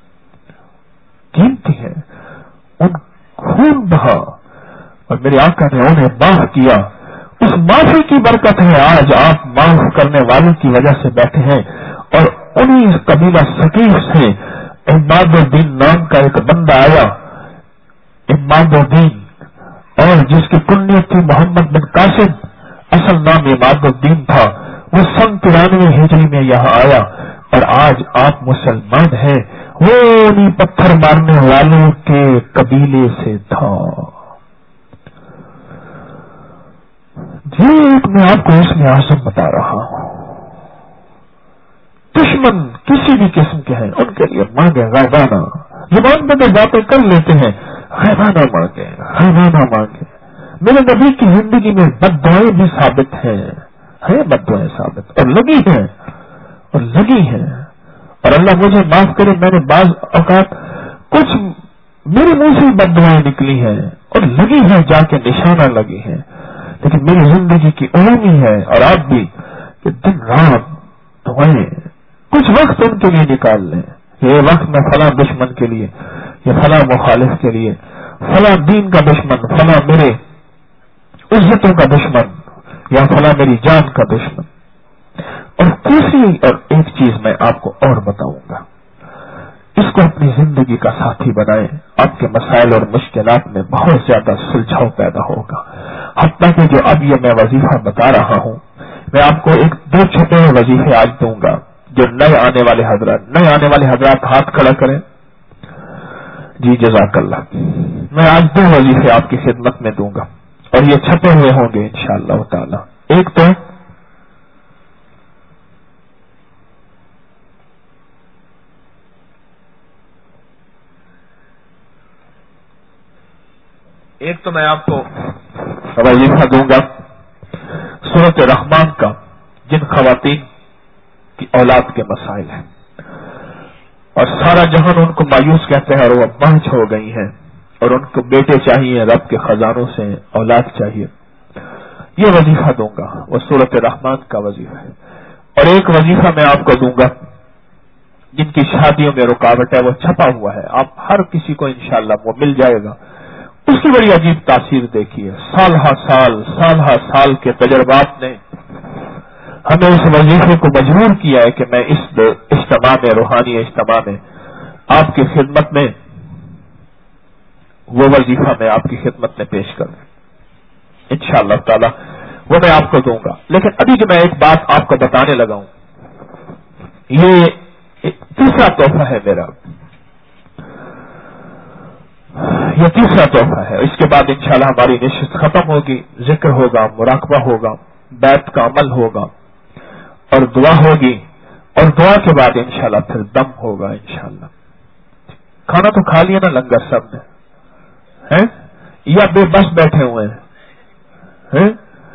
ان خون بہا اور میرے آقا نے انہیں معاف کیا. اس معافی کی برکت ہے آج آپ معاف کرنے والوں کی وجہ سے بیٹھے ہیں. اور انہی قبیلہ ثقیف سے عماد الدین نام کا ایک بندہ آیا، عماد الدین، اور جس کی کنیت تھی محمد بن قاسم، اصل نام عماد الدین تھا. وہ سن 93 ہجری میں یہاں آیا اور آج آپ مسلمان ہیں. وہ انہی پتھر مارنے والوں کے قبیلے سے تھا. یہ میں آپ کو اس میں اعظم بتا رہا ہوں. دشمن کسی بھی قسم کے ہیں، ان کے لیے مانگے غیبانہ. زبان پہ تو باتیں کر لیتے ہیں، غیبانہ مانگے، غیبانہ مانگے. میرے نبی کی زندگی میں بددعائیں بھی ثابت ہیں، بددعائیں ثابت اور لگی ہیں. اور اللہ مجھے معاف کرے، میں نے بعض اوقات کچھ میرے منہ سے بددعائیں نکلی ہیں اور لگی ہیں، جا کے نشانہ لگی ہیں. لیکن میری زندگی کی علوم ہی ہے اور آپ بھی کہ دن رات دعائیں کچھ وقت ان کے لیے نکال لیں. یہ وقت میں فلاں دشمن کے لیے، یہ فلاں مخالف کے لیے، فلاں دین کا دشمن، فلاں میرے عزتوں کا دشمن، یا فلاں میری جان کا دشمن. اور تیسری اور ایک چیز میں آپ کو اور بتاؤں گا، اس کو اپنی زندگی کا ساتھی بنائیں. آپ کے مسائل اور مشکلات میں بہت زیادہ سلجھاؤ پیدا ہوگا. حتیٰ کہ جو اب یہ میں وظیفہ بتا رہا ہوں، میں آپ کو ایک 2 چھوٹے وظیفے آج دوں گا. جو نئے آنے والے حضرات ہاتھ کھڑا کریں. جی جزاک اللہ. میں آج 2 وظیفے آپ کی خدمت میں دوں گا اور یہ چھپے ہوئے ہوں گے انشاءاللہ تعالی. ایک تو میں آپ کو وظیفہ دوں گا سورۃ رحمان کا، جن خواتین کی اولاد کے مسائل ہیں اور سارا جہان ان کو مایوس کہتے ہیں اور وہ بانجھ ہو گئی ہیں اور ان کو بیٹے چاہیے، رب کے خزانوں سے اولاد چاہیے. یہ وظیفہ دوں گا، وہ سورۃ رحمان کا وظیفہ ہے. اور ایک وظیفہ میں آپ کو دوں گا جن کی شادیوں میں رکاوٹ ہے، وہ چھپا ہوا ہے، آپ ہر کسی کو انشاءاللہ وہ مل جائے گا. اس کی بڑی عجیب تاثیر دیکھی ہے. سال ہا سال کے تجربات نے ہمیں اس وظیفے کو مجبور کیا ہے کہ میں اس اجتماع میں، روحانی اجتماع میں آپ کی خدمت میں وہ وظیفہ میں آپ کی خدمت میں پیش کروں. انشاءاللہ تعالی وہ میں آپ کو دوں گا. لیکن ابھی جو میں ایک بات آپ کو بتانے لگا ہوں، یہ تیسرا تحفہ ہے میرا، یہ تیسرا تحفہ ہے. اس کے بعد انشاءاللہ ہماری نشست ختم ہوگی، ذکر ہوگا، مراقبہ ہوگا، بیت کا عمل ہوگا اور دعا ہوگی، اور دعا کے بعد انشاءاللہ پھر دم ہوگا انشاءاللہ. کھانا تو کھا لیا نا لنگر سب نے، ہیں یا بے بس بیٹھے ہوئے ہیں؟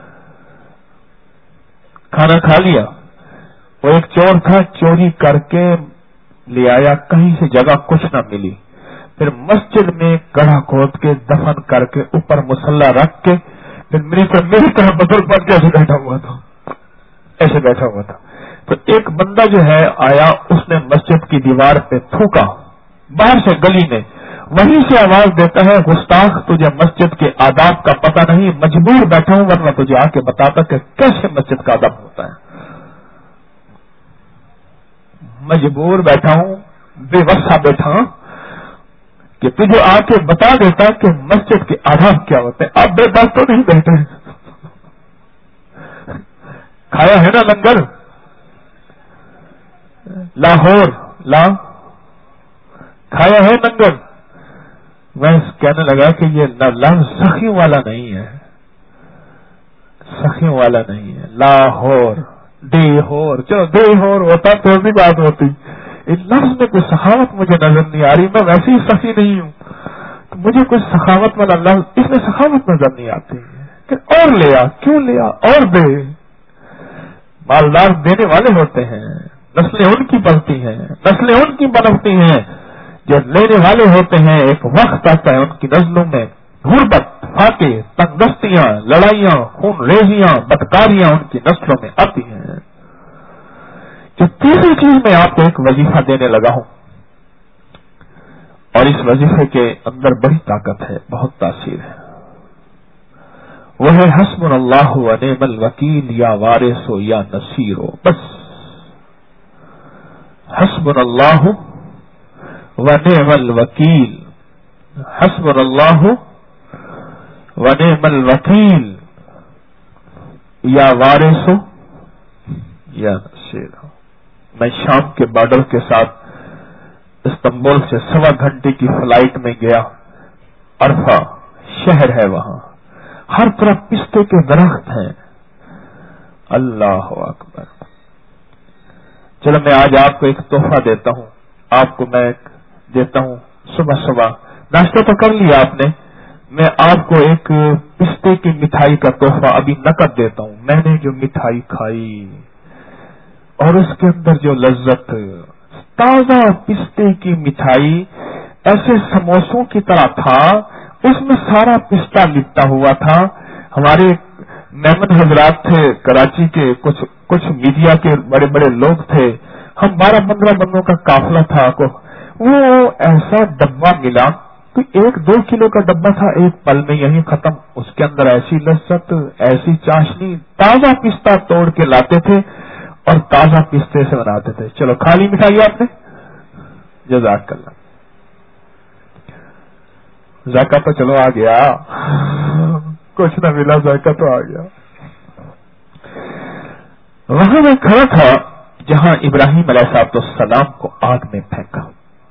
کھانا کھا لیا. وہ ایک چور تھا، چوری کر کے لے آیا، کہیں سے جگہ کچھ نہ ملی، پھر مسجد میں گڑھا کھود کے دفن کر کے اوپر مسلح رکھ کے پھر میری طرح بدل پڑ کے ایسے بیٹھا ہوا تھا. تو ایک بندہ جو ہے آیا، اس نے مسجد کی دیوار پہ تھوکا باہر سے گلی میں. وہیں سے آواز دیتا ہے، گستاخ تجھے مسجد کے آداب کا پتہ نہیں، مجبور بیٹھا ہوں ورنہ تجھے آ کے بتاتا کہ کیسے مسجد کا ادب ہوتا ہے. مجبور بیٹھا ہوں، بے وسا بیٹھا ہوں کہ تجھے آ کے بتا دیتا کہ مسجد کے آداب کیا ہوتے ہیں. آپ بے بس تو نہیں بیٹھے. کھایا ہے نا لنگر لاہور کھایا ہے لنگر. میں کہنے لگا کہ یہ لفظ سخیوں والا نہیں ہے، سخیوں والا نہیں ہے. لاہور دیہور، چلو دیہور ہوتا تو بھی بات ہوتی. اس لفظ میں کوئی سخاوت مجھے نظر نہیں آ رہی. میں ویسے ہی سخی نہیں ہوں، تو مجھے کچھ سخاوت والا لفظ اس میں سخاوت نظر نہیں آتی کہ اور لیا، کیوں لیا، اور دے. مالدار دینے والے ہوتے ہیں، نسلیں ان کی پلتی ہیں، نسلیں ان کی بنتی ہیں. جو لینے والے ہوتے ہیں ایک وقت آتا ہے ان کی نسلوں میں غربت، فاقے، تنگدستیاں، لڑائیاں، خون ریزیاں، بدکاریاں ان کی نسلوں میں آتی ہیں. جو تیسری چیز میں آپ کو ایک وظیفہ دینے لگا ہوں، اور اس وظیفے کے اندر بڑی طاقت ہے، بہت تاثیر ہے، وہ ہے حسبنا اللہ و نعم الوکیل یا وارث ہو یا نصیر ہو. بس حسبنا اللہ و نعم الوکیل، حسبنا اللہ و نعم الوکیل یا وارث ہو یا نصیر ہو. میں شام کے بارڈر کے ساتھ استنبول سے 1.25 گھنٹے کی فلائٹ میں گیا. عرفہ شہر ہے، وہاں ہر طرف پستے کے درخت ہیں. اللہ اکبر. چلو میں آج آپ کو ایک تحفہ دیتا ہوں، آپ کو میں دیتا ہوں. صبح صبح ناشتہ تو کر لیا آپ نے، میں آپ کو ایک پستے کی مٹھائی کا تحفہ ابھی نقد دیتا ہوں. میں نے جو مٹھائی کھائی اور اس کے اندر جو لذت، تازہ پستے کی مٹھائی ایسے سموسوں کی طرح تھا، اس میں سارا پستہ لپٹا ہوا تھا. ہمارے مہمان حضرات تھے کراچی کے، کچھ میڈیا کے بڑے بڑے لوگ تھے، ہم 12-15 بندوں کا قافلہ تھا. وہ ایسا ڈبہ ملا، کوئی 1-2 کلو کا ڈبہ تھا، ایک پل میں یہیں ختم. اس کے اندر ایسی لذت، ایسی چاشنی، تازہ پستہ توڑ کے لاتے تھے اور تازہ پستے سے بناتے تھے. چلو کھا لی مٹھائی آپ نے، جزاک اللہ. ذائقہ تو چلو آ گیا، کچھ نہ ملا، ذائقہ تو آ گیا. وہاں میں کھڑا تھا جہاں ابراہیم علیہ السلام کو آگ میں پھینکا.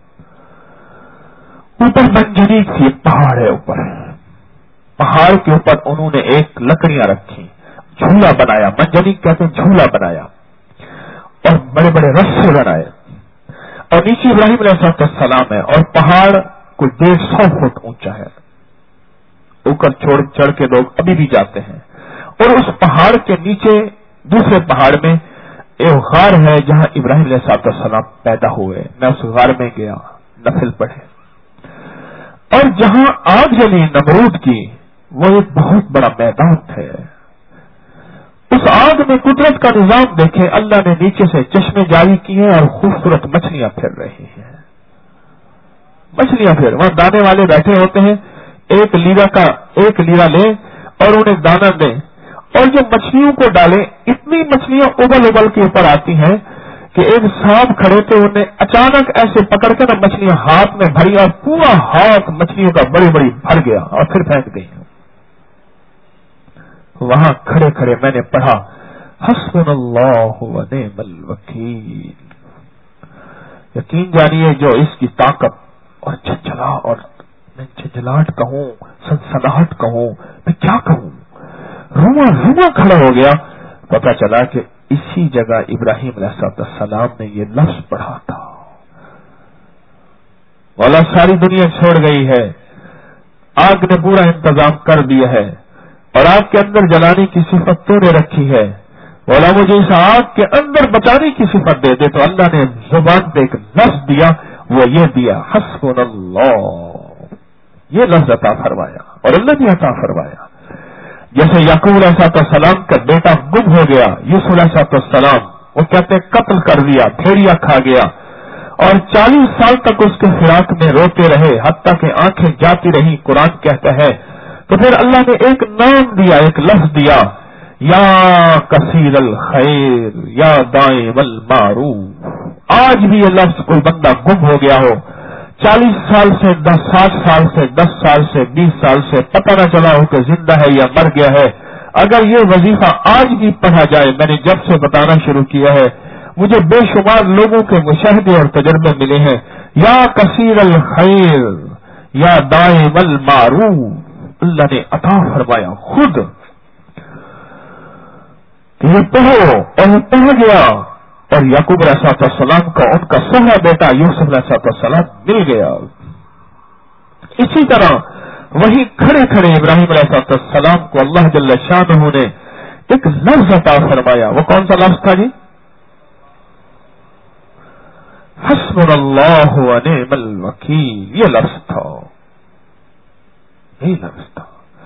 اوپر منجنیق تھی، پہاڑ ہے اوپر، پہاڑ کے اوپر انہوں نے ایک لکڑیاں رکھی، جھولا بنایا، منجنیق کہتے ہیں جھولا بنایا، اور بڑے بڑے رسے بنائے، اور نیچے ابراہیم علیہ السلام ہے، اور پہاڑ کوئی 150 فٹ اونچا ہے. اوپر چڑھ کے لوگ ابھی بھی جاتے ہیں. اور اس پہاڑ کے نیچے دوسرے پہاڑ میں ایک غار ہے جہاں ابراہیم علیہ السلام پیدا ہوئے. میں اس غار میں گیا، نفل پڑھے. اور جہاں آگ جلی نمرود کی، وہ ایک بہت بڑا میدان ہے. اس آگ میں قدرت کا نظام دیکھیں، اللہ نے نیچے سے چشمے جاری کیے اور خوبصورت مچھلیاں پھر رہی ہیں. مچھلیاں پھر، وہاں دانے والے بیٹھے ہوتے ہیں، 1 لیرا لیں اور انہیں دانا دیں، اور جو مچھلیوں کو ڈالیں، اتنی مچھلیاں ابل ابل کے اوپر آتی ہیں کہ ایک صاحب کھڑے تھے، انہیں اچانک ایسے پکڑ کے نا مچھلیاں ہاتھ میں بھری اور پورا ہاتھ مچھلیوں کا بڑی بڑی بھر گیا اور پھر پھینک گئی. وہاں کھڑے کھڑے میں نے پڑھا حسبنا اللہ و نعم الوکیل. یقین جانیے جو اس کی طاقت اور جھنجھلا، اور میں جھنجھلاہٹ کہوں، سنسناہٹ کہوں، میں کیا کہوں، رواں کھڑا ہو گیا. پتا چلا کہ اسی جگہ ابراہیم علیہ السلام نے یہ لفظ پڑھا تھا. والا ساری دنیا چھوڑ گئی ہے، آگ نے پورا انتظام کر دیا ہے، اور آگ کے اندر جلانے کی صفت تو نے رکھی ہے. والا مجھے اس آگ کے اندر بچانے کی صفت دے دے. تو اللہ نے زبان پہ ایک لفظ دیا، وہ یہ دیا حسبنا اللہ. یہ لفظ عطا فرمایا، اور اللہ نے عطا فرمایا. جیسے یعقوب علیہ السلام کا بیٹا گم ہو گیا، یوسف علیہ السلام وہ کہتے ہیں قتل کر دیا، بھیڑیا کھا گیا، اور 40 سال تک اس کے فراق میں روتے رہے، حتیٰ کہ آنکھیں جاتی رہی. قرآن کہتا ہے تو پھر اللہ نے ایک نام دیا، ایک لفظ دیا، یا کثیر الخیر یا دائم المعروف. آج بھی یہ لفظ کوئی بندہ گم ہو گیا ہو، 40 سال سے 60 سال سے 10 سال سے 20 سال سے پتہ نہ چلا ہو کہ زندہ ہے یا مر گیا ہے، اگر یہ وظیفہ آج بھی پڑھا جائے، میں نے جب سے بتانا شروع کیا ہے مجھے بے شمار لوگوں کے مشاہدے اور تجربے ملے ہیں. یا کثیر الخیر یا دائم المعروف. اللہ نے عطا فرمایا خود کہ یہ پڑھو، اور یہ پڑھ گیا، اور یعقوب علیہ السلام کا ان کا سہرا بیٹا یوسف علیہ السلام مل گیا. اسی طرح وہی کھڑے کھڑے ابراہیم علیہ السلام کو اللہ جل شانہ نے ایک لفظ عطا فرمایا. وہ کون سا لفظ تھا جی؟ حسبنا اللہ و نعم الوکیل. یہ لفظ تھا، یہی لفظ تھا.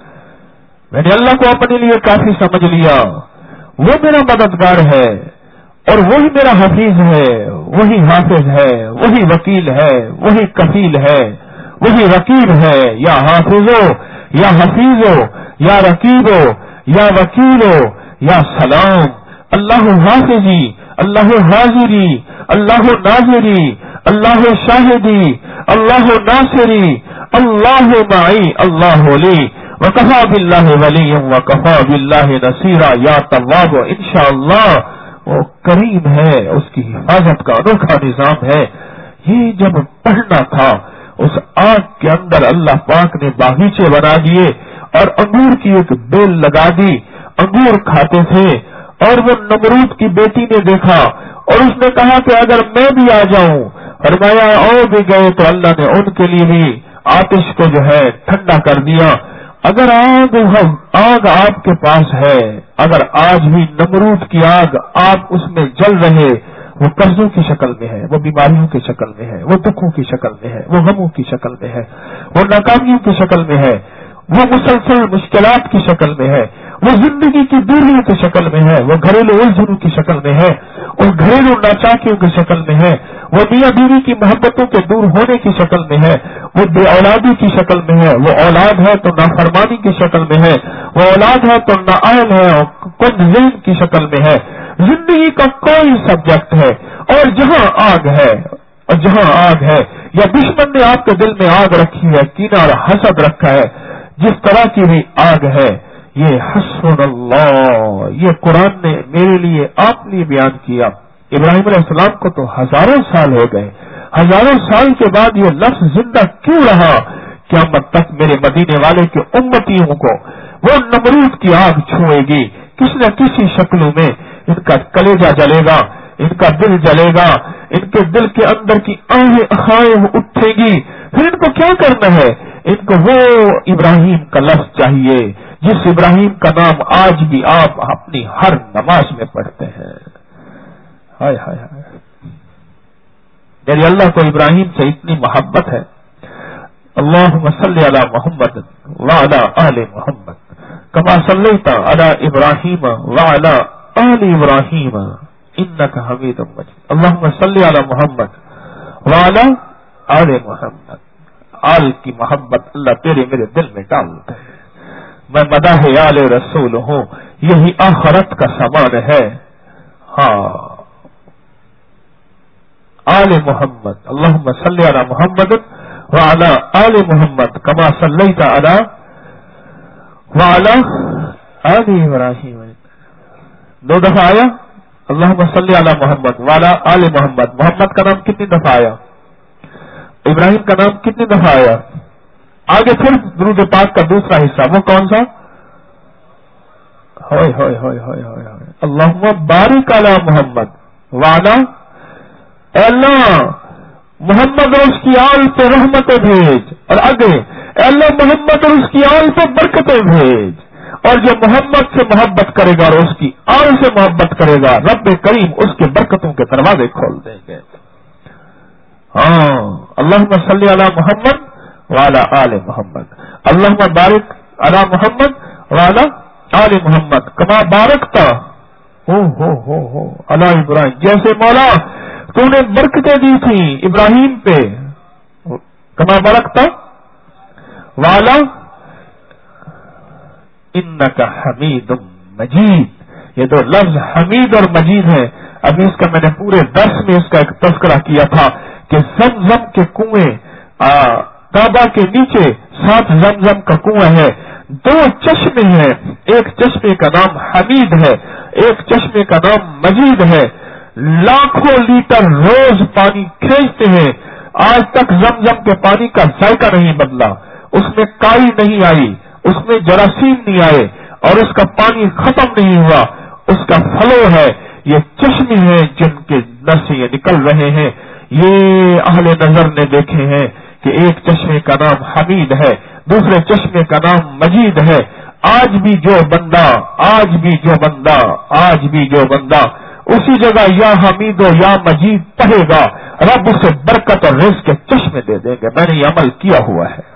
میں نے اللہ کو اپنے لیے کافی سمجھ لیا. وہ میرا مددگار ہے اور وہی میرا حفیظ ہے، وہی حافظ ہے، وہی وکیل ہے، وہی کفیل ہے، وہی رقیب ہے. یا حافظو یا حفیظو یا رقیبو یا وکیلو یا سلام. اللہ حافظی، اللہ حاضری، اللہ ناظری، اللہ شاہدی، اللہ ناصری، اللہ معی، اللہ لی، وکفا باللہ ولی وکفا باللہ نصیرا. یا تواب انشاءاللہ وہ کریم ہے، اس کی حفاظت کا انوکھا نظام ہے. یہ جب پڑھنا تھا اس آگ کے اندر اللہ پاک نے باغیچے بنا دیے اور انگور کی ایک بیل لگا دی. انگور کھاتے تھے اور وہ نمرود کی بیٹی نے دیکھا اور اس نے کہا کہ اگر میں بھی آ جاؤں. فرمایا اور بھی گئے تو اللہ نے ان کے لیے بھی آتش کو جو ہے ٹھنڈا کر دیا. اگر آگ آپ کے پاس ہے، اگر آج بھی نمرود کی آگ آپ اس میں جل رہے، وہ قرضوں کی شکل میں ہے، وہ بیماریوں کی شکل میں ہے، وہ دکھوں کی شکل میں ہے، وہ غموں کی شکل میں ہے، وہ ناکامیوں کی شکل میں ہے، وہ مسلسل مشکلات کی شکل میں ہے، وہ زندگی کی دوریوں کی شکل میں ہے، وہ گھریلو الجھنوں کی شکل میں ہے، وہ گھریلو ناچاکیوں کی شکل میں ہے، وہ میاں بیوی کی محبتوں کے دور ہونے کی شکل میں ہے، وہ بے اولادی کی شکل میں ہے، وہ اولاد ہے تو نافرمانی کی شکل میں ہے، وہ اولاد ہے تو نااہل ہے اور کند ذہن کی شکل میں ہے. زندگی کا کوئی سبجیکٹ ہے اور جہاں آگ ہے اور جہاں آگ ہے یا دشمن نے آپ کے دل میں آگ رکھی ہے، کینہ اور حسد رکھا ہے، جس طرح کی بھی آگ ہے، یہ حسبنا اللہ، یہ قرآن نے میرے لیے آپ لیے بیان کیا. ابراہیم علیہ السلام کو تو ہزاروں سال ہو گئے، ہزاروں سال کے بعد یہ لفظ زندہ کیوں رہا؟ قیامت تک میرے مدینے والے کے امتیوں کو وہ نمرود کی آگ چھوئے گی. کسی نہ کسی شکلوں میں ان کا کلیجہ جلے گا، ان کا دل جلے گا، ان کے دل کے اندر کی آہیں اٹھے گی. پھر ان کو کیا کرنا ہے؟ ان کو وہ ابراہیم کا لفظ چاہیے جس ابراہیم کا نام آج بھی آپ اپنی ہر نماز میں پڑھتے ہیں. ہائے ہائے ہائے، میرے اللہ کو ابراہیم سے اتنی محبت ہے. اللہم صلی علی محمد وعلی آل محمد کما صلیت علی ابراہیم وعلی آل ابراہیم انک حمید مجید. اللہم صلی علی محمد وعلی آل محمد. آل کی محبت اللہ تیرے میرے دل میں ڈالتا ہے. میں مداح آل رسول ہوں، یہی آخرت کا سامان ہے. ہاں آل محمد، اللہم صلی علی محمد وعلی آل محمد کما صلیت علی وعلی آل ابراہیم. 2 دفعہ آیا اللہم صلی علی محمد وعلی آل محمد. محمد کا نام کتنی دفعہ آیا؟ ابراہیم کا نام کتنی دفعہ آیا؟ آگے پھر درود پاک کا دوسرا حصہ، وہ کون سا؟ ہوئے ہوئے ہوئے ہوئے ہوئے ہوئے اللہم بارک علی محمد وعلی، اے اللہ محمد اور اس کی آل پہ رحمتیں بھیج، اور آگے اے اللہ محمد اور اس کی آل پہ برکتیں بھیج. اور جو محمد سے محبت کرے گا اور اس کی آل سے محبت کرے گا، رب کریم اس کے برکتوں کے دروازے کھول دیں گے. ہاں اللہم صلی علی محمد وعلی آل محمد. اللہم بارک علی محمد وعلی آل محمد کما بارکتا ہو علی ابراہیم. جیسے مولا تو نے برکتیں دی تھی ابراہیم پہ، کما بارکتا وعلی انک حمید مجید. یہ 2 لفظ حمید اور مجید ہیں. ابھی اس کا میں نے پورے درس میں اس کا ایک تذکرہ کیا تھا کہ زمزم کے کنویں کعبہ کے نیچے 7 زمزم کا کنواں ہے. 2 چشمے ہیں، ایک چشمے کا نام حمید ہے، ایک چشمے کا نام مجید ہے. لاکھوں لیٹر روز پانی کھینچتے ہیں، آج تک زمزم کے پانی کا ذائقہ نہیں بدلا، اس میں کائی نہیں آئی، اس میں جراثیم نہیں آئے اور اس کا پانی ختم نہیں ہوا. اس کا فلو ہے. یہ چشمے ہیں جن کے نل سے یہ نکل رہے ہیں. یہ اہل نظر نے دیکھے ہیں کہ ایک چشمے کا نام حمید ہے، دوسرے چشمے کا نام مجید ہے. آج بھی جو بندہ اسی جگہ یا حمید و یا مجید پڑھے گا، رب اسے برکت اور رزق کے چشمے دے دیں گے. میں نے یہ عمل کیا ہوا ہے.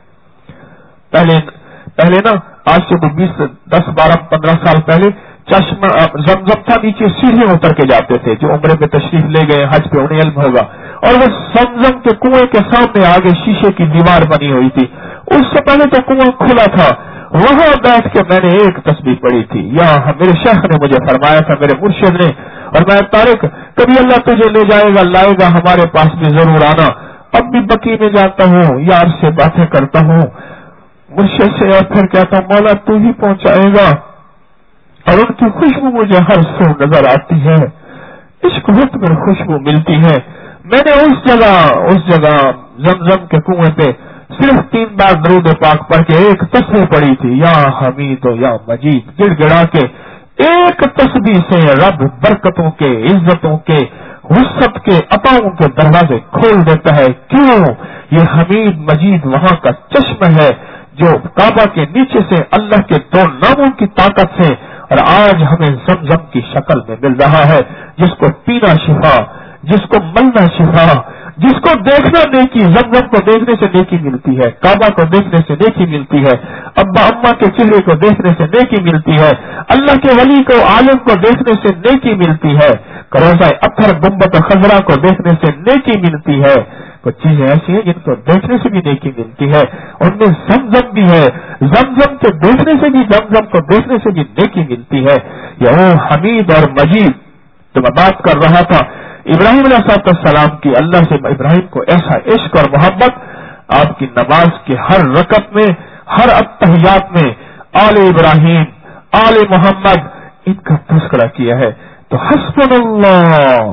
پہلے نا آج سے 20 10 12 15 سال پہلے چشمہ زمزم تھا، نیچے سیڑھیاں اتر کے جاتے تھے. جو عمرے پہ تشریف لے گئے حج پہ انہیں علم ہوگا. اور وہ زمزم کے کنویں کے سامنے آگے شیشے کی دیوار بنی ہوئی تھی. اس سے پہلے تو کنواں کھلا تھا. وہاں بیٹھ کے میں نے ایک تسبیح پڑھی تھی. یا میرے شیخ نے مجھے فرمایا تھا، میرے مرشد نے، اور میں طارق کبھی اللہ تجھے لے جائے گا لائے گا ہمارے پاس بھی ضرور آنا. اب بھی بکی میں جاتا ہوں، یار سے باتیں کرتا ہوں مرشد سے، اور پھر کہتا ہوں مولا تو ہی پہنچائے گا. اور ان کی خوشبو مجھے ہر سو نظر آتی ہے. عشق وقت میں خوشبو ملتی ہے. میں نے اس جگہ زمزم کے کنویں پہ صرف 3 بار درود پاک پڑھ کے ایک تسبیح پڑھی تھی، یا حمید و یا مجید. گڑ گڑا کے ایک تسبیح سے رب برکتوں کے، عزتوں کے، وسعت کے، عطاؤں کے دروازے کھول دیتا ہے. کیوں؟ یہ حمید مجید وہاں کا چشمہ ہے جو کعبہ کے نیچے سے اللہ کے 2 ناموں کی طاقت سے اور آج ہمیں زمزم کی شکل میں مل رہا ہے. جس کو پینا شفا، جس کو ملنا شفا، جس کو دیکھنا نیکی. زمزم کو دیکھنے سے نیکی ملتی ہے، کعبہ کو دیکھنے سے نیکی ملتی ہے، ابا اماں کے چہرے کو دیکھنے سے نیکی ملتی ہے، اللہ کے ولی کو، عالم کو دیکھنے سے نیکی ملتی ہے، روزہ اطہر گنبد خضرا کو دیکھنے سے نیکی ملتی ہے. کچھ چیزیں ایسی ہیں جن کو دیکھنے سے بھی نیکی ملتی ہے. ان میں زمزم بھی ہے. زمزم کے دیکھنے سے بھی، زمزم کو دیکھنے سے بھی نیکی ملتی ہے. یہ حمید اور مجید جو میں بات کر رہا تھا، ابراہیم علیہ السلام کی اللہ سے ابراہیم کو ایسا عشق اور محبت، آپ کی نماز کے ہر رکعت میں، ہر التحیات میں آل ابراہیم، آل محمد، ان کا تذکرہ کیا ہے. تو حسبنا اللہ،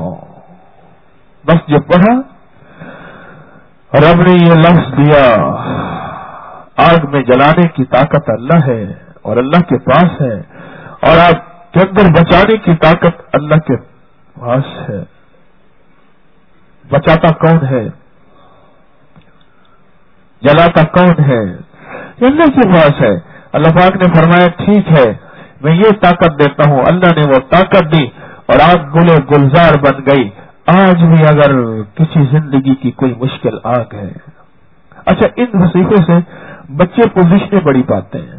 بس جو پڑھا رب نے یہ لفظ دیا، آگ میں جلانے کی طاقت اللہ ہے اور اللہ کے پاس ہے، اور آگ کے اندر بچانے کی طاقت اللہ کے پاس ہے. بچاتا کون ہے؟ جلاتا کون ہے؟ یہ اللہ کے پاس ہے. اللہ پاک نے فرمایا ٹھیک ہے میں یہ طاقت دیتا ہوں. اللہ نے وہ طاقت دی اور آگ گلے گلزار بن گئی. آج بھی اگر کسی زندگی کی کوئی مشکل آگ ہے، اچھا ان وظیفے سے بچے پوزیشنیں بڑی پاتے ہیں.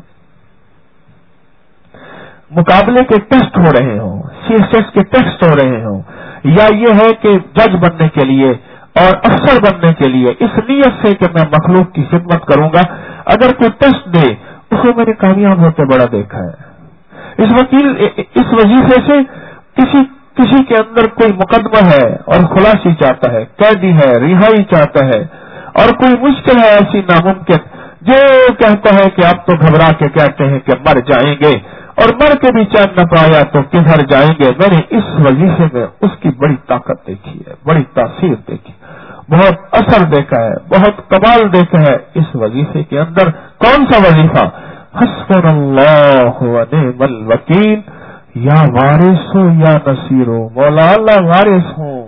مقابلے کے ٹیسٹ ہو رہے ہوں، CSS کے ٹیسٹ ہو رہے ہوں، یا یہ ہے کہ جج بننے کے لیے اور افسر بننے کے لیے، اس نیت سے کہ میں مخلوق کی خدمت کروں گا، اگر کوئی ٹیسٹ دے اس کو میں نے کامیاب ہوتے بڑا دیکھا ہے. اس وظیفے سے کسی کے اندر کوئی مقدمہ ہے اور خلاصی چاہتا ہے، قیدی ہے، رہائی چاہتا ہے، اور کوئی مشکل ہے ایسی ناممکن، جو کہتا ہے کہ آپ تو گھبرا کے کہتے ہیں کہ مر جائیں گے، اور مر کے بھی چین نہ پایا تو کدھر جائیں گے. میں نے اس وظیفے میں اس کی بڑی طاقت دیکھی ہے، بڑی تاثیر دیکھی، بہت اثر دیکھا ہے، بہت کمال دیکھا ہے اس وظیفے کے اندر. کون سا وظیفہ؟ حسبنا اللہ و نعم الوکیل. یا وارث ہو یا نصیر ہو، مولا اللہ وارث ہوں.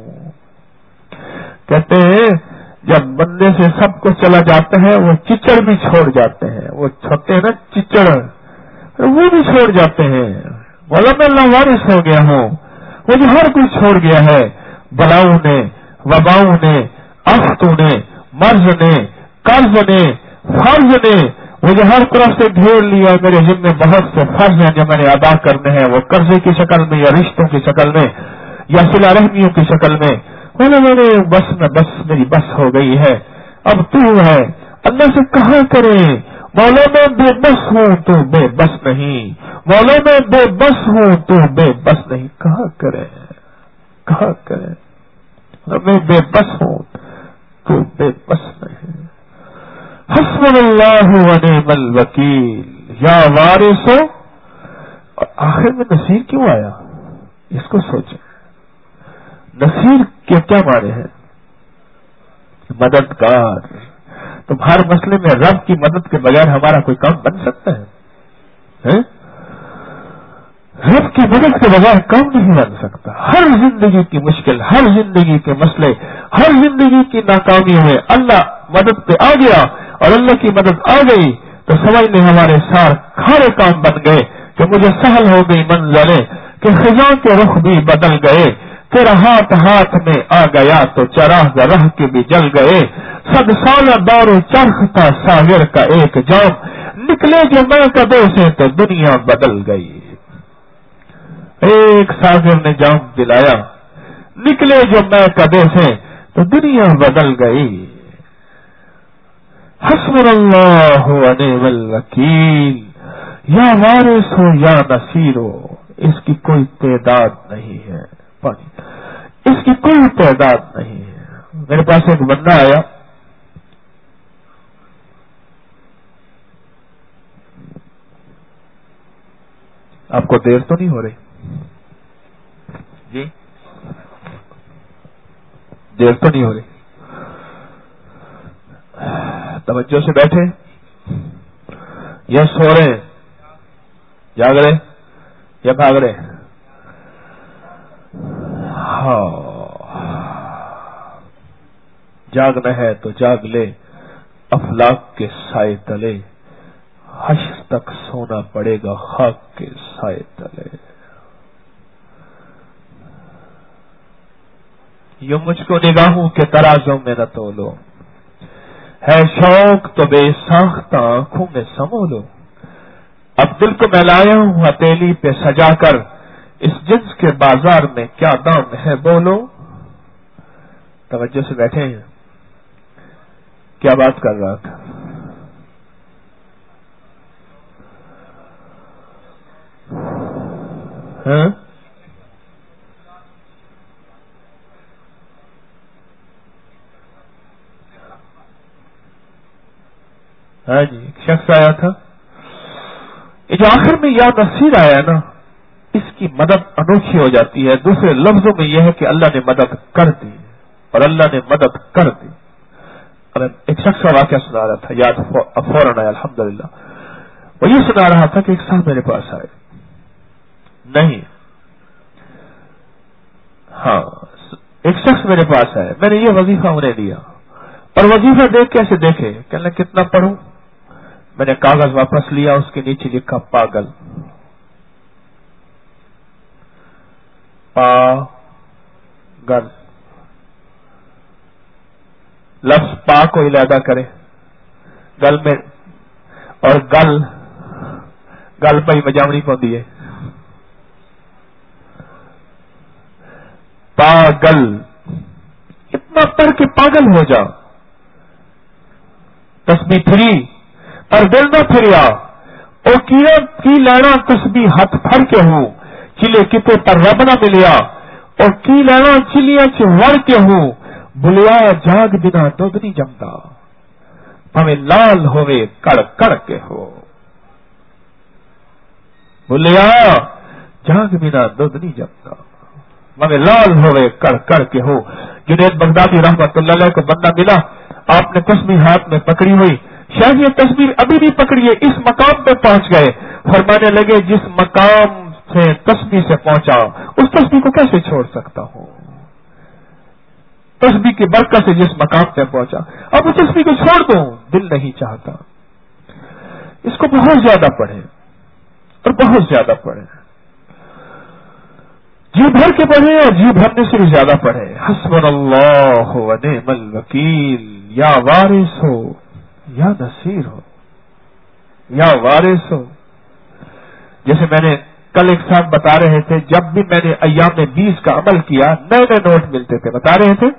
کہتے ہیں جب بندے سے سب کچھ چلا جاتا ہے وہ چچڑ بھی چھوڑ جاتے ہیں. وہ چھوٹے ہیں نا چچڑ، وہ بھی چھوڑ جاتے ہیں. مولا میں اللہ وارث ہو گیا ہوں، وہ جو ہر کچھ چھوڑ گیا ہے، بلاؤں نے، وباؤں نے، آفتوں نے، مرض نے، قرض نے، فرض نے، وہ جو ہر طرف سے گھیر لیا. میرے ذمہ بہت سے فرض ہیں جو میں نے ادا کرنے ہیں، وہ قرضے کی شکل میں یا رشتوں کی شکل میں یا صلہ رحمیوں کی شکل میں. میرے بس میں بس میری بس ہو گئی ہے، اب تو ہے. اللہ سے کہاں کرے؟ مولا میں بے بس ہوں تو بے بس نہیں، مولا میں بے بس ہوں تو بے بس نہیں. کہاں کرے؟ میں بے بس ہوں تو بے بس نہیں. حسبنا اللہ و نعم الوکیل. یا وارث ہو. اور آخر میں نصیر کیوں آیا؟ اس کو سوچیں. نصیر کے کیا معنی ہے؟ مددگار. تم ہر مسئلے میں رب کی مدد کے بغیر ہمارا کوئی کام بن سکتا ہے؟ رب کی مدد کے بغیر کام نہیں بن سکتا. ہر زندگی کی مشکل، ہر زندگی کے مسئلے، ہر زندگی کی ناکامیوں میں اللہ مدد پہ آ گیا اور اللہ کی مدد آ گئی تو سمجھ لیں ہمارے سار کھارے کام بن گئے کہ مجھے سہل ہو گئی منزلیں کہ خزاں کے رخ بھی بدل گئے، تیرا ہاتھ ہاتھ میں آ گیا تو چراغ راہ کے بھی جل گئے، 100 سالہ دور چرخ تھا ساغر کا ایک جام، نکلے جو میں کدے سے تو دنیا بدل گئی۔ ایک ساغر نے جام دلایا، نکلے جو میں کدے سے تو دنیا بدل گئی۔ حسبنا اللہ و نعم الوکیل، یا وارث ہو یا نصیر ہو، اس کی کوئی تعداد نہیں ہے، اس کی کوئی تعداد نہیں ہے۔ میرے پاس ایک بندہ آیا، آپ کو دیر تو نہیں ہو رہی؟ جی دیر تو نہیں ہو رہی؟ توجہ سے بیٹھے یا سو رہے ہیں، جاگ رہے یا بھاگ رہے؟ ہاں، جاگنا ہے تو جاگ لے، افلاک کے سائے تلے، حشر تک سونا پڑے گا خاک کے سائے تلے۔ یوں مجھ کو نگاہوں کے ترازوں میں نہ تولو، ہے شوق تو بے ساختہ آنکھوں میں سمولو، اب دل کو میں لایا ہوں ہتھیلی پہ سجا کر، اس جنس کے بازار میں کیا دام ہے بولو۔ توجہ سے بیٹھے ہیں، کیا بات کر رہا تھا؟ ہاں ہاں جی، ایک شخص آیا تھا، یہ جو آخر میں یا نصیر آیا نا، اس کی مدد انوکھی ہو جاتی ہے۔ دوسرے لفظوں میں یہ ہے کہ اللہ نے مدد کر دی اور اللہ نے مدد کر دی۔ اور ایک شخص کا واقعہ سنا رہا تھا، یاد فوراً آیا الحمدللہ۔ وہ یہ سنا رہا تھا کہ ایک صاحب میرے پاس آئے، نہیں ہاں ایک شخص میرے پاس آئے، میں نے یہ وظیفہ انہیں دیا اور وظیفہ دیکھ کیسے دیکھے، کہنے کتنا پڑھوں؟ میں نے کاغذ واپس لیا، اس کے نیچے لکھا پاگل، پاگل، لفظ پا کو علیحدہ کرے گل میں، اور گل پہ مجامنی پوندی ہے، پاگل، اتنا پڑھ کے پاگل ہو جا، تسبیح پھری پر دل نہ پھریا، او کی لینا تسبیح ہاتھ پھڑ کے ہوں، چلے کتے پر رب نہ ملیا، اور کی لینا چلیاں چ وڑ کے ہوں، بلیا جاگ بنا دودھ نہیں جمتا، پویں لال ہوئے کڑ کڑ کے ہو، بلیا جاگ بنا دودھ نہیں جمتا، پویں لال ہوئے کڑ کڑ کے ہو۔ جنید بغدادی رحمت اللہ علیہ کو بندہ ملا، آپ نے تسبیح ہاتھ میں پکڑی ہوئی، شاید یہ تصویر ابھی بھی پکڑیے، اس مقام پہ پہنچ گئے، فرمانے لگے جس مقام سے تسبیح سے پہنچا اس تسبیح کو کیسے چھوڑ سکتا ہوں؟ تسبیح کی برکت سے جس مقام پہ پہنچا، اب اس تسبیح کو چھوڑ دوں، دل نہیں چاہتا۔ اس کو بہت زیادہ پڑھیں اور بہت زیادہ پڑھیں، جی بھر کے پڑھیں اور جی بھرنے سے بھی زیادہ پڑھیں۔ حسبنا اللہ و نعم الوکیل، یا وارث ہو یا نصیر ہو، یا وارث ہو۔ جیسے میں نے کل ایک صاحب بتا رہے تھے، جب بھی میں نے ایام 20 کا عمل کیا نئے نئے نوٹ ملتے تھے، بتا رہے تھے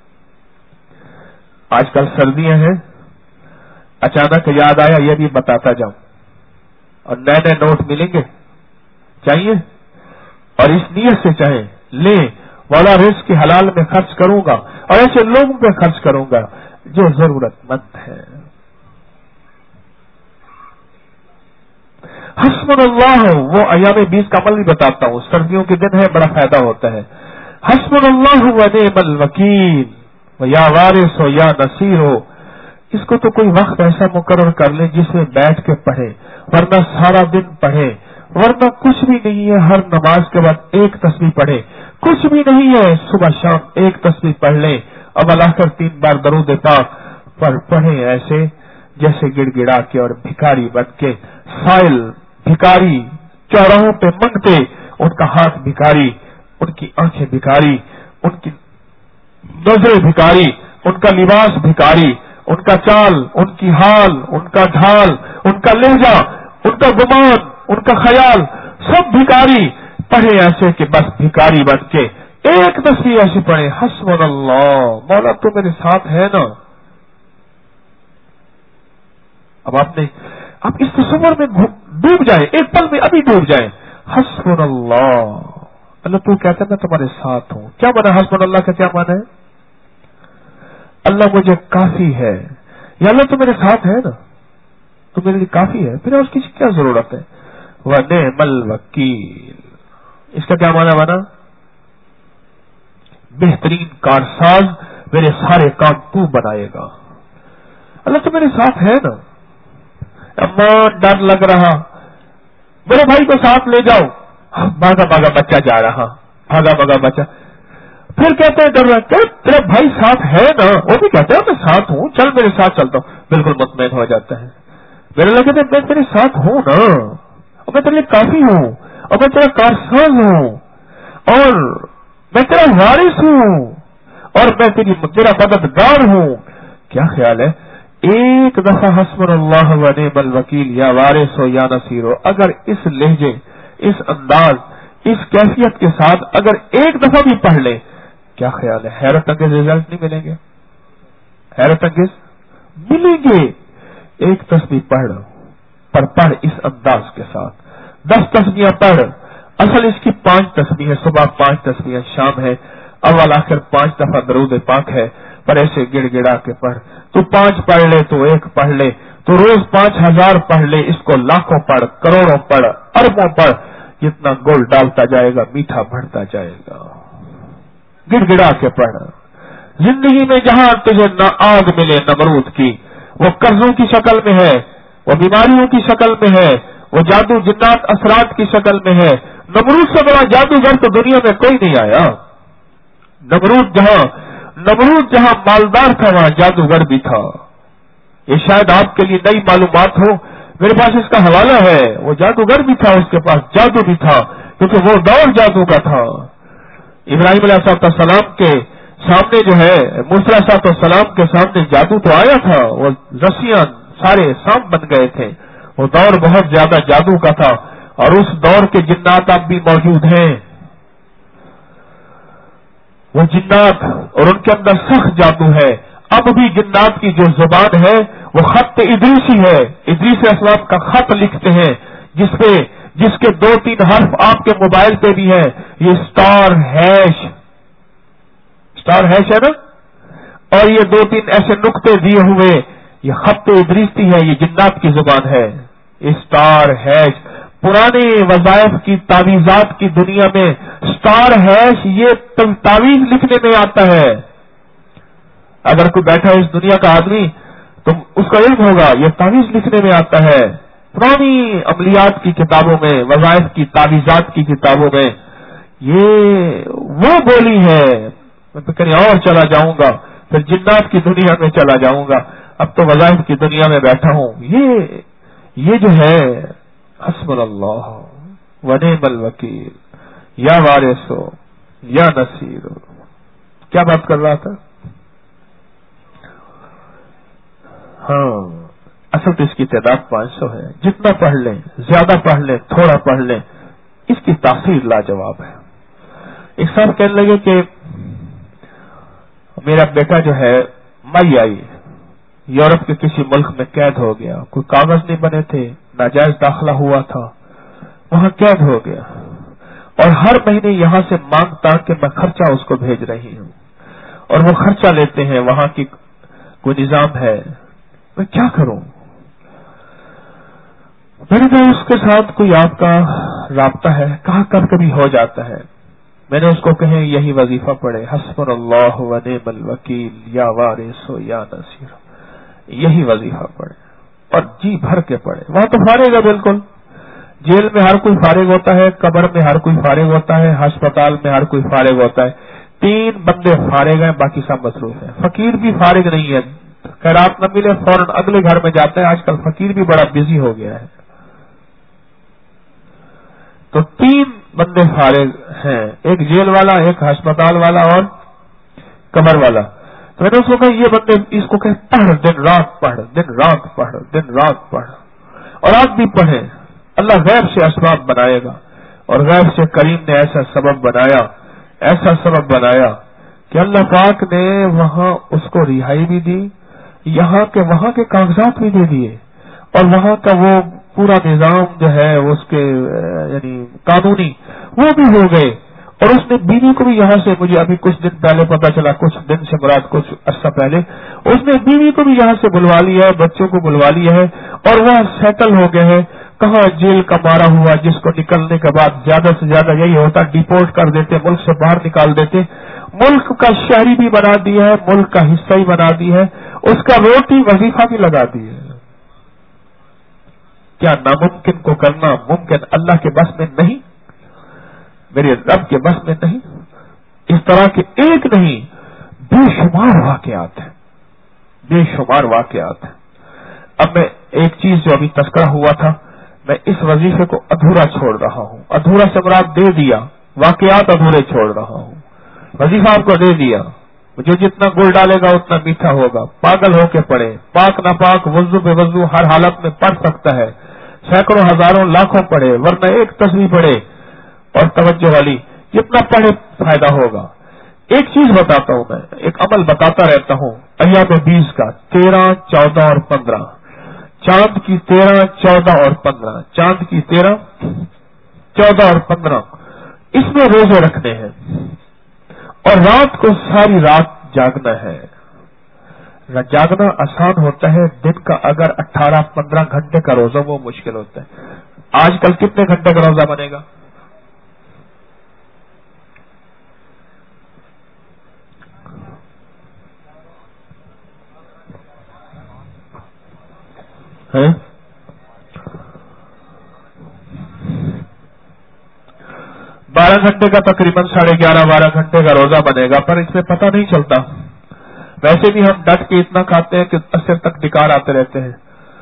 آج کل سردیاں ہیں، اچانک یاد آیا یہ بھی بتاتا جاؤں، اور نئے نئے نوٹ ملیں گے، چاہیے، اور اس نیت سے چاہیں لیں، والا رزق کے حلال میں خرچ کروں گا اور ایسے لوگوں پہ خرچ کروں گا جو ضرورت مند ہے۔ حسبنا اللہ، وہ ایام 20 کا عمل بھی بتاتا ہوں، سردیوں کے دن ہے، بڑا فائدہ ہوتا ہے۔ حسبنا اللہ و نعم الوکیل، یا وارث ہو یا نصیر ہو۔ اس کو تو کوئی وقت ایسا مقرر کر لیں جس میں بیٹھ کے پڑھے، ورنہ سارا دن پڑھے، ورنہ کچھ بھی نہیں ہے، ہر نماز کے بعد ایک تسبیح پڑھے، کچھ بھی نہیں ہے، صبح شام ایک تسبیح پڑھ لیں، اب اللہ کر 3 بار درود پاک پر پڑھے ایسے جیسے گڑ گڑا کے اور بھکاری بن کے. سائل بھکاری چوراہوں پہ منگتے، ان کا ہاتھ بھکاری، ان کی آنکھیں بھکاری، ان کی نظریں بھکاری، ان کا لباس بھکاری، ان کا چال، ان کی حال، ان کا ڈھال، ان کا لہجہ، ان کا گمان، ان کا خیال، سب بھکاری. پڑھے ایسے کہ بس بھکاری بن کے ایک تصویر ایسی پڑھے، حسبنا اللہ، مولا تو میرے ساتھ ہے نا. اب آپ اس تصور میں ڈوب جائیں، ایک پل میں ابھی ڈوب جائیں. حسبنا اللہ، اللہ تو کہتا ہے میں تمہارے ساتھ ہوں. کیا مانا حسبنا اللہ کا؟ کیا مانا ہے؟ اللہ مجھے کافی ہے، یا اللہ تو میرے ساتھ ہے نا، تو میرے لیے کافی ہے، پھر اس کی کیا ضرورت ہے؟ وَنِعْمَ الْوَكِيلُ، اس کا کیا مانا بنا؟ بہترین کارساز، میرے سارے کام تو بنائے گا. اللہ تو میرے ساتھ ہے نا. اما ڈر لگ رہا، میرے بھائی کو ساتھ لے جاؤ، بھاگا بھاگا بچہ جا رہا، بھاگا بھاگا بچہ. پھر کہتے ہیں ڈر رہا، کہ تیرا بھائی ساتھ ہے نا، وہ بھی کہتے ہیں میں ساتھ ہوں، چل میرے ساتھ چلتا ہوں. بالکل مطمئن ہو جاتا ہے. میرے لگے تھے میں تیرے ساتھ ہوں نا، اور میں تیرے لیے کافی ہوں، اور میں تیرا کارساز ہوں، اور میں تیرا وارث ہوں، اور میں تیرا مددگار ہوں. کیا خیال ہے؟ ایک دفعہ حسبنا اللہ و نعم الوکیل، یا وارث ہو یا نصیر ہو، اگر اس لہجے، اس انداز، اس کیفیت کے ساتھ اگر ایک دفعہ بھی پڑھ لیں، کیا خیال ہے؟ حیرت انگیز رزلٹ نہیں ملیں گے؟ حیرت انگیز ملیں گے. ایک تسبیح پڑھ اس انداز کے ساتھ، 10 تسبیحاں پڑھ. اصل اس کی 5 تسبیح ہے، صبح 5 تسبیح، شام ہے، اول آخر 5 دفعہ درود پاک ہے، پر ایسے گڑ گڑا کے پڑھ. تو 5 پڑھ لے تو 1 پڑھ لے، تو روز 5000 پڑھ لے، اس کو لاکھوں پڑھ، کروڑوں پڑھ، اربوں پڑھ. جتنا گول ڈالتا جائے گا میٹھا بڑھتا جائے گا. گڑ گڑا کے پڑھ. زندگی میں جہاں تجھے نہ آگ ملے نمرود کی، وہ قرضوں کی شکل میں ہے، وہ بیماریوں کی شکل میں ہے، وہ جادو جنات اثرات کی شکل میں ہے. نمرود سے بڑا جادوگر تو دنیا میں کوئی نہیں آیا. نمرود جہاں مالدار تھا وہاں جادوگر بھی تھا. یہ شاید آپ کے لیے نئی معلومات ہو، میرے پاس اس کا حوالہ ہے. وہ جادوگر بھی تھا، اس کے پاس جادو بھی تھا، کیونکہ وہ دور جادو کا تھا. ابراہیم علیہ السلام کے سامنے جو ہے، موسیٰ علیہ السلام کے سامنے جادو تو آیا تھا، وہ رسیاں سارے سانپ بن گئے تھے. وہ دور بہت زیادہ جادو کا تھا، اور اس دور کے جنات اب بھی موجود ہیں. وہ جنات اور ان کے اندر سخت جادو ہے. اب بھی جنات کی جو زبان ہے وہ خط ادریسی ہے. ادریس علیہ السلام کا خط لکھتے ہیں، جس کے 2-3 حرف آپ کے موبائل پہ بھی ہیں. یہ اسٹار ہیش ہے نا، اور یہ 2-3 ایسے نقطے دیے ہوئے، یہ خط ادریسی ہے، یہ جنات کی زبان ہے. اسٹار ہیش پرانے وظائف کی تعویذات کی دنیا میں اسٹار ہیش یہ تعویذ لکھنے میں آتا ہے. اگر کوئی بیٹھا ہے اس دنیا کا آدمی تو اس کا علم ہوگا یہ تعویذ لکھنے میں آتا ہے. پرانی عملیات کی کتابوں میں، وظائف کی تعویذات کی کتابوں میں یہ وہ بولی ہے. میں تو کہیں اور چلا جاؤں گا، پھر جنات کی دنیا میں چلا جاؤں گا، اب تو وظائف کی دنیا میں بیٹھا ہوں. یہ جو ہے حسبنا اللہ ونعم الوکیل، یا وارث ہو یا نصیر ہو. کیا بات کر رہا تھا؟ ہاں، اصل تو اس کی تعداد 500 ہے. جتنا پڑھ لیں، زیادہ پڑھ لیں، تھوڑا پڑھ لیں، اس کی تاثیر لاجواب ہے. ایک صاحب کہنے لگے کہ میرا بیٹا جو ہے مئی آئی، یورپ کے کسی ملک میں قید ہو گیا، کوئی کاغذ نہیں بنے تھے، ناجائز داخلہ ہوا تھا، وہاں قید ہو گیا، اور ہر مہینے یہاں سے مانگ تاک کے میں خرچہ اس کو بھیج رہی ہوں، اور وہ خرچہ لیتے ہیں. وہاں کی کوئی نظام ہے، میں کیا کروں؟ میں نے کہا اس کے ساتھ کوئی آپ کا رابطہ ہے؟ کہا کبھی ہو جاتا ہے. میں نے اس کو کہے یہی وظیفہ پڑھے، حسبنا اللہ و نعم الوکیل، یا وارث ہو یا نصیر، یہی وظیفہ پڑھے اور جی بھر کے پڑھے. وہاں تو فارغ ہے بالکل. جیل میں ہر کوئی فارغ ہوتا ہے، قبر میں ہر کوئی فارغ ہوتا ہے، ہسپتال میں ہر کوئی فارغ ہوتا ہے. 3 بندے فارغ ہیں، باقی سب مصروف ہیں. فقیر بھی فارغ نہیں ہے، خیرات نہ ملے فوراً اگلے گھر میں جاتے ہیں. آج کل فقیر بھی بڑا بزی ہو گیا ہے. تو 3 بندے فارغ ہیں، ایک جیل والا، ایک ہسپتال والا اور قبر والا. تو میں نے اس کو کہا یہ بندے اس کو کہ پڑھ، دن رات پڑھ، دن رات پڑھ، دن رات پڑھ، اور آپ بھی پڑھیں. اللہ غیب سے اسباب بنائے گا، اور غیب سے کریم نے ایسا سبب بنایا، ایسا سبب بنایا کہ اللہ پاک نے وہاں اس کو رہائی بھی دی، یہاں کے وہاں کے کاغذات بھی دے دیے، اور وہاں کا وہ پورا نظام جو ہے اس کے یعنی قانونی وہ بھی ہو گئے. اور اس نے بیوی کو بھی یہاں سے، مجھے ابھی کچھ دن پہلے پتا چلا، کچھ دن سے مراد کچھ عرصہ پہلے، اس نے بیوی کو بھی یہاں سے بلوا لیا ہے، بچوں کو بلوا لیا ہے، اور وہ سیٹل ہو گئے ہیں. کہاں جیل کا مارا ہوا جس کو نکلنے کے بعد زیادہ سے زیادہ یہی ہوتا، ڈیپورٹ کر دیتے، ملک سے باہر نکال دیتے. ملک کا شہری بھی بنا دیا ہے، ملک کا حصہ ہی بنا دی ہے، اس کا روٹی وظیفہ بھی لگا دی ہے. کیا ناممکن کو کرنا ممکن اللہ کے بس میں نہیں؟ میرے رب کے بس میں نہیں؟ اس طرح کے ایک نہیں، بے شمار واقعات ہیں، بے شمار واقعات ہیں. اب میں ایک چیز جو ابھی تذکرہ ہوا تھا، میں اس وظیفے کو ادھورا چھوڑ رہا ہوں. ادھورا سے مراد دے دیا، واقعات ادھورے چھوڑ رہا ہوں. وظیفہ آپ کو دے دیا، جو جتنا گل ڈالے گا اتنا میٹھا ہوگا. پاگل ہو کے پڑھے، پاک نہ پاک، وضو بے وضو ہر حالت میں پڑھ سکتا ہے. سینکڑوں ہزاروں لاکھوں پڑھے، ورنہ ایک تصویر پڑھے اور توجہ والی، جتنا پڑھے فائدہ ہوگا. ایک چیز بتاتا ہوں، میں ایک عمل بتاتا رہتا ہوں ایام 20 کا، 13، 14 اور 15، چاند کی 13، 14 اور 15، چاند کی 13، 14 اور 15، اس میں روزے رکھنے ہیں اور رات کو ساری رات جاگنا ہے. جاگنا آسان ہوتا ہے، دن کا اگر 18-15 گھنٹے کا روزہ وہ مشکل ہوتا ہے. آج کل کتنے گھنٹے کا روزہ بنے گا؟ ہے 12 گھنٹے کا، تقریباً 11:30-12 گھنٹے کا روزہ بنے گا، پر اس میں پتہ نہیں چلتا. ویسے بھی ہم ڈٹ کے اتنا کھاتے ہیں کہ اثر تک ڈکار آتے رہتے ہیں.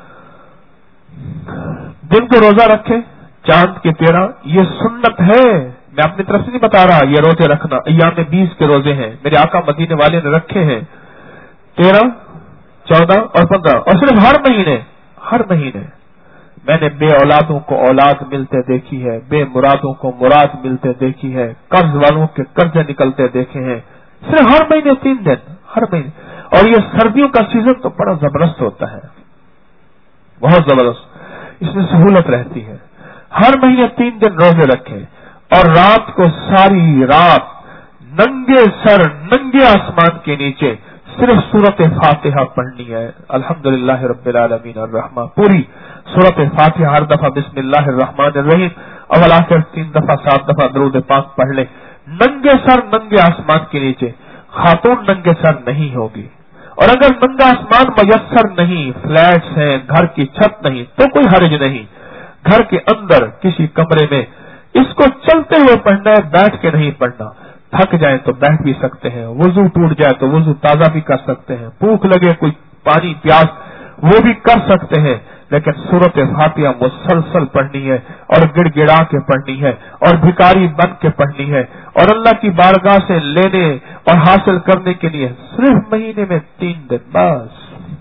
دن کو روزہ رکھے، چاند کی 13، یہ سنت ہے، میں اپنی طرف سے نہیں بتا رہا. یہ روزے رکھنا ایام 20 کے روزے ہیں، میرے آقا مدینے والے نے رکھے ہیں، 13، 14 اور 15، اور صرف ہر مہینے میں نے بے اولادوں کو اولاد ملتے دیکھی ہے، بے مرادوں کو مراد ملتے دیکھی ہے، قرض والوں کے قرضے نکلتے دیکھے ہیں، صرف ہر مہینے 3 دن، ہر مہینے. اور یہ سردیوں کا سیزن تو بڑا زبردست ہوتا ہے، بہت زبردست، اس میں سہولت رہتی ہے. ہر مہینے 3 دن روزے رکھے اور رات کو ساری رات ننگے سر، ننگے آسمان کے نیچے صرف سورت فاتحہ پڑھنی ہے. الحمدللہ رب العالمین الرحمن، پوری سورت فاتحہ، ہر دفعہ بسم اللہ الرحمن الرحیم، اول آخر 3 دفعہ 7 دفعہ درود پاک پڑھ لے. ننگے سر، ننگے آسمان کے نیچے. خاتون ننگے سر نہیں ہوگی، اور اگر ننگا آسمان میسر نہیں، فلیٹس ہیں، گھر کی چھت نہیں، تو کوئی حرج نہیں. گھر کے اندر کسی کمرے میں اس کو چلتے ہوئے پڑھنا ہے، بیٹھ کے نہیں پڑھنا. تھک جائیں تو بیٹھ بھی سکتے ہیں، وضو ٹوٹ جائے تو وضو تازہ بھی کر سکتے ہیں، بھوک لگے کوئی پانی پیاس وہ بھی کر سکتے ہیں، لیکن سورت فاتحہ مسلسل پڑھنی ہے اور گڑ گڑا کے پڑھنی ہے اور بھکاری بن کے پڑھنی ہے، اور اللہ کی بارگاہ سے لینے اور حاصل کرنے کے لیے صرف مہینے میں 3 دن بس.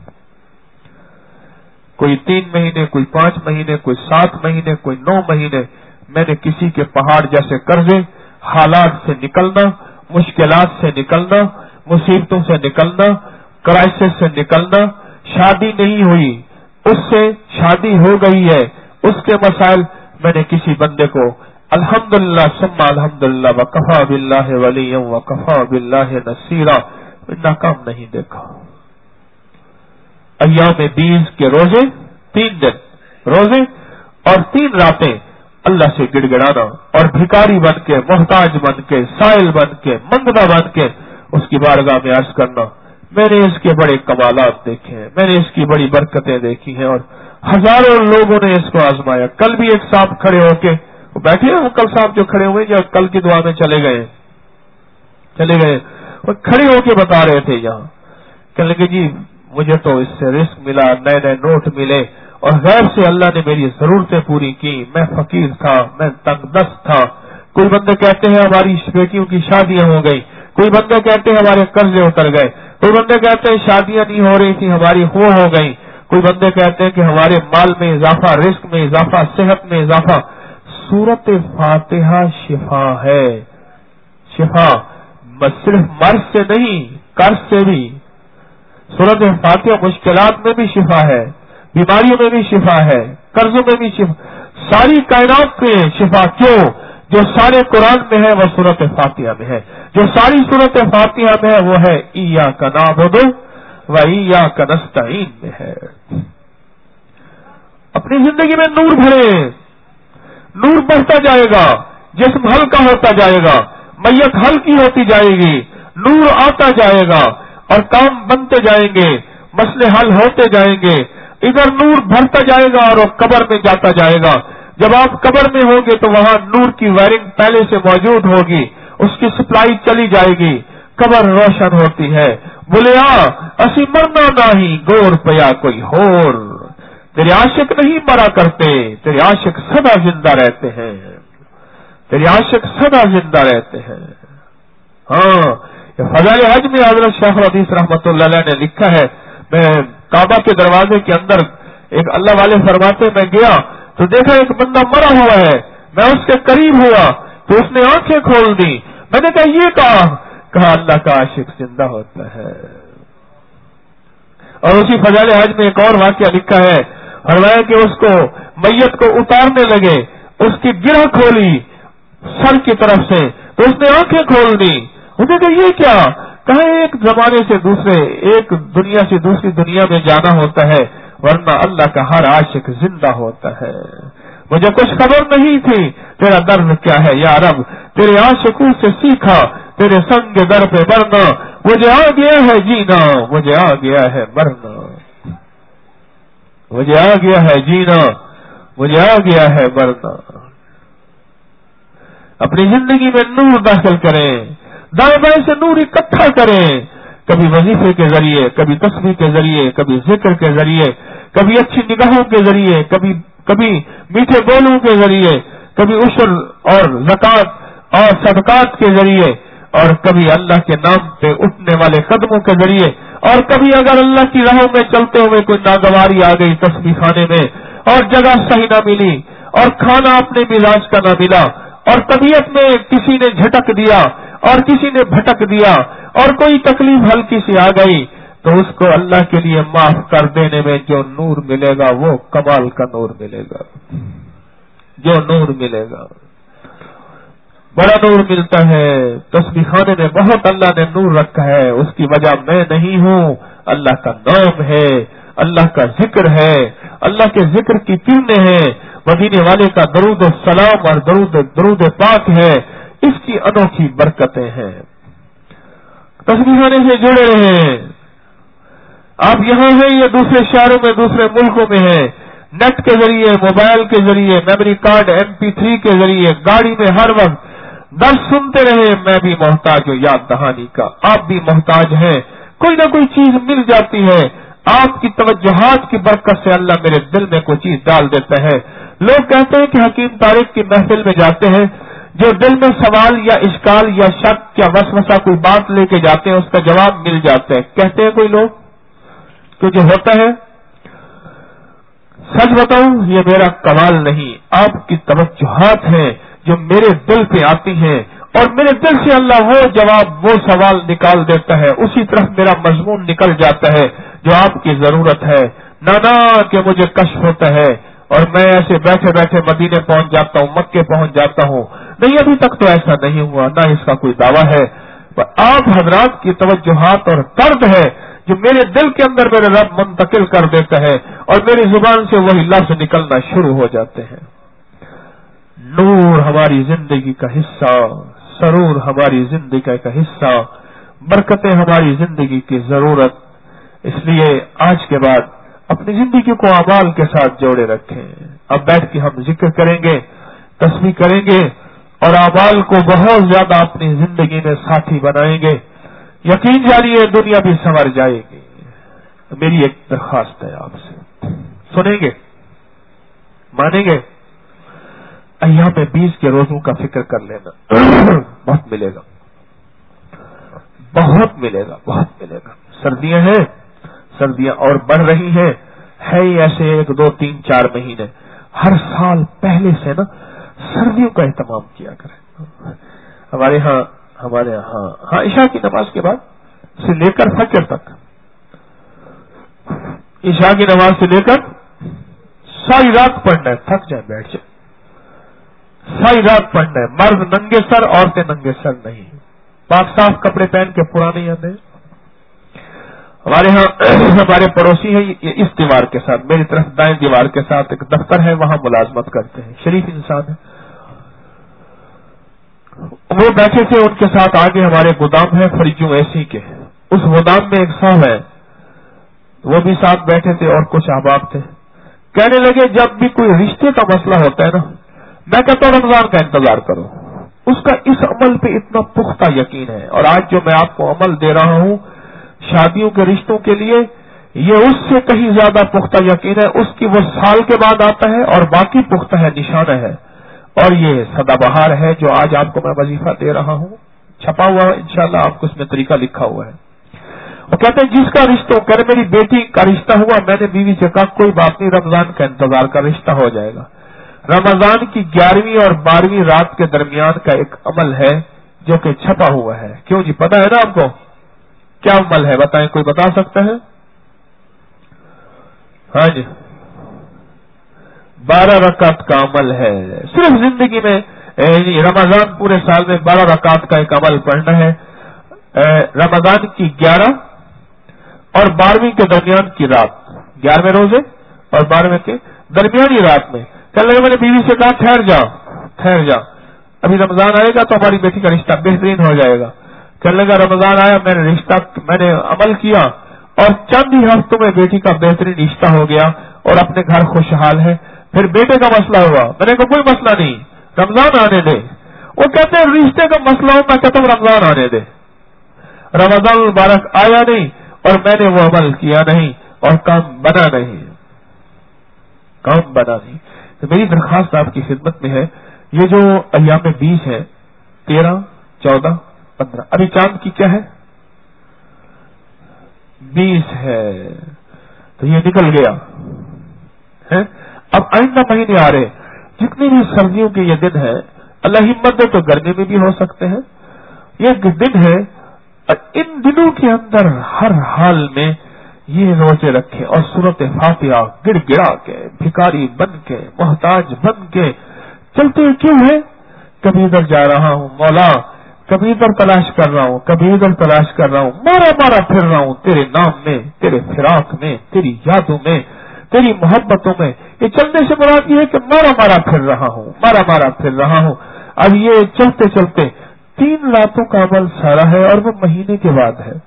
کوئی 3 مہینے، کوئی 5 مہینے، کوئی 7 مہینے، کوئی 9 مہینے. میں نے کسی کے پہاڑ جیسے قرضے، حالات سے نکلنا، مشکلات سے نکلنا، مصیبتوں سے نکلنا، کرائسس سے نکلنا. شادی نہیں ہوئی، اس سے شادی ہو گئی ہے، اس کے مسائل، میں نے کسی بندے کو الحمدللہ ثم الحمدللہ وکفا باللہ ولیا وکفا باللہ نصیرا ناکام نہیں دیکھا. ایام 20 کے روزے، 3 دن روزے اور 3 راتیں اللہ سے گڑ گڑانا اور بھکاری بن کے، محتاج بن کے، سائل بن کے، منگنا بن کے اس کی بارگاہ میں عرض کرنا. میں نے اس کے بڑے کمالات دیکھے ہیں، میں نے اس کی بڑی برکتیں دیکھی ہیں، اور ہزاروں لوگوں نے اس کو آزمایا. کل بھی ایک صاحب کھڑے ہو کے، وہ بیٹھے ہیں، وہ کل صاحب جو کھڑے ہوئے جو کل کی دعا میں چلے گئے، وہ کھڑے ہو کے بتا رہے تھے یہاں. کہنے لگے جی مجھے تو اس سے رزق ملا، نئے نئے نوٹ ملے، اور غیب سے اللہ نے میری ضرورتیں پوری کی، میں فقیر تھا، میں تنگ دست تھا۔ کوئی بندے کہتے ہیں ہماری بیٹیوں کی شادیاں ہو گئی، کوئی بندے کہتے ہیں ہمارے قرضے اتر گئے، کوئی بندے کہتے ہیں شادیاں نہیں ہو رہی تھی ہماری ہو گئی، کوئی بندے کہتے ہیں کہ ہمارے مال میں اضافہ، رزق میں اضافہ، صحت میں اضافہ۔ سورت فاتحہ شفا ہے، شفا صرف مرض سے نہیں، قرض سے بھی۔ سورت فاتحہ مشکلات میں بھی شفا ہے، بیماریوں میں بھی شفا ہے، قرضوں میں بھی شفا، ساری کائنات میں شفا۔ کیوں؟ جو سارے قرآن میں ہے وہ سورت فاتحہ میں ہے، جو ساری سورت فاتحہ میں ہے وہ ہے ایاک نعبد و ایاک نستعین میں ہے۔ اپنی زندگی میں نور بھرے، نور بڑھتا جائے گا، جسم ہلکا ہوتا جائے گا، میت ہلکی ہوتی جائے گی، نور آتا جائے گا اور کام بنتے جائیں گے، مسئلے حل ہوتے جائیں گے، ادھر نور بھرتا جائے گا اور وہ قبر میں جاتا جائے گا۔ جب آپ قبر میں ہوں گے تو وہاں نور کی وائرنگ پہلے سے موجود ہوگی، اس کی سپلائی چلی جائے گی، قبر روشن ہوتی ہے۔ بولیا اسی مرنا نہیں گور پیا کوئی ہور، تیرے عاشق نہیں مرا کرتے، تیرے عاشق سدا زندہ رہتے ہیں، تیرے عاشق سدا زندہ رہتے ہیں۔ ہاں، فضائل حج میں حضرت شیخ الحدیث رحمۃ اللہ علیہ نے لکھا ہے، میں کعبہ کے دروازے کے اندر ایک اللہ والے فرماتے میں گیا تو دیکھا ایک بندہ مرا ہوا ہے، میں اس کے قریب ہوا تو اس نے آنکھیں کھول دی، میں نے کہا یہ کہا اللہ کا عاشق زندہ ہوتا ہے۔ اور اسی فضائل حج میں ایک اور واقعہ لکھا ہے، فرمایا کہ اس کو میت کو اتارنے لگے، اس کی گرہ کھولی سر کی طرف سے تو اس نے آنکھیں کھول دی، انہوں نے کہا یہ کیا؟ کہا ایک زمانے سے دوسرے، ایک دنیا سے دوسری دنیا میں جانا ہوتا ہے، ورنہ اللہ کا ہر عاشق زندہ ہوتا ہے۔ مجھے کچھ خبر نہیں تھی تیرا درد کیا ہے یا رب، تیرے عاشقوں سے سیکھا تیرے سنگ در پہ برنا، مجھے آ گیا ہے جینا، مجھے آ گیا ہے مرنا، مجھے آ گیا ہے جینا، مجھے آ گیا ہے مرنا۔ اپنی زندگی میں نور داخل کریں، دائیں بائیں سے نور اکٹھا کریں، کبھی وظیفے کے ذریعے، کبھی تسبیح کے ذریعے، کبھی ذکر کے ذریعے، کبھی اچھی نگاہوں کے ذریعے، کبھی میٹھے بولوں کے ذریعے، کبھی عشر اور زکوٰۃ اور صدقات کے ذریعے، اور کبھی اللہ کے نام پہ اٹھنے والے قدموں کے ذریعے، اور کبھی اگر اللہ کی راہوں میں چلتے ہوئے کوئی ناگواری آ گئی تسبیح خانے میں اور جگہ صحیح نہ ملی اور کھانا اپنے مزاج کا نہ ملا اور طبیعت میں کسی نے جھٹک دیا اور کسی نے بھٹک دیا اور کوئی تکلیف ہلکی سی آ گئی، تو اس کو اللہ کے لیے معاف کر دینے میں جو نور ملے گا وہ کمال کا نور ملے گا، جو نور ملے گا بڑا نور ملتا ہے۔ تسبیح خانے میں بہت اللہ نے نور رکھا ہے، اس کی وجہ میں نہیں ہوں، اللہ کا نام ہے، اللہ کا ذکر ہے، اللہ کے ذکر کی کرنیں ہیں، مدینے والے کا درود و سلام اور درود پاک ہے، اس کی انوکھی برکتیں ہیں۔ تسبیح خانے سے جڑے رہیں، آپ یہاں ہیں یا دوسرے شہروں میں، دوسرے ملکوں میں ہیں، نیٹ کے ذریعے، موبائل کے ذریعے، میموری کارڈ MP3 کے ذریعے، گاڑی میں ہر وقت درس سنتے رہے۔ میں بھی محتاج ہوں یاد دہانی کا، آپ بھی محتاج ہیں، کوئی نہ کوئی چیز مل جاتی ہے، آپ کی توجہات کی برکت سے اللہ میرے دل میں کوئی چیز ڈال دیتا ہے۔ لوگ کہتے ہیں کہ حکیم طارق کی محفل میں جاتے ہیں، جو دل میں سوال یا اشکال یا شک یا وسوسہ کوئی بات لے کے جاتے ہیں اس کا جواب مل جاتا ہے، کہتے ہیں کوئی لوگ کہ جو ہوتا ہے۔ سچ بتاؤں یہ میرا کمال نہیں، آپ کی توجہات ہیں جو میرے دل پہ آتی ہیں اور میرے دل سے اللہ وہ جواب، وہ سوال نکال دیتا ہے، اسی طرف میرا مضمون نکل جاتا ہے جو آپ کی ضرورت ہے۔ نانا کہ مجھے کشف ہوتا ہے اور میں ایسے بیٹھے بیٹھے مدینے پہنچ جاتا ہوں، مکے پہنچ جاتا ہوں، نہیں ابھی تک تو ایسا نہیں ہوا، نہ اس کا کوئی دعویٰ ہے۔ آپ حضرات کی توجہات اور درد ہے جو میرے دل کے اندر میرے رب منتقل کر دیتا ہے اور میری زبان سے وہی لفظ نکلنا شروع ہو جاتے ہیں۔ نور ہماری زندگی کا حصہ، سرور ہماری زندگی کا حصہ، برکتیں ہماری زندگی کی ضرورت۔ اس لیے آج کے بعد اپنی زندگی کو اعمال کے ساتھ جوڑے رکھیں۔ اب بیٹھ کے ہم ذکر کریں گے، تسبیح کریں گے اور اعمال کو بہت زیادہ اپنی زندگی میں ساتھی بنائیں گے۔ یقین جانیے دنیا بھی سنور جائے گی، تو میری ایک درخواست ہے آپ سے، سنیں گے؟ مانیں گے؟ ایام 20 کے روزوں کا فکر کر لینا، بہت ملے گا، بہت ملے گا، بہت ملے گا۔ سردیاں ہیں، سردیاں اور بڑھ رہی ہیں، ہے ہی ایسے 1 2 3 4 مہینے۔ ہر سال پہلے سے نا سردیوں کا اہتمام کیا کریں۔ ہمارے ہاں عشاء کی نماز کے بعد سے لے کر فجر تک، عشاء کی نماز سے لے کر ساری رات پڑھنا ہے، تھک جائے بیٹھ جائے، ساری رات پڑھنا ہے، مرد ننگے سر، عورتیں ننگے سر نہیں، پاک صاف کپڑے پہن کے پرانے آتے ہیں۔ ہمارے ہاں ہمارے پڑوسی ہیں، یہ اس دیوار کے ساتھ، میری طرف دائیں دیوار کے ساتھ ایک دفتر ہے، وہاں ملازمت کرتے ہیں، شریف انسان ہے۔ وہ بیٹھے تھے، ان کے ساتھ آگے ہمارے گودام ہے فریجوں ایسی کے، اس گودام میں ایک صاحب ہے، وہ بھی ساتھ بیٹھے تھے اور کچھ احباب تھے۔ کہنے لگے جب بھی کوئی رشتے کا مسئلہ ہوتا ہے نا، میں کہتا ہوں رمضان کا انتظار کرو، اس کا اس عمل پہ اتنا پختہ یقین ہے۔ اور آج جو میں آپ کو عمل دے رہا ہوں شادیوں کے رشتوں کے لیے، یہ اس سے کہیں زیادہ پختہ یقین ہے، اس کی وہ سال کے بعد آتا ہے اور باقی پختہ ہے، نشانہ ہے۔ اور یہ سدا بہار ہے جو آج آپ کو میں وظیفہ دے رہا ہوں، چھپا ہوا ہے انشاءاللہ، آپ کو اس میں طریقہ لکھا ہوا ہے۔ وہ کہتے ہیں جس کا رشتہ کرے، میری بیٹی کا رشتہ ہوا، میں نے بیوی سے کہا کوئی بات نہیں، رمضان کا انتظار کا رشتہ ہو جائے گا۔ رمضان کی 11ویں اور 12ویں رات کے درمیان کا ایک عمل ہے جو کہ چھپا ہوا ہے۔ کیوں جی، پتا ہے نا آپ کو کیا عمل ہے؟ بتائیں، کوئی بتا سکتا ہے؟ ہاں جی، 12 رکعت کا عمل ہے، صرف زندگی میں رمضان پورے سال میں 12 رکعت کا ایک عمل پڑھنا ہے۔ رمضان کی 11 اور 12ویں کے درمیان کی رات، 11ویں روزے اور 12ویں کے درمیانی رات میں، کہنے لگے میں نے بیوی سے کہا ٹھہر جا، ابھی رمضان آئے گا تو ہماری بیٹی کا رشتہ بہترین ہو جائے گا۔ کہنے لگا رمضان آیا، میں نے عمل کیا اور چند ہی ہفتوں میں بیٹی کا بہترین رشتہ ہو گیا اور اپنے گھر خوشحال ہے۔ پھر بیٹے کا مسئلہ ہوا، میں نے کہا کوئی مسئلہ نہیں، رمضان آنے دے۔ وہ کہتے ہیں رشتے کا مسئلہ ہو، میں کہتا ہوں رمضان آنے دے۔ رمضان المبارک آیا نہیں اور میں نے وہ عمل کیا نہیں اور کام بنا نہیں۔ تو میری درخواست آپ کی خدمت میں ہے، یہ جو ایام 20 ہے، 13 14 15، ابھی چاند کی کیا ہے؟ 20 ہے، تو یہ نکل گیا ہے۔ اب آئندہ مہینے آ رہے، جتنی بھی سردیوں کے یہ دن ہے، اللہ ہمت دے تو گرمی میں بھی ہو سکتے ہیں، یہ دن ہے، ان دنوں کے اندر ہر حال میں یہ روزے رکھے اور سورت فاتحہ گڑ گڑا کے، بھکاری بن کے، محتاج بن کے چلتے کیوں ہے؟ کبھی ادھر جا رہا ہوں مولا، کبھی ادھر تلاش کر رہا ہوں، کبھی ادھر تلاش کر رہا ہوں، مارا پھر رہا ہوں تیرے نام میں، تیرے فراق میں، تیری یادوں میں، تیری محبتوں میں۔ یہ چلنے سے مراد یہ ہے کہ مارا پھر رہا ہوں۔ اب یہ چلتے چلتے 3 راتوں کا عمل سارا ہے اور وہ مہینے کے بعد ہے،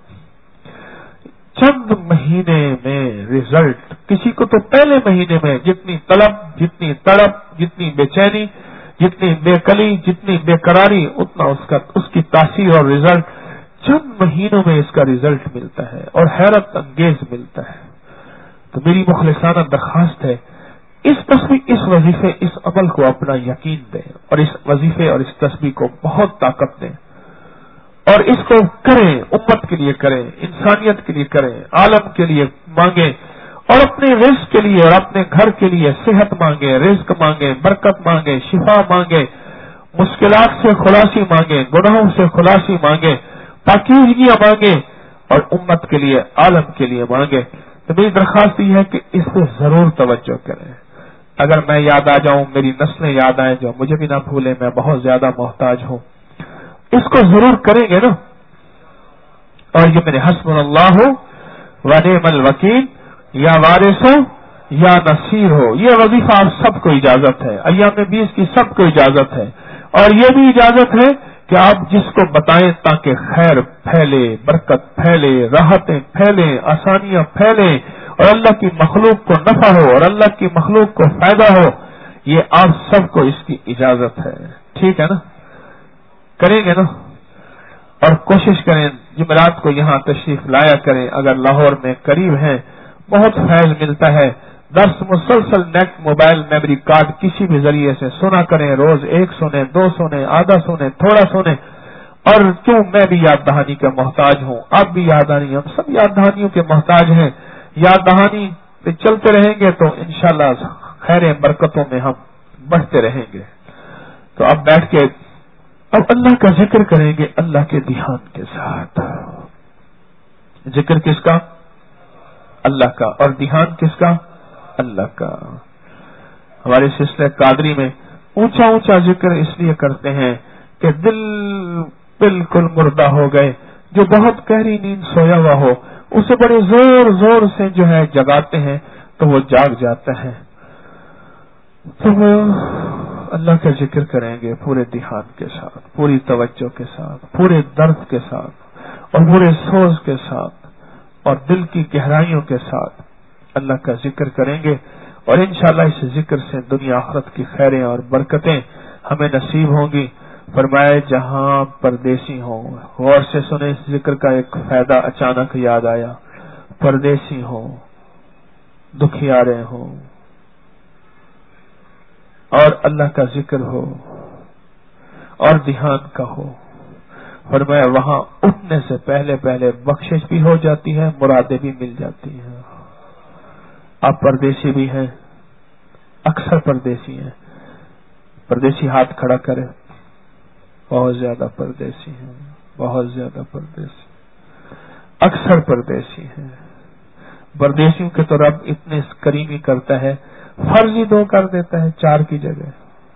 چند مہینے میں رزلٹ۔ کسی کو تو پہلے مہینے میں جتنی طلب، جتنی تڑپ، جتنی بے چینی، جتنی بے کلی، جتنی بے قراری، اتنا اس کی تاثیر اور رزلٹ چند مہینوں میں اس کا رزلٹ ملتا ہے اور حیرت انگیز ملتا ہے۔ تو میری مخلصانہ درخواست ہے، اس وظیفے، اس عمل کو اپنا یقین دیں اور اس وظیفے اور اس تسبیح کو بہت طاقت دیں اور اس کو کریں، امت کے لیے کریں، انسانیت کے لیے کریں، عالم کے لیے مانگیں اور اپنے رزق کے لیے اور اپنے گھر کے لیے صحت مانگیں، رزق مانگیں، برکت مانگیں، شفا مانگیں، مشکلات سے خلاصی مانگیں، گناہوں سے خلاصی مانگیں، پاکیزگیاں مانگیں اور امت کے لیے، عالم کے لیے مانگیں۔ تو میری درخواست یہ ہے کہ اس پہ ضرور توجہ کریں۔ اگر میں یاد آ جاؤں، میری نسلیں یاد آئیں، جو مجھے بھی نہ بھولیں، میں بہت زیادہ محتاج ہوں، اس کو ضرور کریں گے نا۔ اور یہ میرے حسبنا اللہ و نعم الوکیل، یا وارث ہو یا نصیر ہو، یہ وظیفہ آپ سب کو اجازت ہے، ایام 20 کی سب کو اجازت ہے، اور یہ بھی اجازت ہے کہ آپ جس کو بتائیں تاکہ خیر پھیلے، برکت پھیلے، راحتیں پھیلیں، آسانیاں پھیلیں اور اللہ کی مخلوق کو نفع ہو اور اللہ کی مخلوق کو فائدہ ہو، یہ آپ سب کو اس کی اجازت ہے۔ ٹھیک ہے نا؟ کریں گے نا؟ اور کوشش کریں جمعرات کو یہاں تشریف لایا کریں، اگر لاہور میں قریب ہیں بہت فیض ملتا ہے. درس مسلسل نیٹ موبائل میموری کارڈ کسی بھی ذریعے سے سنا کریں. روز 1 سنیں، 2 سنیں، آدھا سنیں، تھوڑا سنیں. اور کیوں میں بھی یاد دہانی کا محتاج ہوں، آپ بھی یاد دہانی، ہم سب یاد دہانیوں کے محتاج ہیں. یاد دہانی پہ چلتے رہیں گے تو انشاءاللہ خیر برکتوں میں ہم بڑھتے رہیں گے. تو اب بیٹھ کے اب اللہ کا ذکر کریں گے اللہ کے دھیان کے ساتھ. ذکر کس کا؟ اللہ کا. اور دھیان کس کا؟ اللہ کا. ہمارے سلسلہ قادری میں اونچا اونچا ذکر اس لیے کرتے ہیں کہ دل بالکل مردہ ہو گئے، جو بہت گہری نیند سویا ہوا ہو اسے بڑے زور زور سے جو ہے جگاتے ہیں تو وہ جاگ جاتا ہے. تو وہ اللہ کا ذکر کریں گے پورے دھیان کے ساتھ، پوری توجہ کے ساتھ، پورے درد کے ساتھ اور پورے سوز کے ساتھ اور دل کی گہرائیوں کے ساتھ اللہ کا ذکر کریں گے. اور انشاءاللہ اس ذکر سے دنیا آخرت کی خیریں اور برکتیں ہمیں نصیب ہوں گی. فرمائے جہاں پردیسی ہوں، غور سے سنیں اس ذکر کا ایک فائدہ اچانک یاد آیا. پردیسی ہوں، دکھیارے ہوں اور اللہ کا ذکر ہو اور دھیان کا ہو، فرمایا وہاں اٹھنے سے پہلے پہلے بخشش بھی ہو جاتی ہے، مرادیں بھی مل جاتی ہیں. آپ پردیسی بھی ہیں، اکثر پردیسی ہیں. پردیسی ہاتھ کھڑا کرے. بہت زیادہ پردیسی ہیں، بہت زیادہ پردیسی، اکثر پردیسی ہیں. پردیسیوں کے تو رب اتنے کریمی کرتا ہے، فرض ہی 2 کر دیتا ہے 4 کی جگہ.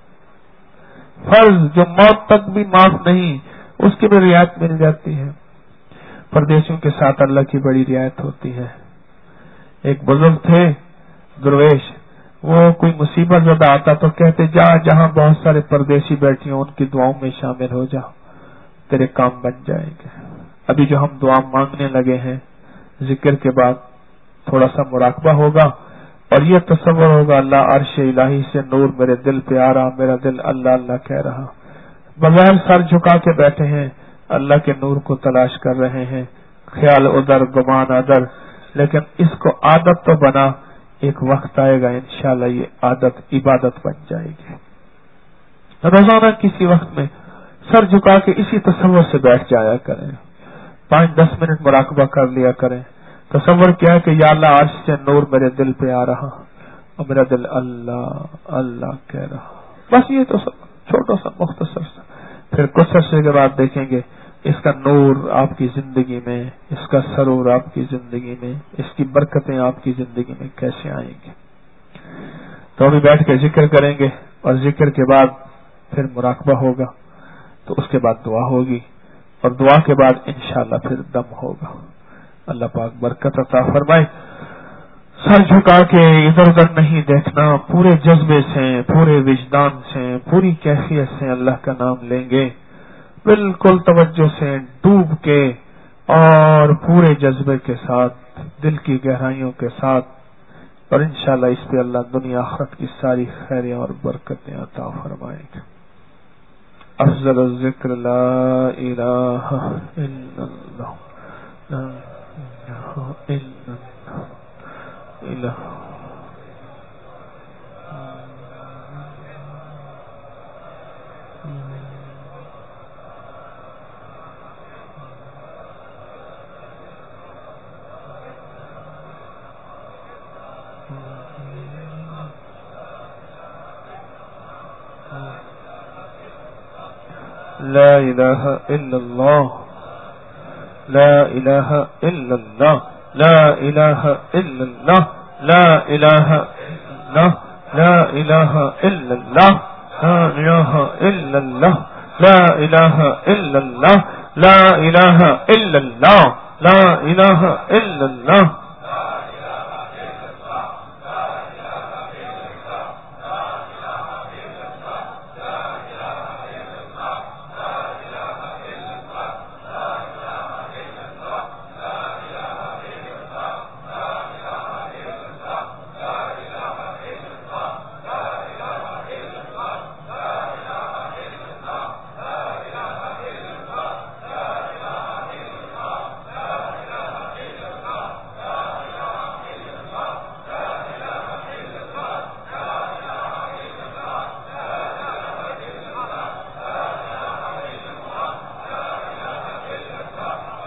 فرض جو موت تک بھی معاف نہیں، اس کی بھی رعایت مل جاتی ہے. پردیسیوں کے ساتھ اللہ کی بڑی رعایت ہوتی ہے. ایک بزرگ تھے درویش، وہ کوئی مصیبت زدہ آتا تو کہتے جا جہاں بہت سارے پردیسی بیٹھے ہوں ان کی دعاؤں میں شامل ہو جا، تیرے کام بن جائیں گے. ابھی جو ہم دعا مانگنے لگے ہیں، ذکر کے بعد تھوڑا سا مراقبہ ہوگا اور یہ تصور ہوگا اللہ عرش الہی سے نور میرے دل پہ آ رہا، میرا دل اللہ اللہ کہہ رہا. بغیر سر جھکا کے بیٹھے ہیں، اللہ کے نور کو تلاش کر رہے ہیں. خیال ادھر، گمان ادھر، لیکن اس کو عادت تو بنا. ایک وقت آئے گا انشاءاللہ یہ عادت عبادت بن جائے گی. روزانہ کسی وقت میں سر جھکا کے اسی تصور سے بیٹھ جایا کریں. 5-10 منٹ مراقبہ کر لیا کریں. تصور کیا ہے کہ یا اللہ عرش سے نور میرے دل پہ آ رہا اور میرا دل اللہ اللہ کہہ رہا. بس یہ تو چھوٹا سا مختصر سا. پھر کچھ عرصے کے بعد دیکھیں گے اس کا نور آپ کی زندگی میں، اس کا سرور آپ کی زندگی میں، اس کی برکتیں آپ کی زندگی میں کیسے آئیں گی. تو ابھی بیٹھ کے ذکر کریں گے اور ذکر کے بعد پھر مراقبہ ہوگا، تو اس کے بعد دعا ہوگی اور دعا کے بعد انشاءاللہ پھر دم ہوگا. اللہ پاک برکت عطا فرمائے. سر جھکا کے ادھر ادھر نہیں دیکھنا، پورے جذبے سے، پورے وجدان سے، پوری کیفیت سے اللہ کا نام لیں گے، بالکل توجہ سے ڈوب کے اور پورے جذبے کے ساتھ، دل کی گہرائیوں کے ساتھ. اور انشاءاللہ اس پہ اللہ دنیا آخرت کی ساری خیریں اور برکتیں عطا فرمائیں گے. افضل الذکر لا الہ الا اللہ، لا الہ الا اللہ، لا الہ الا اللہ، لا الہ الا اللہ، لا الہ الا اللہ، لا الہ الا اللہ، لا الہ الا اللہ، لا الہ الا اللہ، لا الہ الا اللہ، لا الہ الا اللہ.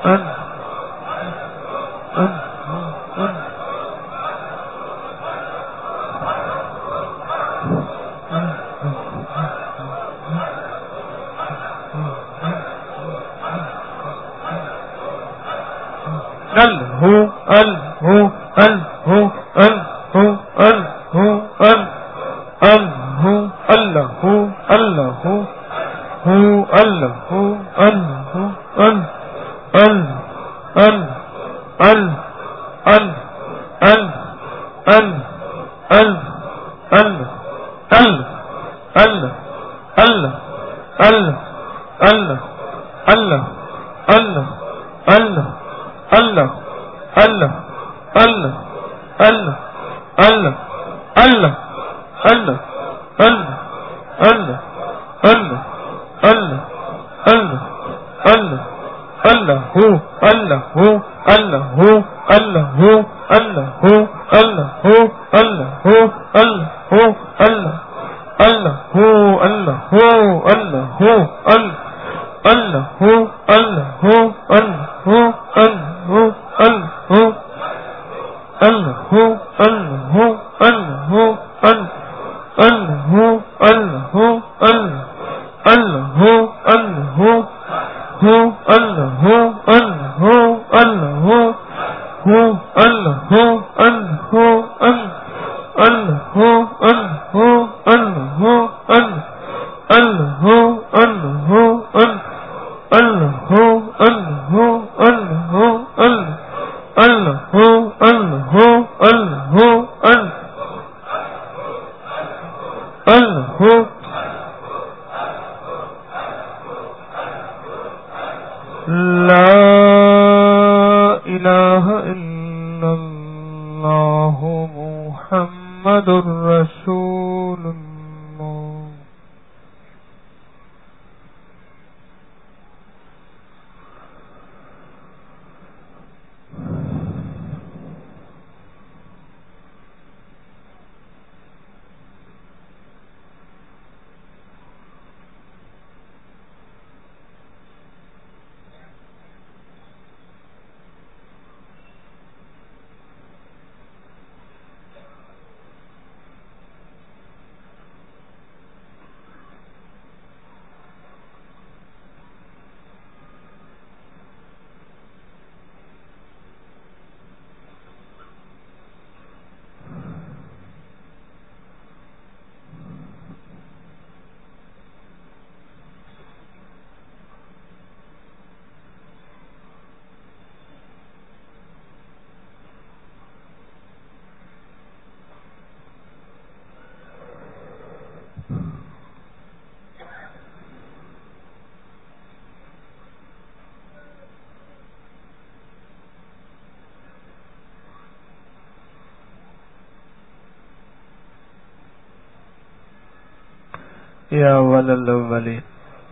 یا اول الاولین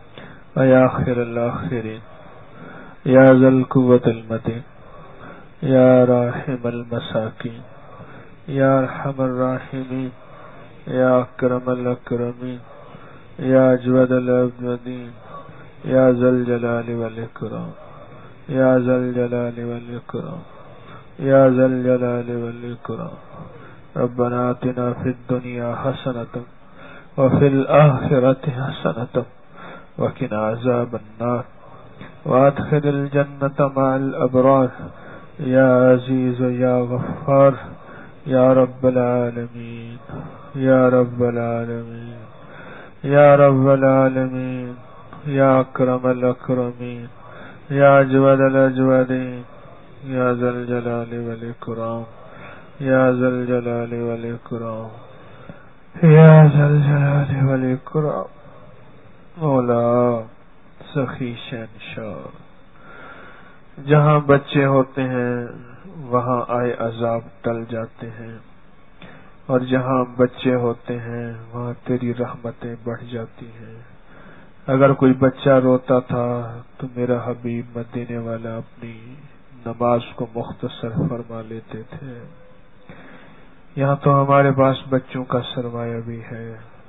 و یا آخر الاخرین یا ذا القوة المتین یا راحم المساکین یا ارحم الراحمین یا اکرم الاکرمین یا اجود الاجودین یا ذا الجلال والاکرام یا ذا الجلال والاکرام یا ذا الجلال والاکرام ربنا آتنا فی الدنیا حسنة وفي الآخرة حسنة وقنا عذاب النار وادخل الجنة مع الأبرار يا عزيز يا غفار يا رب العالمين يا رب العالمين يا رب العالمين يا أكرم الأكرمين يا أجود الأجودين يا ذا الجلال والإكرام يا ذا الجلال والإكرام یا ذا الجلال والاکرام مولا سخی شہنشاہ، جہاں بچے ہوتے ہیں وہاں آئے عذاب ٹل جاتے ہیں، اور جہاں بچے ہوتے ہیں وہاں تیری رحمتیں بڑھ جاتی ہیں۔ اگر کوئی بچہ روتا تھا تو میرا حبیب مدینے والا اپنی نماز کو مختصر فرما لیتے تھے۔ یہاں تو ہمارے پاس بچوں کا سرمایہ بھی ہے،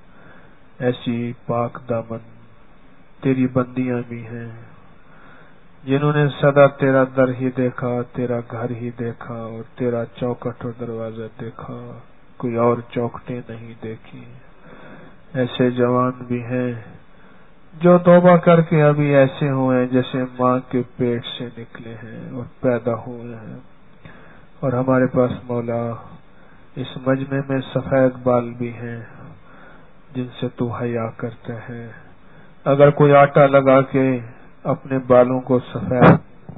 ایسی پاک دامن تیری بندیاں بھی ہیں، جنہوں نے سدا تیرا در ہی دیکھا، تیرا گھر ہی دیکھا اور تیرا چوکٹ اور دروازہ دیکھا، کوئی اور چوکٹیں نہیں دیکھی. ایسے جوان بھی ہیں جو توبہ کر کے ابھی ایسے ہوئے جیسے ماں کے پیٹ سے نکلے ہیں اور پیدا ہوئے ہیں. اور ہمارے پاس مولا اس مجمع میں سفید بال بھی ہیں جن سے تو حیا کرتا ہے. اگر کوئی آٹا لگا کے اپنے بالوں کو سفید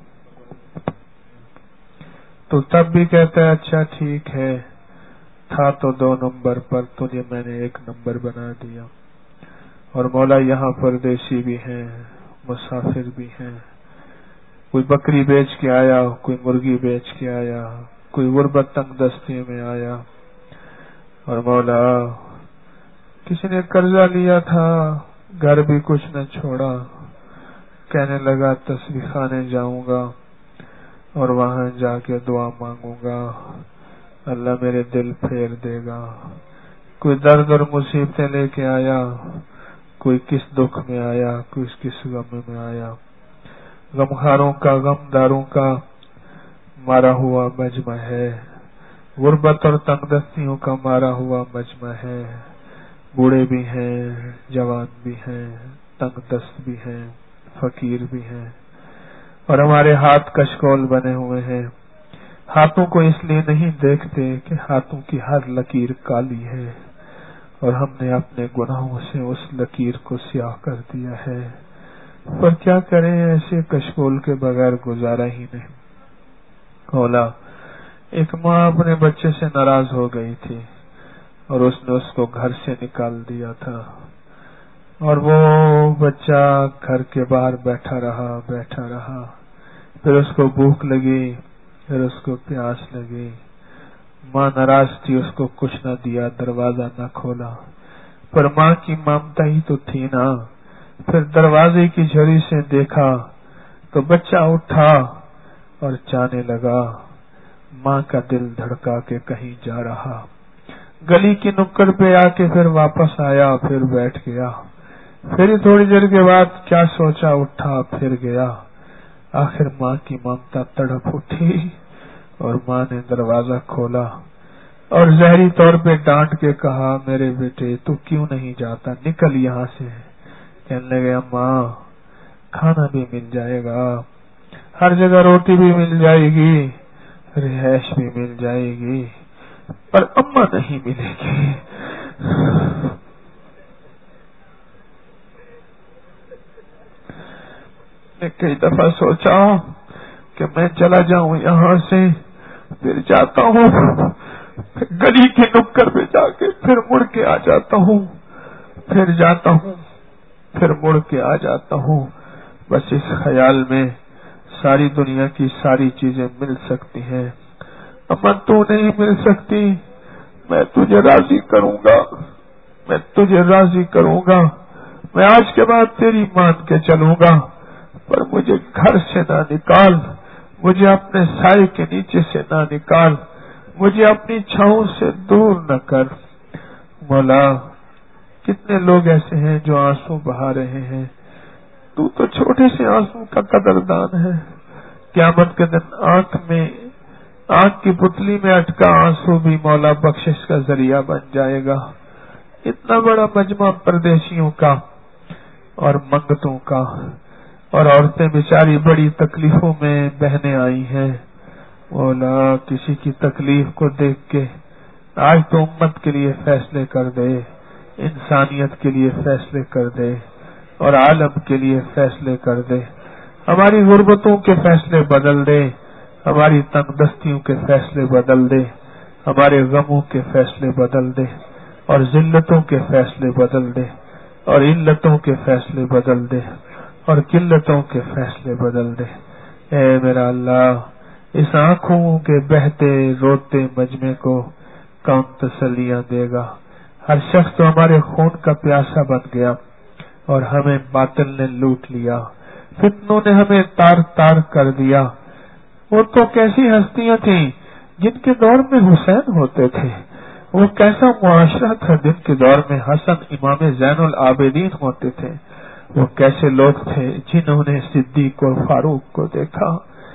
تو تب بھی کہتا ہے اچھا ٹھیک ہے، تھا تو 2 نمبر پر تجھے میں نے 1 نمبر بنا دیا. اور مولا یہاں پردیسی بھی ہیں، مسافر بھی ہیں، کوئی بکری بیچ کے آیا، کوئی مرغی بیچ کے آیا، کوئی غربت تنگ دستی میں آیا. اور مولا کسی نے قرضہ لیا تھا، گھر بھی کچھ نہ چھوڑا، کہنے لگا تسبیح خانے جاؤں گا اور وہاں جا کے دعا مانگوں گا، اللہ میرے دل پھیر دے گا. کوئی درد اور مصیبتیں لے کے آیا، کوئی کس دکھ میں آیا، کوئی کس غم میں آیا. غمخاروں کا، غمداروں کا مارا ہوا مجمع ہے، غربت اور تنگ دستیوں کا مارا ہوا مجمع ہے. بوڑھے بھی ہیں، جوان بھی ہیں، تنگ دست بھی ہیں، فقیر بھی ہیں. اور ہمارے ہاتھ کشکول بنے ہوئے ہیں. ہاتھوں کو اس لیے نہیں دیکھتے کہ ہاتھوں کی ہر لکیر کالی ہے اور ہم نے اپنے گناہوں سے اس لکیر کو سیاہ کر دیا ہے. پر کیا کریں، ایسے کشکول کے بغیر گزارا ہی نہیں. مولا ایک ماں اپنے بچے سے ناراض ہو گئی تھی اور اس نے اس کو گھر سے نکال دیا تھا، اور وہ بچہ گھر کے باہر بیٹھا رہا. پھر اس کو بھوک لگی، پھر اس کو پیاس لگی. ماں ناراض تھی، اس کو کچھ نہ دیا، دروازہ نہ کھولا. پر ماں کی ممتا ہی تو تھی نا. پھر دروازے کی جھری سے دیکھا تو بچہ اٹھا اور جانے لگا. ماں کا دل دھڑکا کے کہیں جا رہا. گلی کی نکڑ پہ آ کے پھر واپس آیا، پھر بیٹھ گیا. پھر تھوڑی دیر کے بعد کیا سوچا، اٹھا پھر گیا. آخر ماں کی ممتا تڑپ اٹھی اور ماں نے دروازہ کھولا اور ظاہری طور پہ ڈانٹ کے کہا، میرے بیٹے تو کیوں نہیں جاتا، نکل یہاں سے. کہنے لگا، ماں کھانا بھی مل جائے گا، ہر جگہ روٹی بھی مل جائے گی، رہائش بھی مل جائے گی، پر اماں نہیں ملے گی. نے کئی دفعہ سوچا کہ میں چلا جاؤں یہاں سے، پھر جاتا ہوں، پھر گلی کے نکڑ پہ جا کے پھر مڑ کے آ جاتا ہوں، پھر جاتا ہوں، پھر مڑ کے آ جاتا ہوں. بس اس خیال میں ساری دنیا کی ساری چیزیں مل سکتی ہیں، اماں تو نہیں مل سکتی. میں تجھے راضی کروں گا، میں تجھے راضی کروں گا، میں آج کے بعد تیری مان کے چلوں گا، پر مجھے گھر سے نہ نکال، مجھے اپنے سائے کے نیچے سے نہ نکال، مجھے اپنی چھاؤں سے دور نہ کر. مولا کتنے لوگ ایسے ہیں جو آنسو بہا رہے ہیں، تو چھوٹے سے آنسو کا قدردان ہے. قیامت کے دن آنکھ کی پتلی میں اٹکا آنسو بھی مولا بخشش کا ذریعہ بن جائے گا. اتنا بڑا مجمع پردیسیوں کا اور منگتوں کا، اور عورتیں بیچاری بڑی تکلیفوں میں بہنے آئی ہیں. مولا کسی کی تکلیف کو دیکھ کے آج تو امت کے لیے فیصلے کر دے، انسانیت کے لیے فیصلے کر دے اور عالم کے لیے فیصلے کر دے. ہماری غربتوں کے فیصلے بدل دے، ہماری تنگ دستیوں کے فیصلے بدل دے، ہمارے غموں کے فیصلے بدل دے، اور ذلتوں کے فیصلے بدل دے، اور علتوں کے فیصلے بدل دے، اور قلتوں کے فیصلے بدل دے. اے میرا اللہ، اس آنکھوں کے بہتے روتے مجمع کو کون تسلیاں دے گا؟ ہر شخص تو ہمارے خون کا پیاسا بن گیا اور ہمیں باطل نے لوٹ لیا، فتنوں نے ہمیں تار تار کر دیا. وہ تو کیسی ہستیاں تھیں جن کے دور میں حسین ہوتے تھے، وہ کیسا معاشرہ تھا جن کے دور میں حسن امام زین العابدین ہوتے تھے، وہ کیسے لوگ تھے جنہوں نے صدیق اور فاروق کو دیکھا؟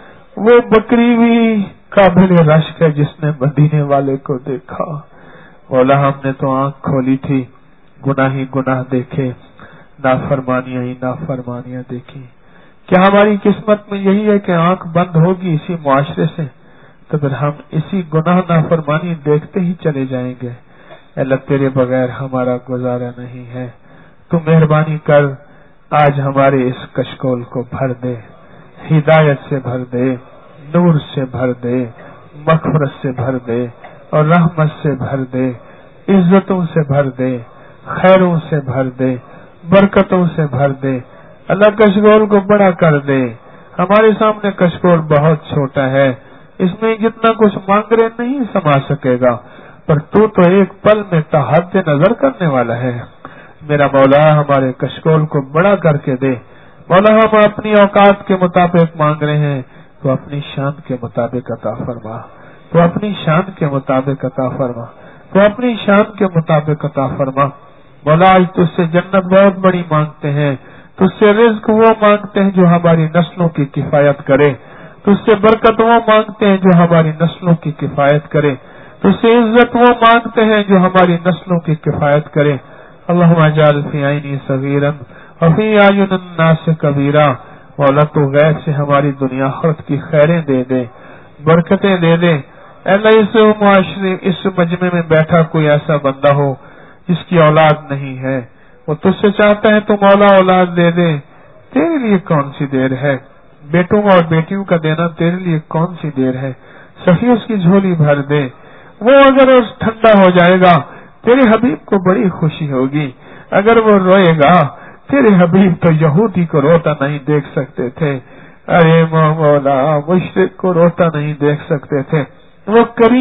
وہ بکری بھی قابل رشک ہے جس نے مدینے والے کو دیکھا۔ مولا ہم نے تو آنکھ کھولی تھی، گناہ ہی گناہ دیکھے، نافرمانیاں ہی نافرمانیاں دیکھی۔ کیا ہماری قسمت میں یہی ہے کہ آنکھ بند ہوگی اسی معاشرے سے؟ تو پھر ہم اسی گناہ نافرمانی دیکھتے ہی چلے جائیں گے۔ اللہ تیرے بغیر ہمارا گزارا نہیں ہے، تو مہربانی کر آج ہمارے اس کشکول کو بھر دے، ہدایت سے بھر دے، نور سے بھر دے، مغفرت سے بھر دے اور رحمت سے بھر دے، عزتوں سے بھر دے، خیروں سے بھر دے، برکتوں سے بھر دے۔ اللہ کشکول کو بڑا کر دے۔ ہمارے سامنے کشکول بہت چھوٹا ہے، اس میں جتنا کچھ مانگ رہے نہیں سما سکے گا، پر تو ایک پل میں تحد نظر کرنے والا ہے۔ میرا مولا ہمارے کشکول کو بڑا کر کے دے۔ مولا ہم اپنی اوقات کے مطابق مانگ رہے ہیں، تو اپنی شان کے مطابق عطا فرما، تو اپنی شان کے مطابق عطا فرما، تو اپنی شان کے مطابق عطا فرما۔ مولا آج تجھ سے جنت بہت بڑی مانگتے ہیں، تجھ سے رزق وہ مانگتے ہیں جو ہماری نسلوں کی کفایت کرے، تجھ سے برکت وہ مانگتے ہیں جو ہماری نسلوں کی کفایت کرے، تجھ سے عزت وہ مانگتے ہیں جو ہماری نسلوں کی کفایت کرے۔ اللہم اجعل فی عینی صغیرا وفی اعین الناس کبیرا۔ مولا تو غیب سے ہماری دنیا آخرت کی خیریں دے دے، برکتیں دے دے۔ اے اللہ اس معاشرے اس مجمع میں بیٹھا کوئی ایسا بندہ ہو جس کی اولاد نہیں ہے، وہ تجھ سے چاہتا ہے تو مولا اولاد دے دے، تیرے لیے کون سی دیر ہے؟ بیٹوں اور بیٹیوں کا دینا تیرے لیے کون سی دیر ہے؟ صحیح اس کی جھولی بھر دے۔ وہ اگر ٹھنڈا ہو جائے گا تیرے حبیب کو بڑی خوشی ہوگی، اگر وہ روئے گا تیرے حبیب تو یہودی کو روتا نہیں دیکھ سکتے تھے، ارے مولا مشرک کو روتا نہیں دیکھ سکتے تھے۔ وہ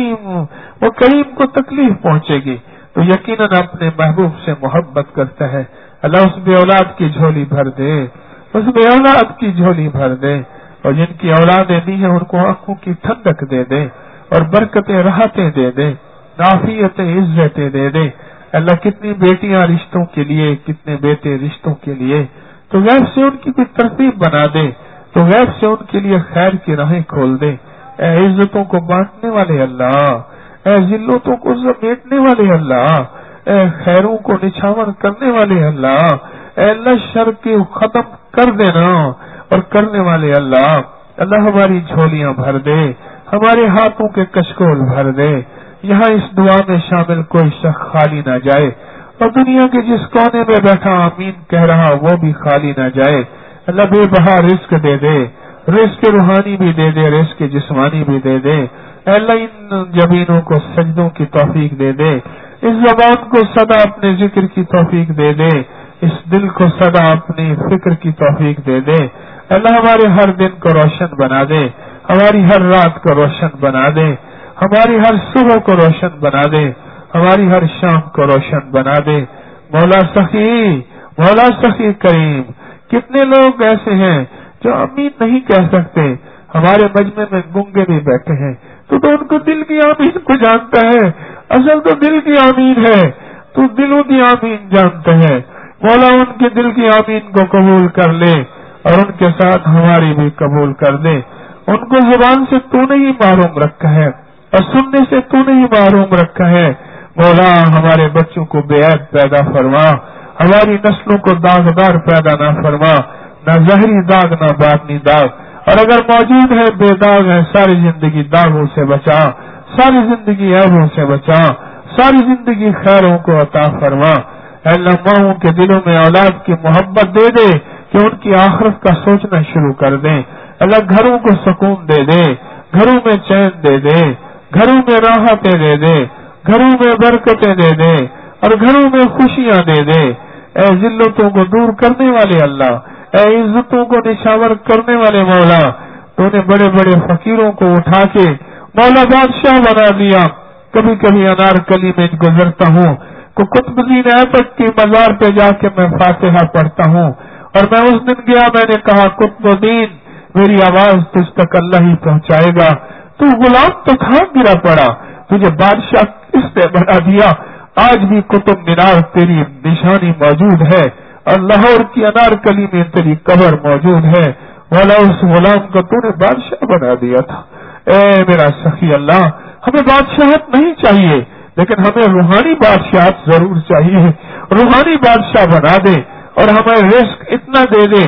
کریم کو تکلیف پہنچے گی تو یقیناً اپنے محبوب سے محبت کرتا ہے۔ اللہ اس بے اولاد کی جھولی بھر دے، اس بے اولاد کی جھولی بھر دے، اور جن کی اولادیں دی ہیں ان کو آنکھوں کی ٹھنڈک دے دے اور برکتیں راحتیں دے دے، عافیتیں عزتیں دے دے۔ اللہ کتنی بیٹیاں رشتوں کے لیے، کتنے بیٹے رشتوں کے لیے، تو غیب سے ان کی کوئی ترتیب بنا دے، تو غیب سے ان کے لیے خیر کی راہیں کھول دے۔ اے عزتوں کو بانٹنے والے اللہ، اے ذلتوں کو سمیٹنے والے اللہ، اے خیروں کو نچھاور کرنے والے اللہ، اے اللہ شر کے ختم کر دینا اور کرنے والے اللہ۔ اللہ ہماری جھولیاں بھر دے، ہمارے ہاتھوں کے کشکول بھر دے۔ یہاں اس دعا میں شامل کوئی شخص خالی نہ جائے، اور دنیا کے جس کونے میں بیٹھا آمین کہہ رہا وہ بھی خالی نہ جائے۔ اللہ بے بہا رزق دے دے، رزق روحانی بھی دے دے، رزق جسمانی بھی دے دے۔ اے اللہ ان جبینوں کو سجدوں کی توفیق دے دے، اس زبان کو سدا اپنے ذکر کی توفیق دے دے، اس دل کو سدا اپنی فکر کی توفیق دے دے۔ اللہ ہمارے ہر دن کو روشن بنا دے، ہماری ہر رات کو روشن بنا دے، ہماری ہر صبح کو روشن بنا دے، ہماری ہر شام کو روشن بنا دے۔ مولا سخی کریم، کتنے لوگ ایسے ہیں جو آمین نہیں کہہ سکتے، ہمارے مجمع میں گنگے بھی بیٹھے ہیں، تو ان کو دل کی آمین کو جانتا ہے، اصل تو دل کی آمین ہے، تو دلوں کی آمین جانتا ہے۔ مولا ان کے دل کی آمین کو قبول کر لے اور ان کے ساتھ ہماری بھی قبول کر دے۔ ان کو زبان سے تو نہیں محروم رکھا ہے اور سننے سے تو نہیں محروم رکھا ہے۔ مولا ہمارے بچوں کو بے عیب پیدا فرما، ہماری نسلوں کو داغدار پیدا نہ فرما، نہ ظاہری داغ نہ باطنی داغ، اور اگر موجود ہے بے داغ ہے، ساری زندگی داغوں سے بچا، ساری زندگی عیبوں سے بچا، ساری زندگی خیروں کو عطا فرما۔ اے اللہ ماؤں کے دلوں میں اولاد کی محبت دے دے کہ ان کی آخرت کا سوچنا شروع کر دیں۔ اللہ گھروں کو سکون دے دے، گھروں میں چین دے دے، گھروں میں راحتیں دے دے، گھروں میں برکتیں دے دے اور گھروں میں خوشیاں دے دے۔ اے ذلتوں کو دور کرنے والے اللہ، اے عزتوں کو نشاور کرنے والے مولا، تو نے بڑے بڑے فقیروں کو اٹھا کے مولا بادشاہ بنا دیا۔ کبھی کبھی انارکلی میں گزرتا ہوں تو قطب الدین ایبک کی مزار پہ جا کے میں فاتحہ پڑھتا ہوں، اور میں اس دن گیا، میں نے کہا قطب الدین میری آواز تجھ تک اللہ ہی پہنچائے گا، تو غلام تو تھا گرا پڑا، تجھے بادشاہ اس نے بنا دیا۔ آج بھی قطب مینار تیری نشانی موجود ہے، اور لاہور کی انارکلی میں تیری قبر موجود ہے، مولا اس غلام کو تو نے بادشاہ بنا دیا تھا۔ اے میرا سخی اللہ، ہمیں بادشاہت نہیں چاہیے، لیکن ہمیں روحانی بادشاہت ضرور چاہیے۔ روحانی بادشاہ بنا دے اور ہمیں رزق اتنا دے دے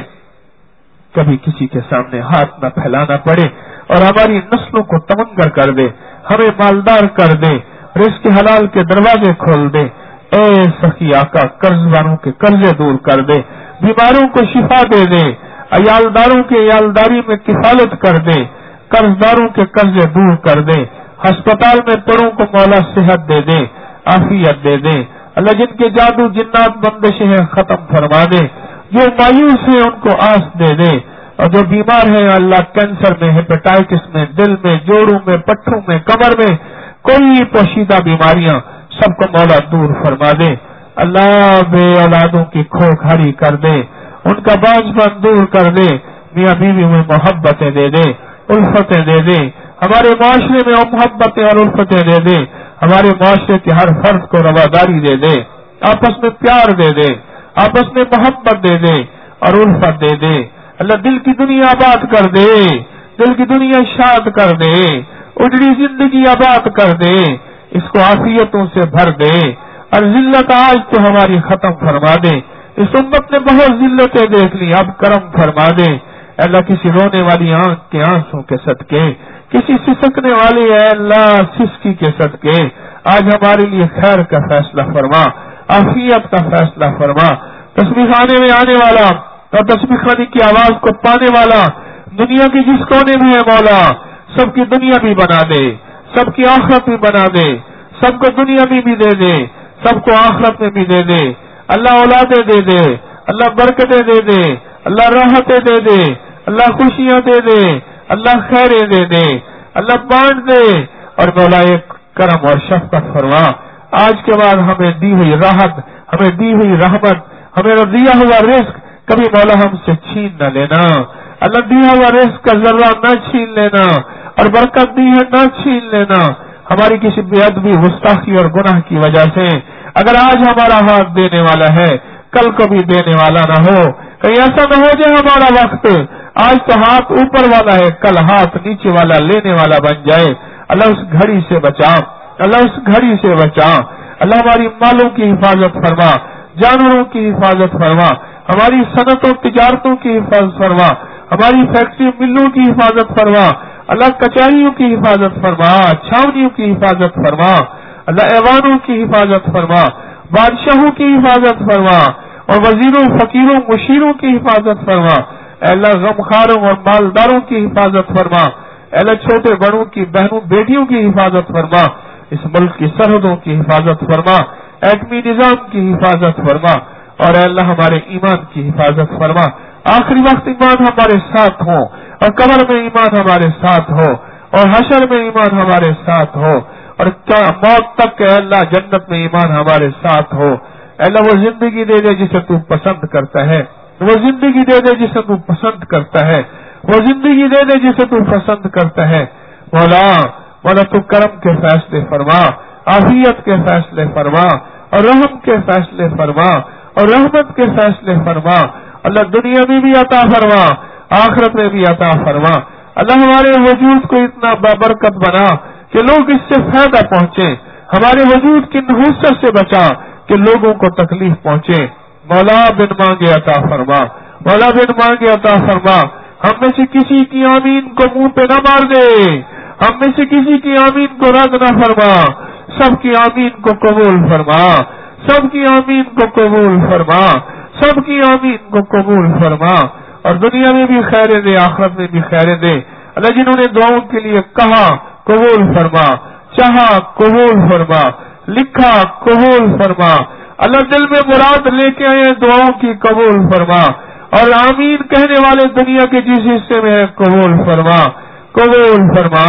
کبھی کسی کے سامنے ہاتھ نہ پھیلانا پڑے، اور ہماری نسلوں کو تمنگر کر دے، ہمیں مالدار کر دے، رزق حلال کے دروازے کھول دے۔ اے سخی آقا، قرض والوں کے قرضے دور کر دے، بیماروں کو شفا دے دے، عیالداروں کے عیالداری میں کفالت کر دے، قرض داروں کے قرضے دور کر دے، ہسپتال میں پڑوں کو مولا صحت دے دے، عافیت دے دے۔ اللہ جن کے جادو جنات بندشیں ہیں ختم فرما دے، جو مایوس ہیں ان کو آس دے دے، اور جو بیمار ہیں اللہ کینسر میں، ہیپیٹائٹس میں، دل میں، جوڑوں میں، پٹھوں میں، کمر میں، کوئی پوشیدہ بیماریاں سب کو مولا دور فرما دے۔ اللہ بے اولادوں کی کھوکھ ہری کر دے، ان کا بانجھپن دور کر دے، میاں بیوی میں محبتیں دے دے، الفتیں دے دے، ہمارے معاشرے میں محبتیں اور الفتیں دے دے، ہمارے معاشرے کے ہر فرد کو رواداری دے دے، آپس میں پیار دے دے، آپس میں محبت دے دے اور الفت دے دے۔ اللہ دل کی دنیا آباد کر دے، دل کی دنیا شاد کر دے، اجڑی زندگی آباد کر دے، اس کو عافیتوں سے بھر دے، اور ذلت آج تو ہماری ختم فرما دے۔ اس امت نے بہت ذلتیں دیکھ لی، اب کرم فرما دے۔ اللہ کسی رونے والی آنکھ کے آنسوں کے صدقے، کسی سسکنے والی اے اللہ سسکی کے صدقے آج ہمارے لیے خیر کا فیصلہ فرما، عافیت کا فیصلہ فرما۔ تسبیح خانے میں آنے والا اور تسبیح خانے کی آواز کو پانے والا دنیا کے جس کونے میں ہے مولا، سب کی دنیا بھی بنا دے، سب کی آخرت بھی بنا دے، سب کو دنیا میں بھی دے دے، سب کو آخرت میں بھی دے دے۔ اللہ اولادیں دے دے، اللہ برکتیں دے دے، اللہ راحتیں دے دے، اللہ خوشیاں دے دے، اللہ خیریں دے دے، اللہ بانٹ دے، اور مولا ایک کرم اور شفقت فرما۔ آج کے بعد ہمیں دی ہوئی راحت، ہمیں دی ہوئی رحمت، ہمیں دیا ہوا رزق کبھی مولا ہم سے چھین نہ لینا۔ اللہ دیا ہوا رزق کا ذرہ نہ چھین لینا، اور برکت دی ہے نہ چھین لینا۔ ہماری کسی بے ادبی، گستاخی اور گناہ کی وجہ سے اگر آج ہمارا ہاتھ دینے والا ہے کل کو بھی دینے والا نہ ہو، کہیں ایسا نہ ہو جائے ہمارا وقت آج تو ہاتھ اوپر والا ہے کل ہاتھ نیچے والا لینے والا بن جائے۔ اللہ اس گھڑی سے بچا، اللہ اس گھڑی سے بچا۔ اللہ ہماری مالوں کی حفاظت فرما، جانوروں کی حفاظت فرما، ہماری صنعتوں تجارتوں کی حفاظت فرما، ہماری فیکٹری ملوں کی حفاظت فرما، اللہ کچہریوں کی حفاظت فرما، چھاونیوں کی حفاظت فرما، اللہ ایوانوں کی حفاظت فرما، بادشاہوں کی حفاظت فرما، اور وزیروں، فقیروں، مشیروں کی حفاظت فرما۔ اے اللہ غمخاروں اور مالداروں کی حفاظت فرما۔ اے اللہ چھوٹے بڑوں کی، بہنوں بیٹیوں کی حفاظت فرما۔ اس ملک کی سرحدوں کی حفاظت فرما، ایٹمی نظام کی حفاظت فرما، اور اے اللہ ہمارے ایمان کی حفاظت فرما۔ آخری وقت ایمان ہمارے ساتھ ہو، اور قبر میں ایمان ہمارے ساتھ ہو، اور حشر میں ایمان ہمارے ساتھ ہو، اور موت تک اے اللہ جنت میں ایمان ہمارے ساتھ ہو۔ اے اللہ وہ زندگی دے دے جسے تو پسند کرتا ہے، وہ زندگی دے دے جسے تو پسند کرتا ہے، وہ زندگی دے دے جسے تو پسند کرتا ہے۔ مولا مولا تو کرم کے فیصلے فرما، عافیت کے فیصلے فرما، اور رحم کے فیصلے فرما، اور رحمت کے فیصلے فرما۔ اللہ دنیا میں بھی عطا فرما، آخرت میں بھی عطا فرما۔ اللہ ہمارے وجود کو اتنا بابرکت بنا کہ لوگ اس سے فائدہ پہنچے، ہمارے وجود کی نحوست سے بچا کہ لوگوں کو تکلیف پہنچے۔ مولا بن مانگے عطا فرما، مولا بن مانگے عطا فرما۔ ہم میں سے کسی کی آمین کو منہ پہ نہ مار دے، ہم میں سے کسی کی آمین کو رد نہ فرما، سب کی آمین کو قبول فرما، سب کی آمین کو قبول فرما، سب کی آمین کو قبول فرما، اور دنیا میں بھی خیریں دے، آخرت میں بھی خیریں دے۔ اللہ جنہوں نے دعاؤں کے لیے کہا قبول فرما، چاہا قبول فرما، لکھا قبول فرما۔ اللہ دل میں مراد لے کے آئے دعاؤں کی قبول فرما، اور آمین کہنے والے دنیا کے جس حصے میں ہے قبول فرما، قبول فرما،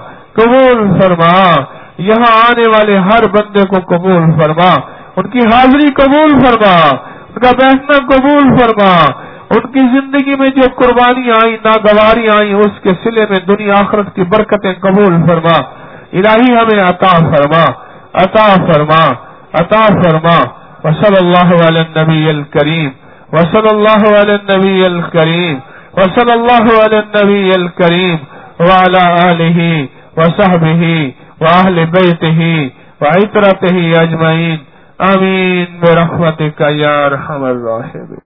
قبول فرما۔ یہاں آنے والے ہر بندے کو قبول فرما، ان کی حاضری قبول فرما، ان کا بیٹھنا قبول فرما، ان کی زندگی میں جو قربانیاں آئیں، ناگواریاں آئیں، اس کے صلے میں دنیا آخرت کی برکتیں قبول فرما۔ الہی ہمیں عطا فرما، عطا فرما، عطا فرما۔ وصلی اللہ علی النبی الکریم وصلی اللہ علی النبی الکریم وصلی اللہ علی النبی الکریم وعلی آلہ وصحبہ وأہل بیتہ وعطرتہ اجمعین آمین برحمتک یا ارحم الراحمین.